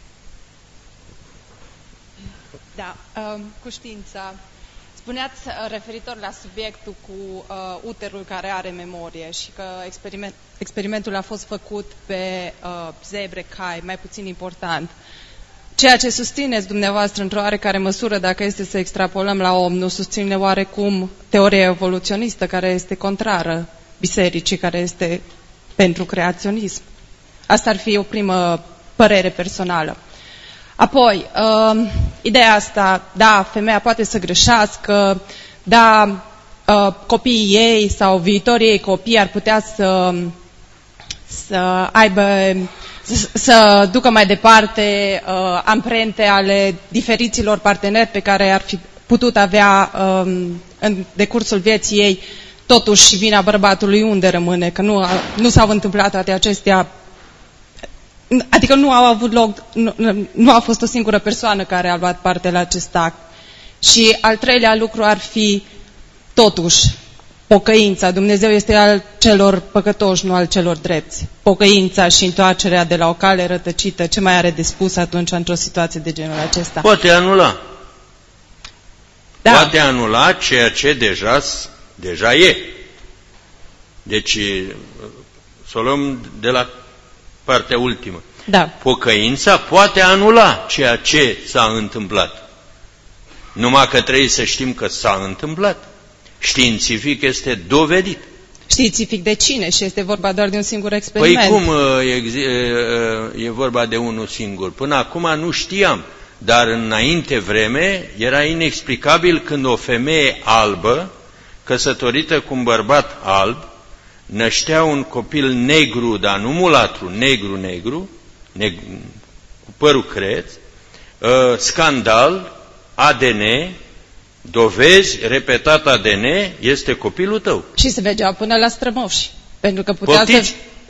Da, cu știința. Spuneați referitor la subiectul cu uterul care are memorie și că experimentul a fost făcut pe zebre, cai, mai puțin important. Ceea ce susțineți dumneavoastră într-o oarecare măsură, dacă este să extrapolăm la om, nu susține oarecum teoria evoluționistă care este contrară bisericii, care este pentru creaționism? Asta ar fi o primă părere personală. Apoi, ideea asta, da, femeia poate să greșească, da, copiii ei sau viitorii ei copii ar putea să ducă mai departe amprente ale diferiților parteneri pe care ar fi putut avea în decursul vieții ei. Totuși, vina bărbatului unde rămâne? Că nu s-au întâmplat toate acestea. Adică nu au avut loc, nu a fost o singură persoană care a luat parte la acest act. Și al treilea lucru ar fi, totuși, pocăința. Dumnezeu este al celor păcătoși, nu al celor drepți. Pocăința și întoarcerea de la o cale rătăcită, ce mai are de spus atunci într-o situație de genul acesta? Poate anula. Da. Poate anula ceea ce deja e. Deci, să o luăm de la partea ultimă. Da. Pocăința poate anula ceea ce s-a întâmplat. Numai că trebuie să știm că s-a întâmplat. Științific este dovedit. Științific de cine? Și este vorba doar de un singur experiment. Păi cum e vorba de unul singur? Până acum nu știam, dar înainte vreme era inexplicabil când o femeie albă, căsătorită cu un bărbat alb, năștea un copil negru, dar nu mulatru, negru, cu părul creț, scandal, ADN, dovezi, repetat ADN, este copilul tău. Și se mergea până la strămoși. Pentru că putea Poftiți?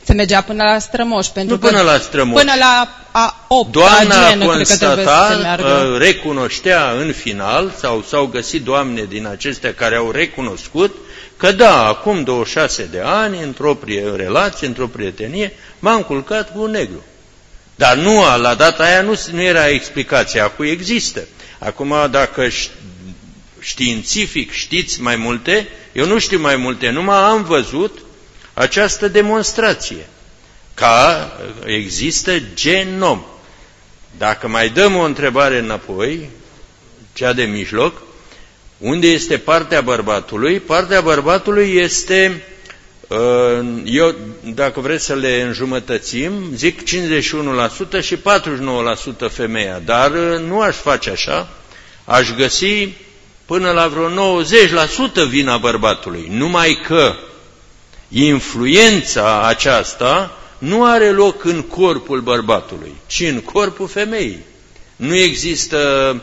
Se mergea până la strămoși. Nu până la strămoși. Până la a 8-a Doamna genă, cred că trebuie să se meargă. recunoștea în final, sau s-au găsit doamne din acestea care au recunoscut, că da, acum 26 de ani, într-o relație, într-o prietenie, m-am culcat cu un negru. Dar nu, la data aia nu era explicația, acum există. Acum, dacă științific știți mai multe, eu nu știu mai multe, numai am văzut această demonstrație, că există genom. Dacă mai dăm o întrebare înapoi, cea de mijloc, unde este partea bărbatului? Partea bărbatului este, eu, dacă vreți să le înjumătățim, zic 51% și 49% femeia, dar nu aș face așa, aș găsi până la vreo 90% vina bărbatului, numai că influența aceasta nu are loc în corpul bărbatului, ci în corpul femeii. Nu există,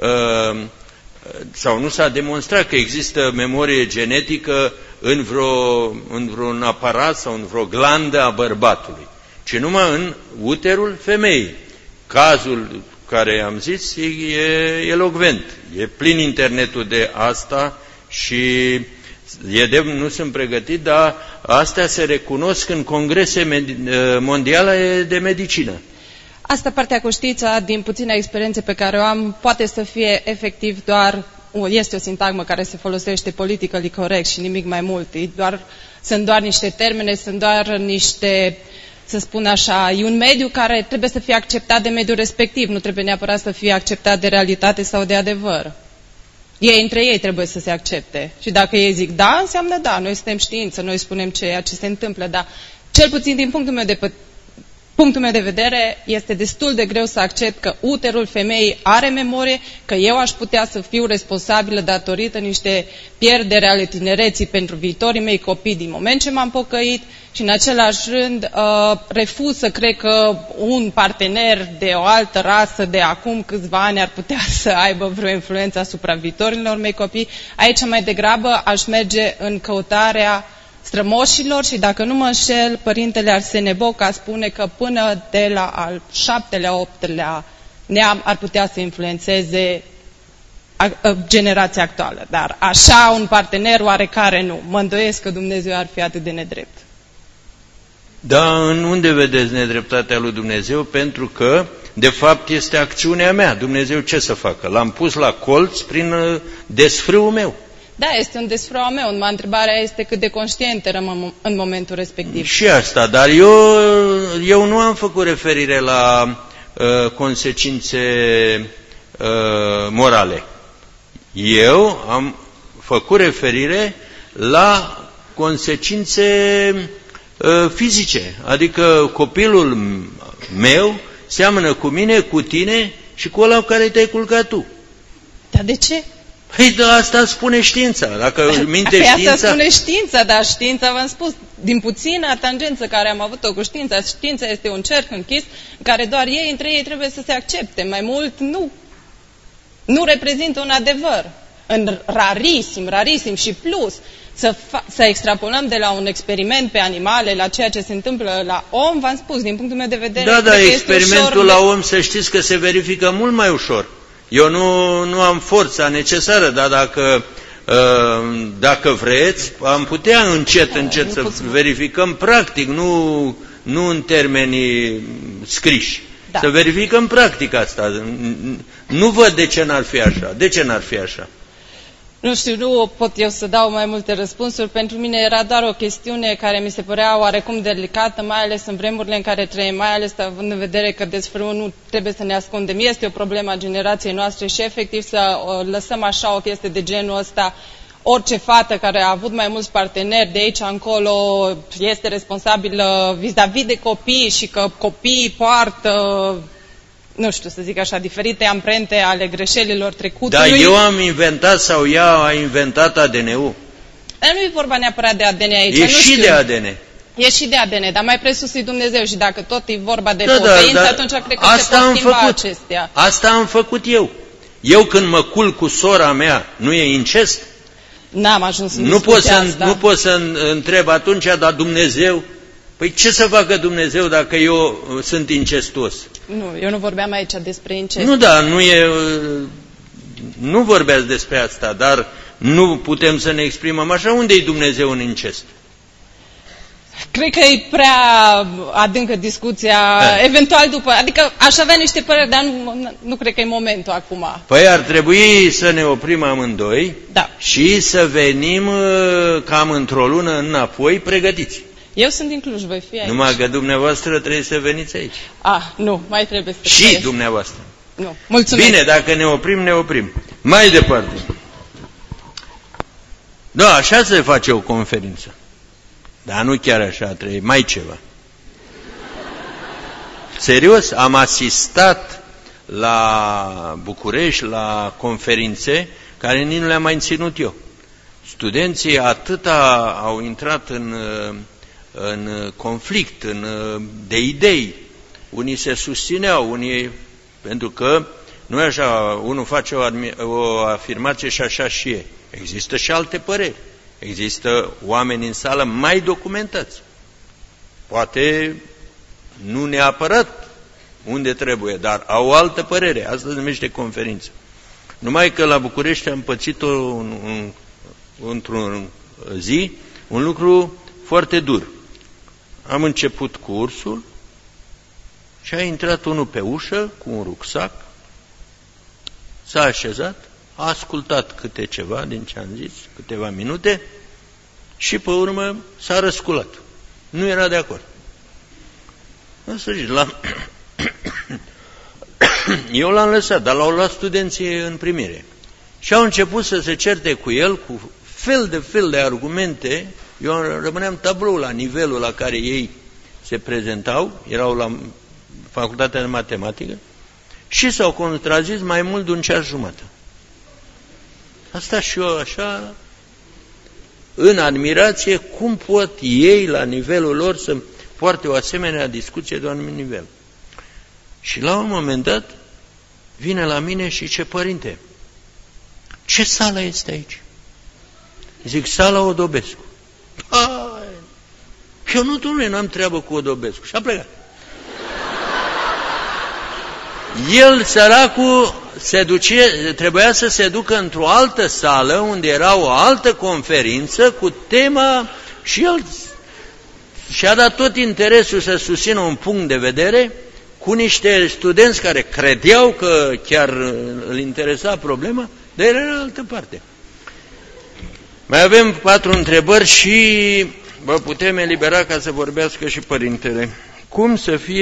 sau nu s-a demonstrat că există memorie genetică în vreun aparat sau în vreo glandă a bărbatului, ci numai în uterul femeii. Cazul care am zis e elocvent, e plin internetul de asta și nu sunt pregătit, dar astea se recunosc în congrese mondiale de medicină. Asta partea cu știința, din puține experiențe pe care o am, poate să fie efectiv doar, este o sintagmă care se folosește politically corect și nimic mai mult. Sunt doar niște termene, sunt doar niște, să spun așa, e un mediu care trebuie să fie acceptat de mediul respectiv, nu trebuie neapărat să fie acceptat de realitate sau de adevăr. Ei între ei trebuie să se accepte. Și dacă ei zic da, înseamnă da, noi suntem știință, noi spunem ceea ce se întâmplă, dar cel puțin din punctul meu de vedere, este destul de greu să accept că uterul femeii are memorie, că eu aș putea să fiu responsabilă datorită niște pierderi ale tinereții pentru viitorii mei copii din moment ce m-am pocăit și în același rând refuz să cred că un partener de o altă rasă de acum câțiva ani ar putea să aibă vreo influență asupra viitorilor mei copii. Aici mai degrabă aș merge în căutarea strămoșilor și dacă nu mă înșel, părintele Arsene Boca spune că până de la al 7-lea, 8-lea neam ar putea să influențeze generația actuală. Dar așa un partener oarecare nu. Mă îndoiesc că Dumnezeu ar fi atât de nedrept. Da, în unde vedeți nedreptatea lui Dumnezeu? Pentru că, de fapt, este acțiunea mea. Dumnezeu ce să facă? L-am pus la colț prin desfrâul meu. Da, este un desfrâu al meu. Întrebarea este cât de conștient eram în momentul respectiv. Și asta, dar eu nu am făcut referire la consecințe morale. Eu am făcut referire la consecințe fizice. Adică copilul meu seamănă cu mine, cu tine și cu ăla cu care te-ai culcat tu. Dar de ce? Păi da, asta spune știința. Dacă minte știința... Asta spune știința, dar știința, v-am spus, din puțină tangență care am avut-o cu știința, știința este un cerc închis în care doar ei, între ei, trebuie să se accepte. Mai mult, nu reprezintă un adevăr. În rarisim și plus, să extrapolăm de la un experiment pe animale la ceea ce se întâmplă la om, v-am spus, din punctul meu de vedere... Da, dar experimentul la om, să știți că se verifică mult mai ușor. Eu nu am forța necesară, dar dacă vreți, am putea încet să verificăm practic, nu în termenii scriși. Da. Să verificăm practic asta. Nu văd de ce n-ar fi așa. De ce n-ar fi așa? Nu știu, nu pot eu să dau mai multe răspunsuri. Pentru mine era doar o chestiune care mi se părea oarecum delicată, mai ales în vremurile în care trăim, mai ales având în vedere că desfrâul nu trebuie să ne ascundem. Este o problemă a generației noastre și efectiv să lăsăm așa o chestie de genul ăsta. Orice fată care a avut mai mulți parteneri de aici încolo este responsabilă vis-a-vis de copii și că copiii poartă... nu știu să zic așa, diferite amprente ale greșelilor trecutului. Dar eu am inventat sau ea a inventat ADN-ul? Dar nu e vorba neapărat de ADN aici. E și de ADN. E și de ADN, dar mai presus e Dumnezeu și dacă tot e vorba de proteință, atunci cred că se pot schimba acestea. Asta am făcut eu. Eu când mă culc cu sora mea, nu e incest? N-am ajuns în discuția asta. Nu pot să întreb atunci, dar Dumnezeu... Păi ce să facă Dumnezeu dacă eu sunt incestuos? Nu, eu nu vorbeam aici despre incest. Nu, da, nu vorbeați despre asta, dar nu putem să ne exprimăm așa. Unde e Dumnezeu în incest? Cred că e prea adâncă discuția, eventual după, adică aș avea niște păreri, dar nu cred că e momentul acum. Păi ar trebui să ne oprim amândoi, da, și să venim cam într-o lună înapoi pregătiți. Eu sunt din Cluj, voi fi aici. Numai că dumneavoastră trebuie să veniți aici. Nu, mai trebuie să și dumneavoastră. Nu, mulțumesc. Bine, dacă ne oprim, ne oprim. Mai departe. Da, așa se face o conferință. Dar nu chiar așa, trebuie mai ceva. Serios, am asistat la București, la conferințe care nici nu le-am mai ținut eu. Studenții atâta au intrat în conflict, de idei. Unii se susțineau, unii, pentru că nu e așa, unul face o afirmație și așa și e. Există și alte păreri. Există oameni în sală mai documentați. Poate nu neapărat unde trebuie, dar au o altă părere. Asta se numește conferință. Numai că la București am pățit-o într-o zi un lucru foarte dur. Am început cursul și a intrat unul pe ușă cu un rucsac, s-a așezat, a ascultat câte ceva din ce am zis, câteva minute, și pe urmă s-a răsculat. Nu era de acord. În sfârșit, eu l-am lăsat, dar l-au luat studenții în primire. Și au început să se certe cu el, cu fel de argumente. Eu rămâneam tablou la nivelul la care ei se prezentau, erau la facultatea de matematică, și s-au contrazis mai mult de un ceas jumătate. Asta și eu așa, în admirație, cum pot ei, la nivelul lor, să poarte o asemenea discuție de un anumit nivel. Și la un moment dat, vine la mine și zice: părinte, ce sală este aici? Zic: sala Odobescu. Eu nu, domnule, n-am treabă cu Odobescu. Și a plecat. El, săracul, trebuia să se ducă într-o altă sală unde era o altă conferință cu tema, și el și-a dat tot interesul să susțină un punct de vedere cu niște studenți care credeau că chiar îl interesa problema, dar era în altă parte. Mai avem 4 întrebări și vă putem elibera ca să vorbească și părintele. Cum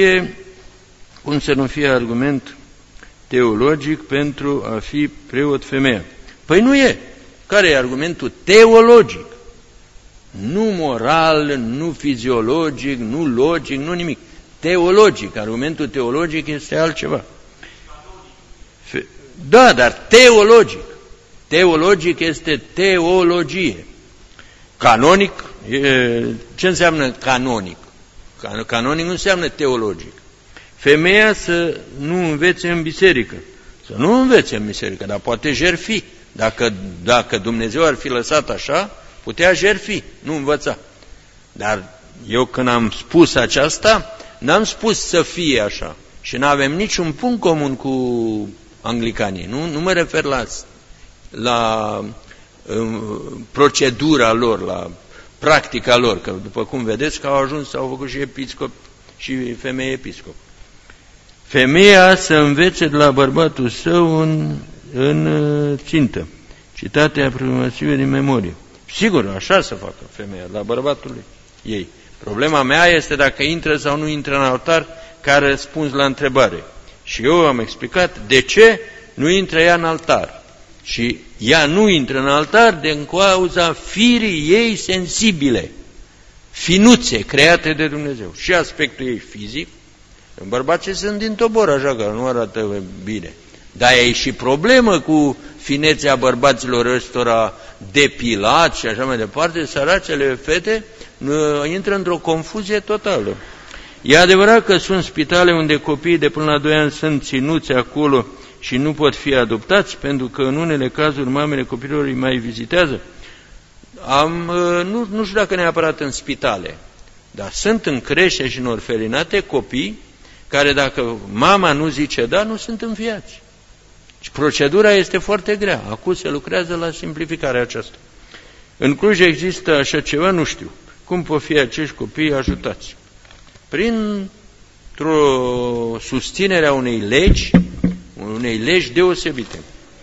să nu fie argument teologic pentru a fi preot femeia? Păi nu e. Care e argumentul teologic? Nu moral, nu fiziologic, nu logic, nu nimic. Teologic. Argumentul teologic este altceva. Da, dar teologic. Teologic este teologie. Canonic, ce înseamnă canonic? Canonic nu înseamnă teologic. Femeia să nu învețe în biserică. Să nu învețe în biserică, dar poate jertfi. Dacă Dumnezeu ar fi lăsat așa, putea jertfi, nu învăța. Dar eu când am spus aceasta, n-am spus să fie așa. Și nu avem niciun punct comun cu anglicanii. Nu mă refer la procedura lor, la practica lor, că după cum vedeți că au făcut și episcopi și femei episcop. Femeia să învețe de la bărbatul său în țintă. Citate aproximative din memorie. Sigur, așa să facă femeia, la bărbatul ei. Problema mea este dacă intră sau nu intră în altar, ca răspuns la întrebare. Și eu am explicat de ce nu intră ea în altar. Și ea nu intră în altar din cauza firii ei sensibile, finuțe, create de Dumnezeu. Și aspectul ei fizic. Bărbații sunt din tobor, așa că nu arată bine. Dar e și problemă cu finețea bărbaților ăstora depilați și așa mai departe. Săracele fete intră într-o confuzie totală. E adevărat că sunt spitale unde copiii de până la 2 ani sunt ținuți acolo și nu pot fi adoptați, pentru că în unele cazuri mamele copilor îi mai vizitează. Nu știu dacă neapărat în spitale, Dar sunt în crește și în orfelinate copii care dacă mama nu zice da, nu sunt înviați. Și procedura este foarte grea. Acum se lucrează la simplificarea aceasta. În Cluj există așa ceva, nu știu. Cum pot fi acești copii ajutați? Printr-o susținere a unei legi deosebite.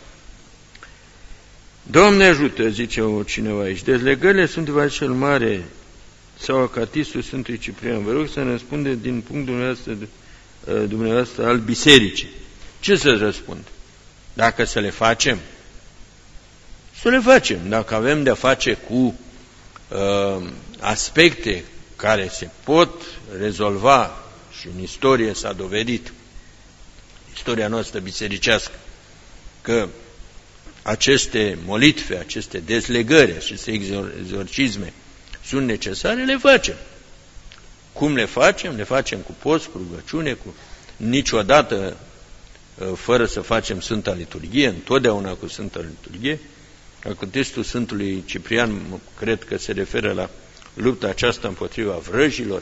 Doamne ajută, zice cineva aici, dezlegările Sfântului cel Mare sau acatistul Sfântului Ciprian, vă rog să ne răspunde din punctul dumneavoastră al bisericii. Ce să răspund? Dacă să le facem? Să le facem. Dacă avem de-a face cu aspecte care se pot rezolva și în istorie s-a dovedit, istoria noastră bisericească, că aceste molitve, aceste dezlegări, aceste exorcisme sunt necesare, le facem. Cum le facem? Le facem cu post, cu rugăciune, niciodată fără să facem Sfânta Liturghie, întotdeauna cu Sfânta Liturghie. Acatestul Sfântului Ciprian, cred că se referă la lupta aceasta împotriva vrăjilor,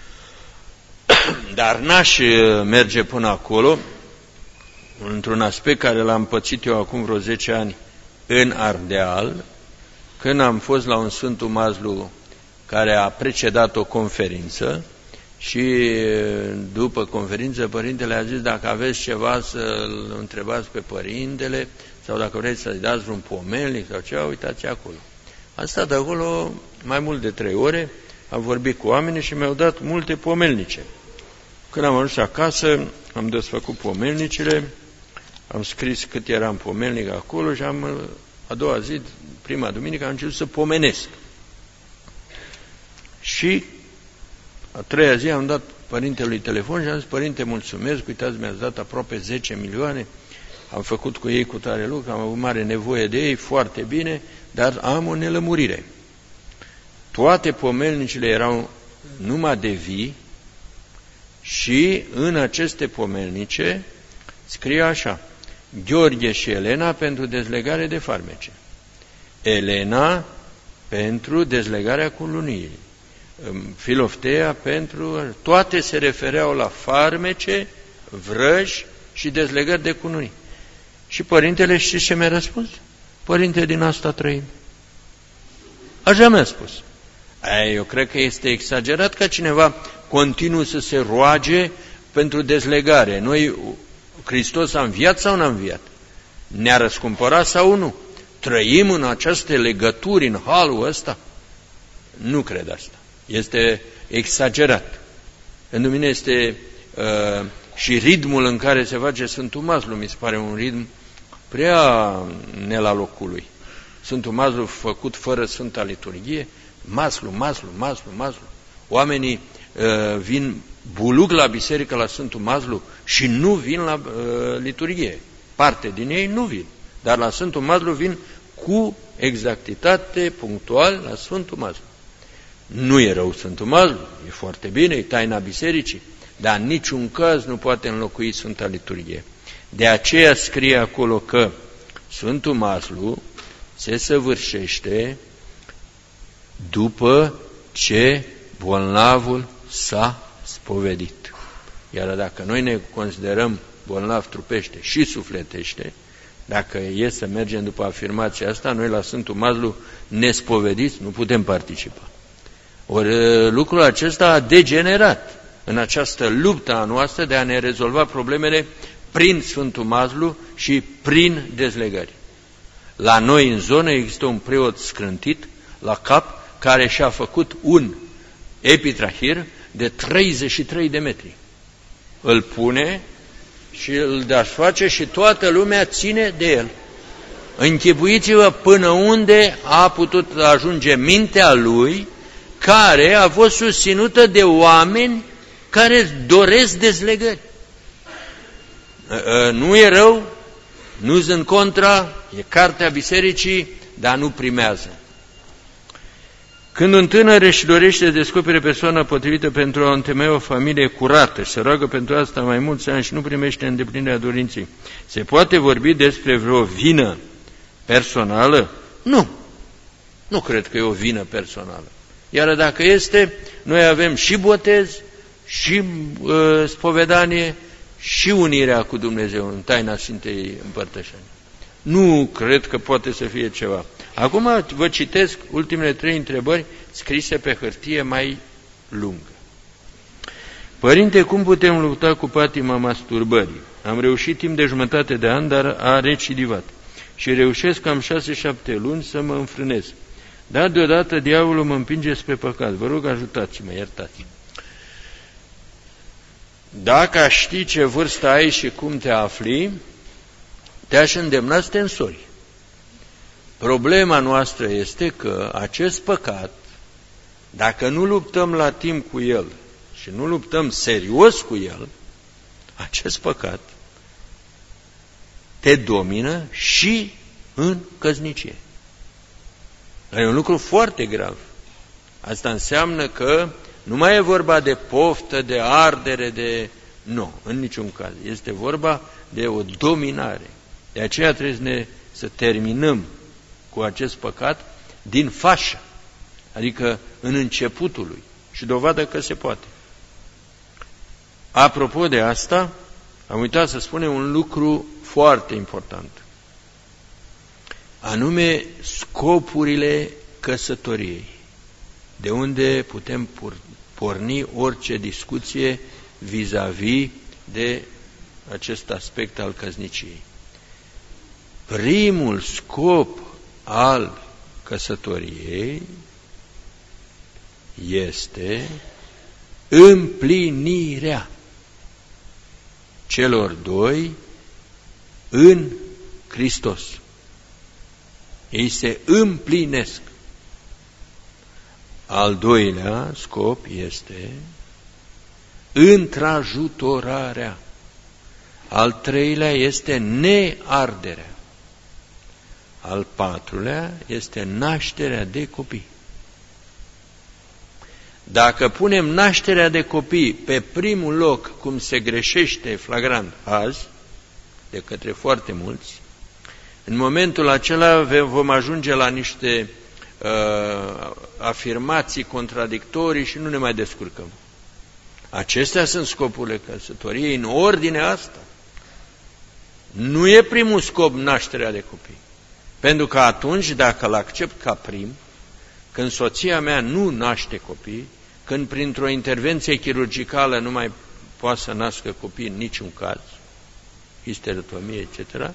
dar n-aș merge până acolo, într-un aspect care l-am pățit eu acum vreo 10 ani în Ardeal, când am fost la un Sfântul Mazlu care a precedat o conferință și după conferință părintele a zis dacă aveți ceva să-l întrebați pe părintele sau dacă vreți să-i dați vreun pomelnic sau ceva, uitați acolo. Am stat acolo mai mult de 3 ore, am vorbit cu oamenii și mi-au dat multe pomelnice. Când am ajuns acasă, am desfăcut pomelnicele, am scris cât era în pomelnic acolo și a doua zi, prima duminică, am început să pomenesc. Și a 3-a zi am dat părintelui telefon și am zis, părinte, mulțumesc, uitați, mi-ați dat aproape 10 milioane, am făcut cu ei cu tare lucru, am avut mare nevoie de ei, foarte bine, dar am o nelămurire. Toate pomelnicile erau numai de vii și în aceste pomelnice scrie așa, Gheorghe și Elena pentru dezlegare de farmece, Elena pentru dezlegarea cununiei, Filoftea pentru... Toate se refereau la farmece, vrăji și dezlegări de cununii. Și părintele, știți ce mi-a răspuns? Părinte, din asta trăim. Așa mi-a spus. Eu cred că este exagerat ca cineva continuu să se roage pentru dezlegare. Noi, Hristos a înviat sau n-a înviat? Ne-a răscumpărat sau nu? Trăim în aceste legături, în halul ăsta? Nu cred asta. Este exagerat. Pentru mine este și ritmul în care se face Sfântul Mazlu, mi se pare un ritm prea ne la locul lui. Sfântul Mazlu făcut fără Sfânta Liturghie, Mazlu. Oamenii vin buluc la biserică la Sfântul Mazlu și nu vin la liturghie. Parte din ei nu vin, dar la Sfântul Mazlu vin cu exactitate, punctual, la Sfântul Mazlu. Nu e rău Sfântul Mazlu, e foarte bine, e taina bisericii, dar în niciun caz nu poate înlocui Sfânta Liturghie. De aceea scrie acolo că Sfântul Mazlu se săvârșește după ce bolnavul s-a spovedit. Iar dacă noi ne considerăm bolnav trupește și sufletește, dacă e să mergem după afirmația asta, noi la Sfântul Mazlu nespovediți nu putem participa. Ori lucrul acesta a degenerat în această luptă a noastră de a ne rezolva problemele prin Sfântul Mazlu și prin dezlegări. La noi în zonă există un preot scrântit la cap care și-a făcut un epitrahir de 33 de metri. Îl pune și îl desface și toată lumea ține de el. Închipuiți-vă până unde a putut ajunge mintea lui, care a fost susținută de oameni care doresc dezlegări. Nu e rău, nu sunt contra, e cartea bisericii, dar nu primează. Când un tânăr își dorește să descopere persoana potrivită pentru a întemeia o familie curată și se roagă pentru asta mai mulți ani și nu primește îndeplinirea dorinței, se poate vorbi despre vreo vină personală? Nu. Nu cred că e o vină personală. Iar dacă este, noi avem și botez, și spovedanie, și unirea cu Dumnezeu în taina Sfintei Împărtășanii. Nu cred că poate să fie ceva. Acum vă citesc ultimele 3 întrebări scrise pe hârtie mai lungă. Părinte, cum putem lupta cu patima masturbării? Am reușit timp de jumătate de an, dar a recidivat. Și reușesc cam 6-7 luni să mă înfrânez. Dar deodată diavolul mă împinge spre păcat. Vă rog, ajutați-mă, iertați-mă. Dacă aș ști ce vârstă ai și cum te afli, te-aș îndemna să te însori. Problema noastră este că acest păcat, dacă nu luptăm la timp cu el și nu luptăm serios cu el, acest păcat te domină și în căsnicie. E un lucru foarte grav. Asta înseamnă că nu mai e vorba de poftă, de ardere, de... Nu, în niciun caz. Este vorba de o dominare. De aceea trebuie să terminăm cu acest păcat din fașă, adică în începutul lui. Și dovadă că se poate. Apropo de asta, am uitat să spunem un lucru foarte important. Anume scopurile căsătoriei, de unde putem porni orice discuție vis-a-vis de acest aspect al căsniciei. Primul scop al căsătoriei este împlinirea celor doi în Hristos. Ei se împlinesc. Al doilea scop este întrajutorarea. Al treilea este nearderea. Al patrulea este nașterea de copii. Dacă punem nașterea de copii pe primul loc, cum se greșește flagrant azi, de către foarte mulți, în momentul acela vom ajunge la niște afirmații contradictorii și nu ne mai descurcăm. Acestea sunt scopurile căsătoriei în ordinea asta. Nu e primul scop nașterea de copii. Pentru că atunci, dacă îl accept ca prim, când soția mea nu naște copii, când printr-o intervenție chirurgicală nu mai poate să nască copii în niciun caz, histerectomie, etc.,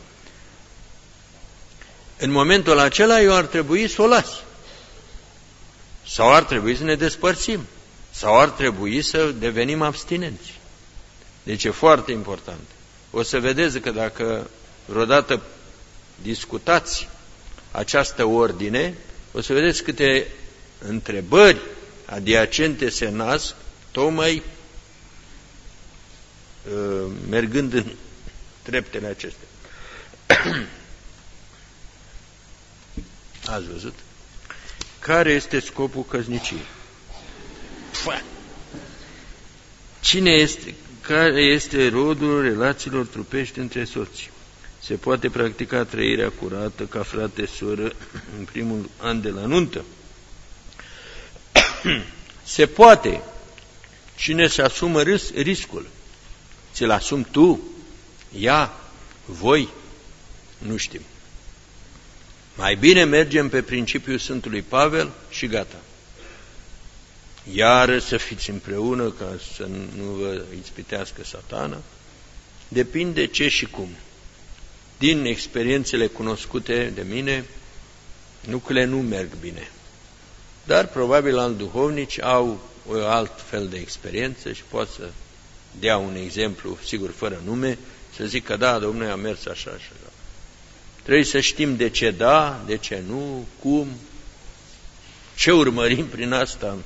în momentul acela eu ar trebui să o las. Sau ar trebui să ne despărțim. Sau ar trebui să devenim abstinenți. Deci e foarte important. O să vedeți că dacă vreodată discutați această ordine, o să vedeți câte întrebări adiacente se nasc, tocmai mergând în treptele acestea. Ați văzut? Care este scopul căsniciei? Care este rodul relațiilor trupești între soți? Se poate practica trăirea curată ca frate-soră în primul an de la nuntă? Se poate. Cine se asumă riscul? Ți-l asumi tu? Ea? Voi? Nu știm. Mai bine mergem pe principiul Sfântului Pavel și gata. Iară să fiți împreună ca să nu vă ispitească Satana. Depinde ce și cum. Din experiențele cunoscute de mine, lucrurile nu merg bine. Dar probabil alți duhovnici au o alt fel de experiență și pot să dea un exemplu, sigur fără nume, să zic că da, Domnule, a mers așa și așa. Trebuie să știm de ce da, de ce nu, cum, ce urmărim prin asta.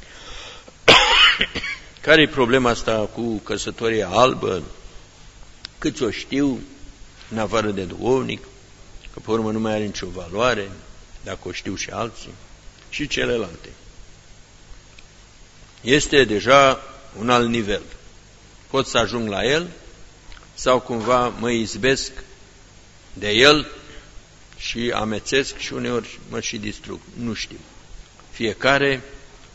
Care e problema asta cu căsătoria albă? Câți o știu, în afară de duhovnic, că pe urmă nu mai are nicio valoare, dacă o știu și alții, și celelalte. Este deja un alt nivel. Pot să ajung la el sau cumva mă izbesc de el și amețesc și uneori mă și distrug. Nu știu. Fiecare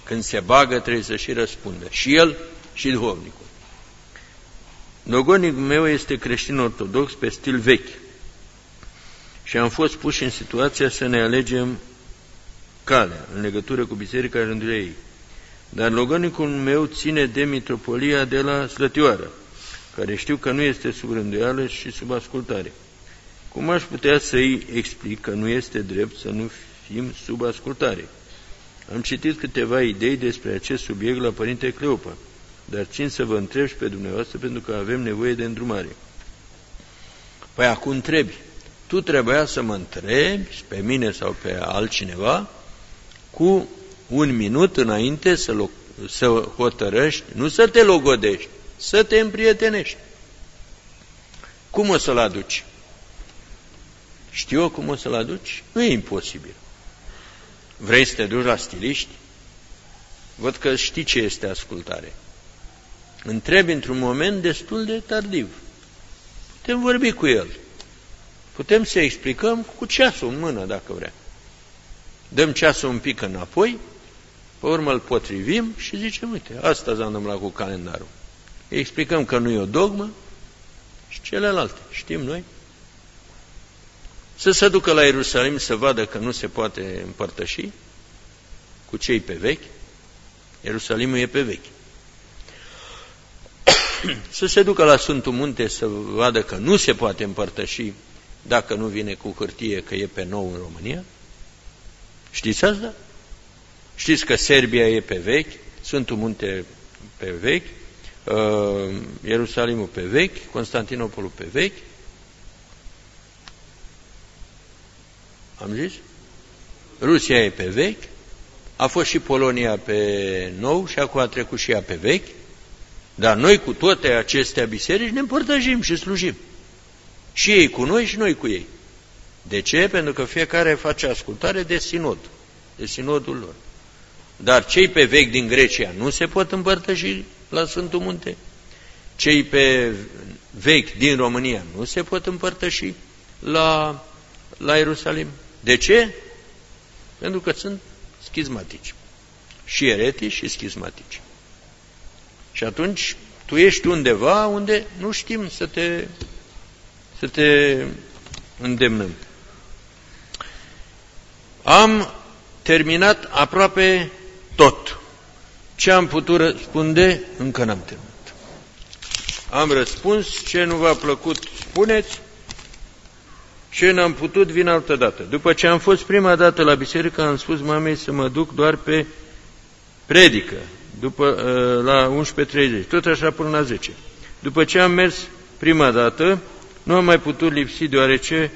Când se bagă, trebuie să și răspundă. Și el, și duhovnicul. Logonicul meu este creștin ortodox pe stil vechi. Și am fost puși în situația să ne alegem calea în legătură cu biserica rânduirea ei. Dar logonicul meu ține de mitropolia de la Slătioară, care știu că nu este sub rânduială și sub ascultare. Cum aș putea să-i explic că nu este drept să nu fim sub ascultare? Am citit câteva idei despre acest subiect la Părinte Cleopa, dar țin să vă întreb și pe dumneavoastră pentru că avem nevoie de îndrumare. Păi acum întrebi. Tu trebuia să mă întrebi, pe mine sau pe altcineva, cu 1 minut înainte să hotărăști, nu să te logodești, să te împrietenești. Cum o să-l aduci? Știu eu cum o să-l aduci? Nu e imposibil. Vrei să te duci la stiliști? Văd că știi ce este ascultare. Întrebi într-un moment destul de tardiv. Putem vorbi cu el. Putem să explicăm cu ceasul în mână, dacă vrea. Dăm ceasul un pic înapoi, pe urmă îl potrivim și zicem, uite, asta s-a întâmplat cu calendarul. Îi explicăm că nu e o dogmă și celelalte. Știm noi? Să se ducă la Ierusalim să vadă că nu se poate împărtăși cu cei pe vechi. Ierusalimul e pe vechi. Să se ducă la Sfântul Munte să vadă că nu se poate împărtăși dacă nu vine cu hârtie că e pe nou în România. Știți asta? Știți că Serbia e pe vechi, Sfântul Munte pe vechi, Ierusalimul pe vechi, Constantinopolul pe vechi. Am zis? Rusia e pe vechi, a fost și Polonia pe nou și acum a trecut și ea pe vechi, dar noi cu toate acestea biserici ne împărtășim și slujim. Și ei cu noi și noi cu ei. De ce? Pentru că fiecare face ascultare de sinod, de sinodul lor. Dar cei pe vechi din Grecia nu se pot împărtăși la Sfântul Munte. Cei pe vechi din România nu se pot împărtăși la Ierusalim. De ce? Pentru că sunt schizmatici. Și eretici și schizmatici. Și atunci tu ești undeva unde nu știm să te îndemnăm. Am terminat aproape tot. Ce am putut răspunde, încă n-am terminat. Am răspuns, ce nu v-a plăcut, spuneți, ce n-am putut, vin altă dată. După ce am fost prima dată la biserică, am spus mamei să mă duc doar pe predică, la 11:30, tot așa până la 10. După ce am mers prima dată, nu am mai putut lipsi, deoarece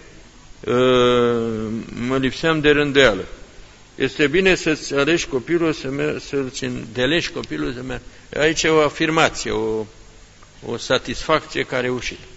mă lipseam de rânduială. Este bine să-ți alegi copilul, să-ți îndelegi copilul să meargă. Aici e o afirmație, o satisfacție care a reușit.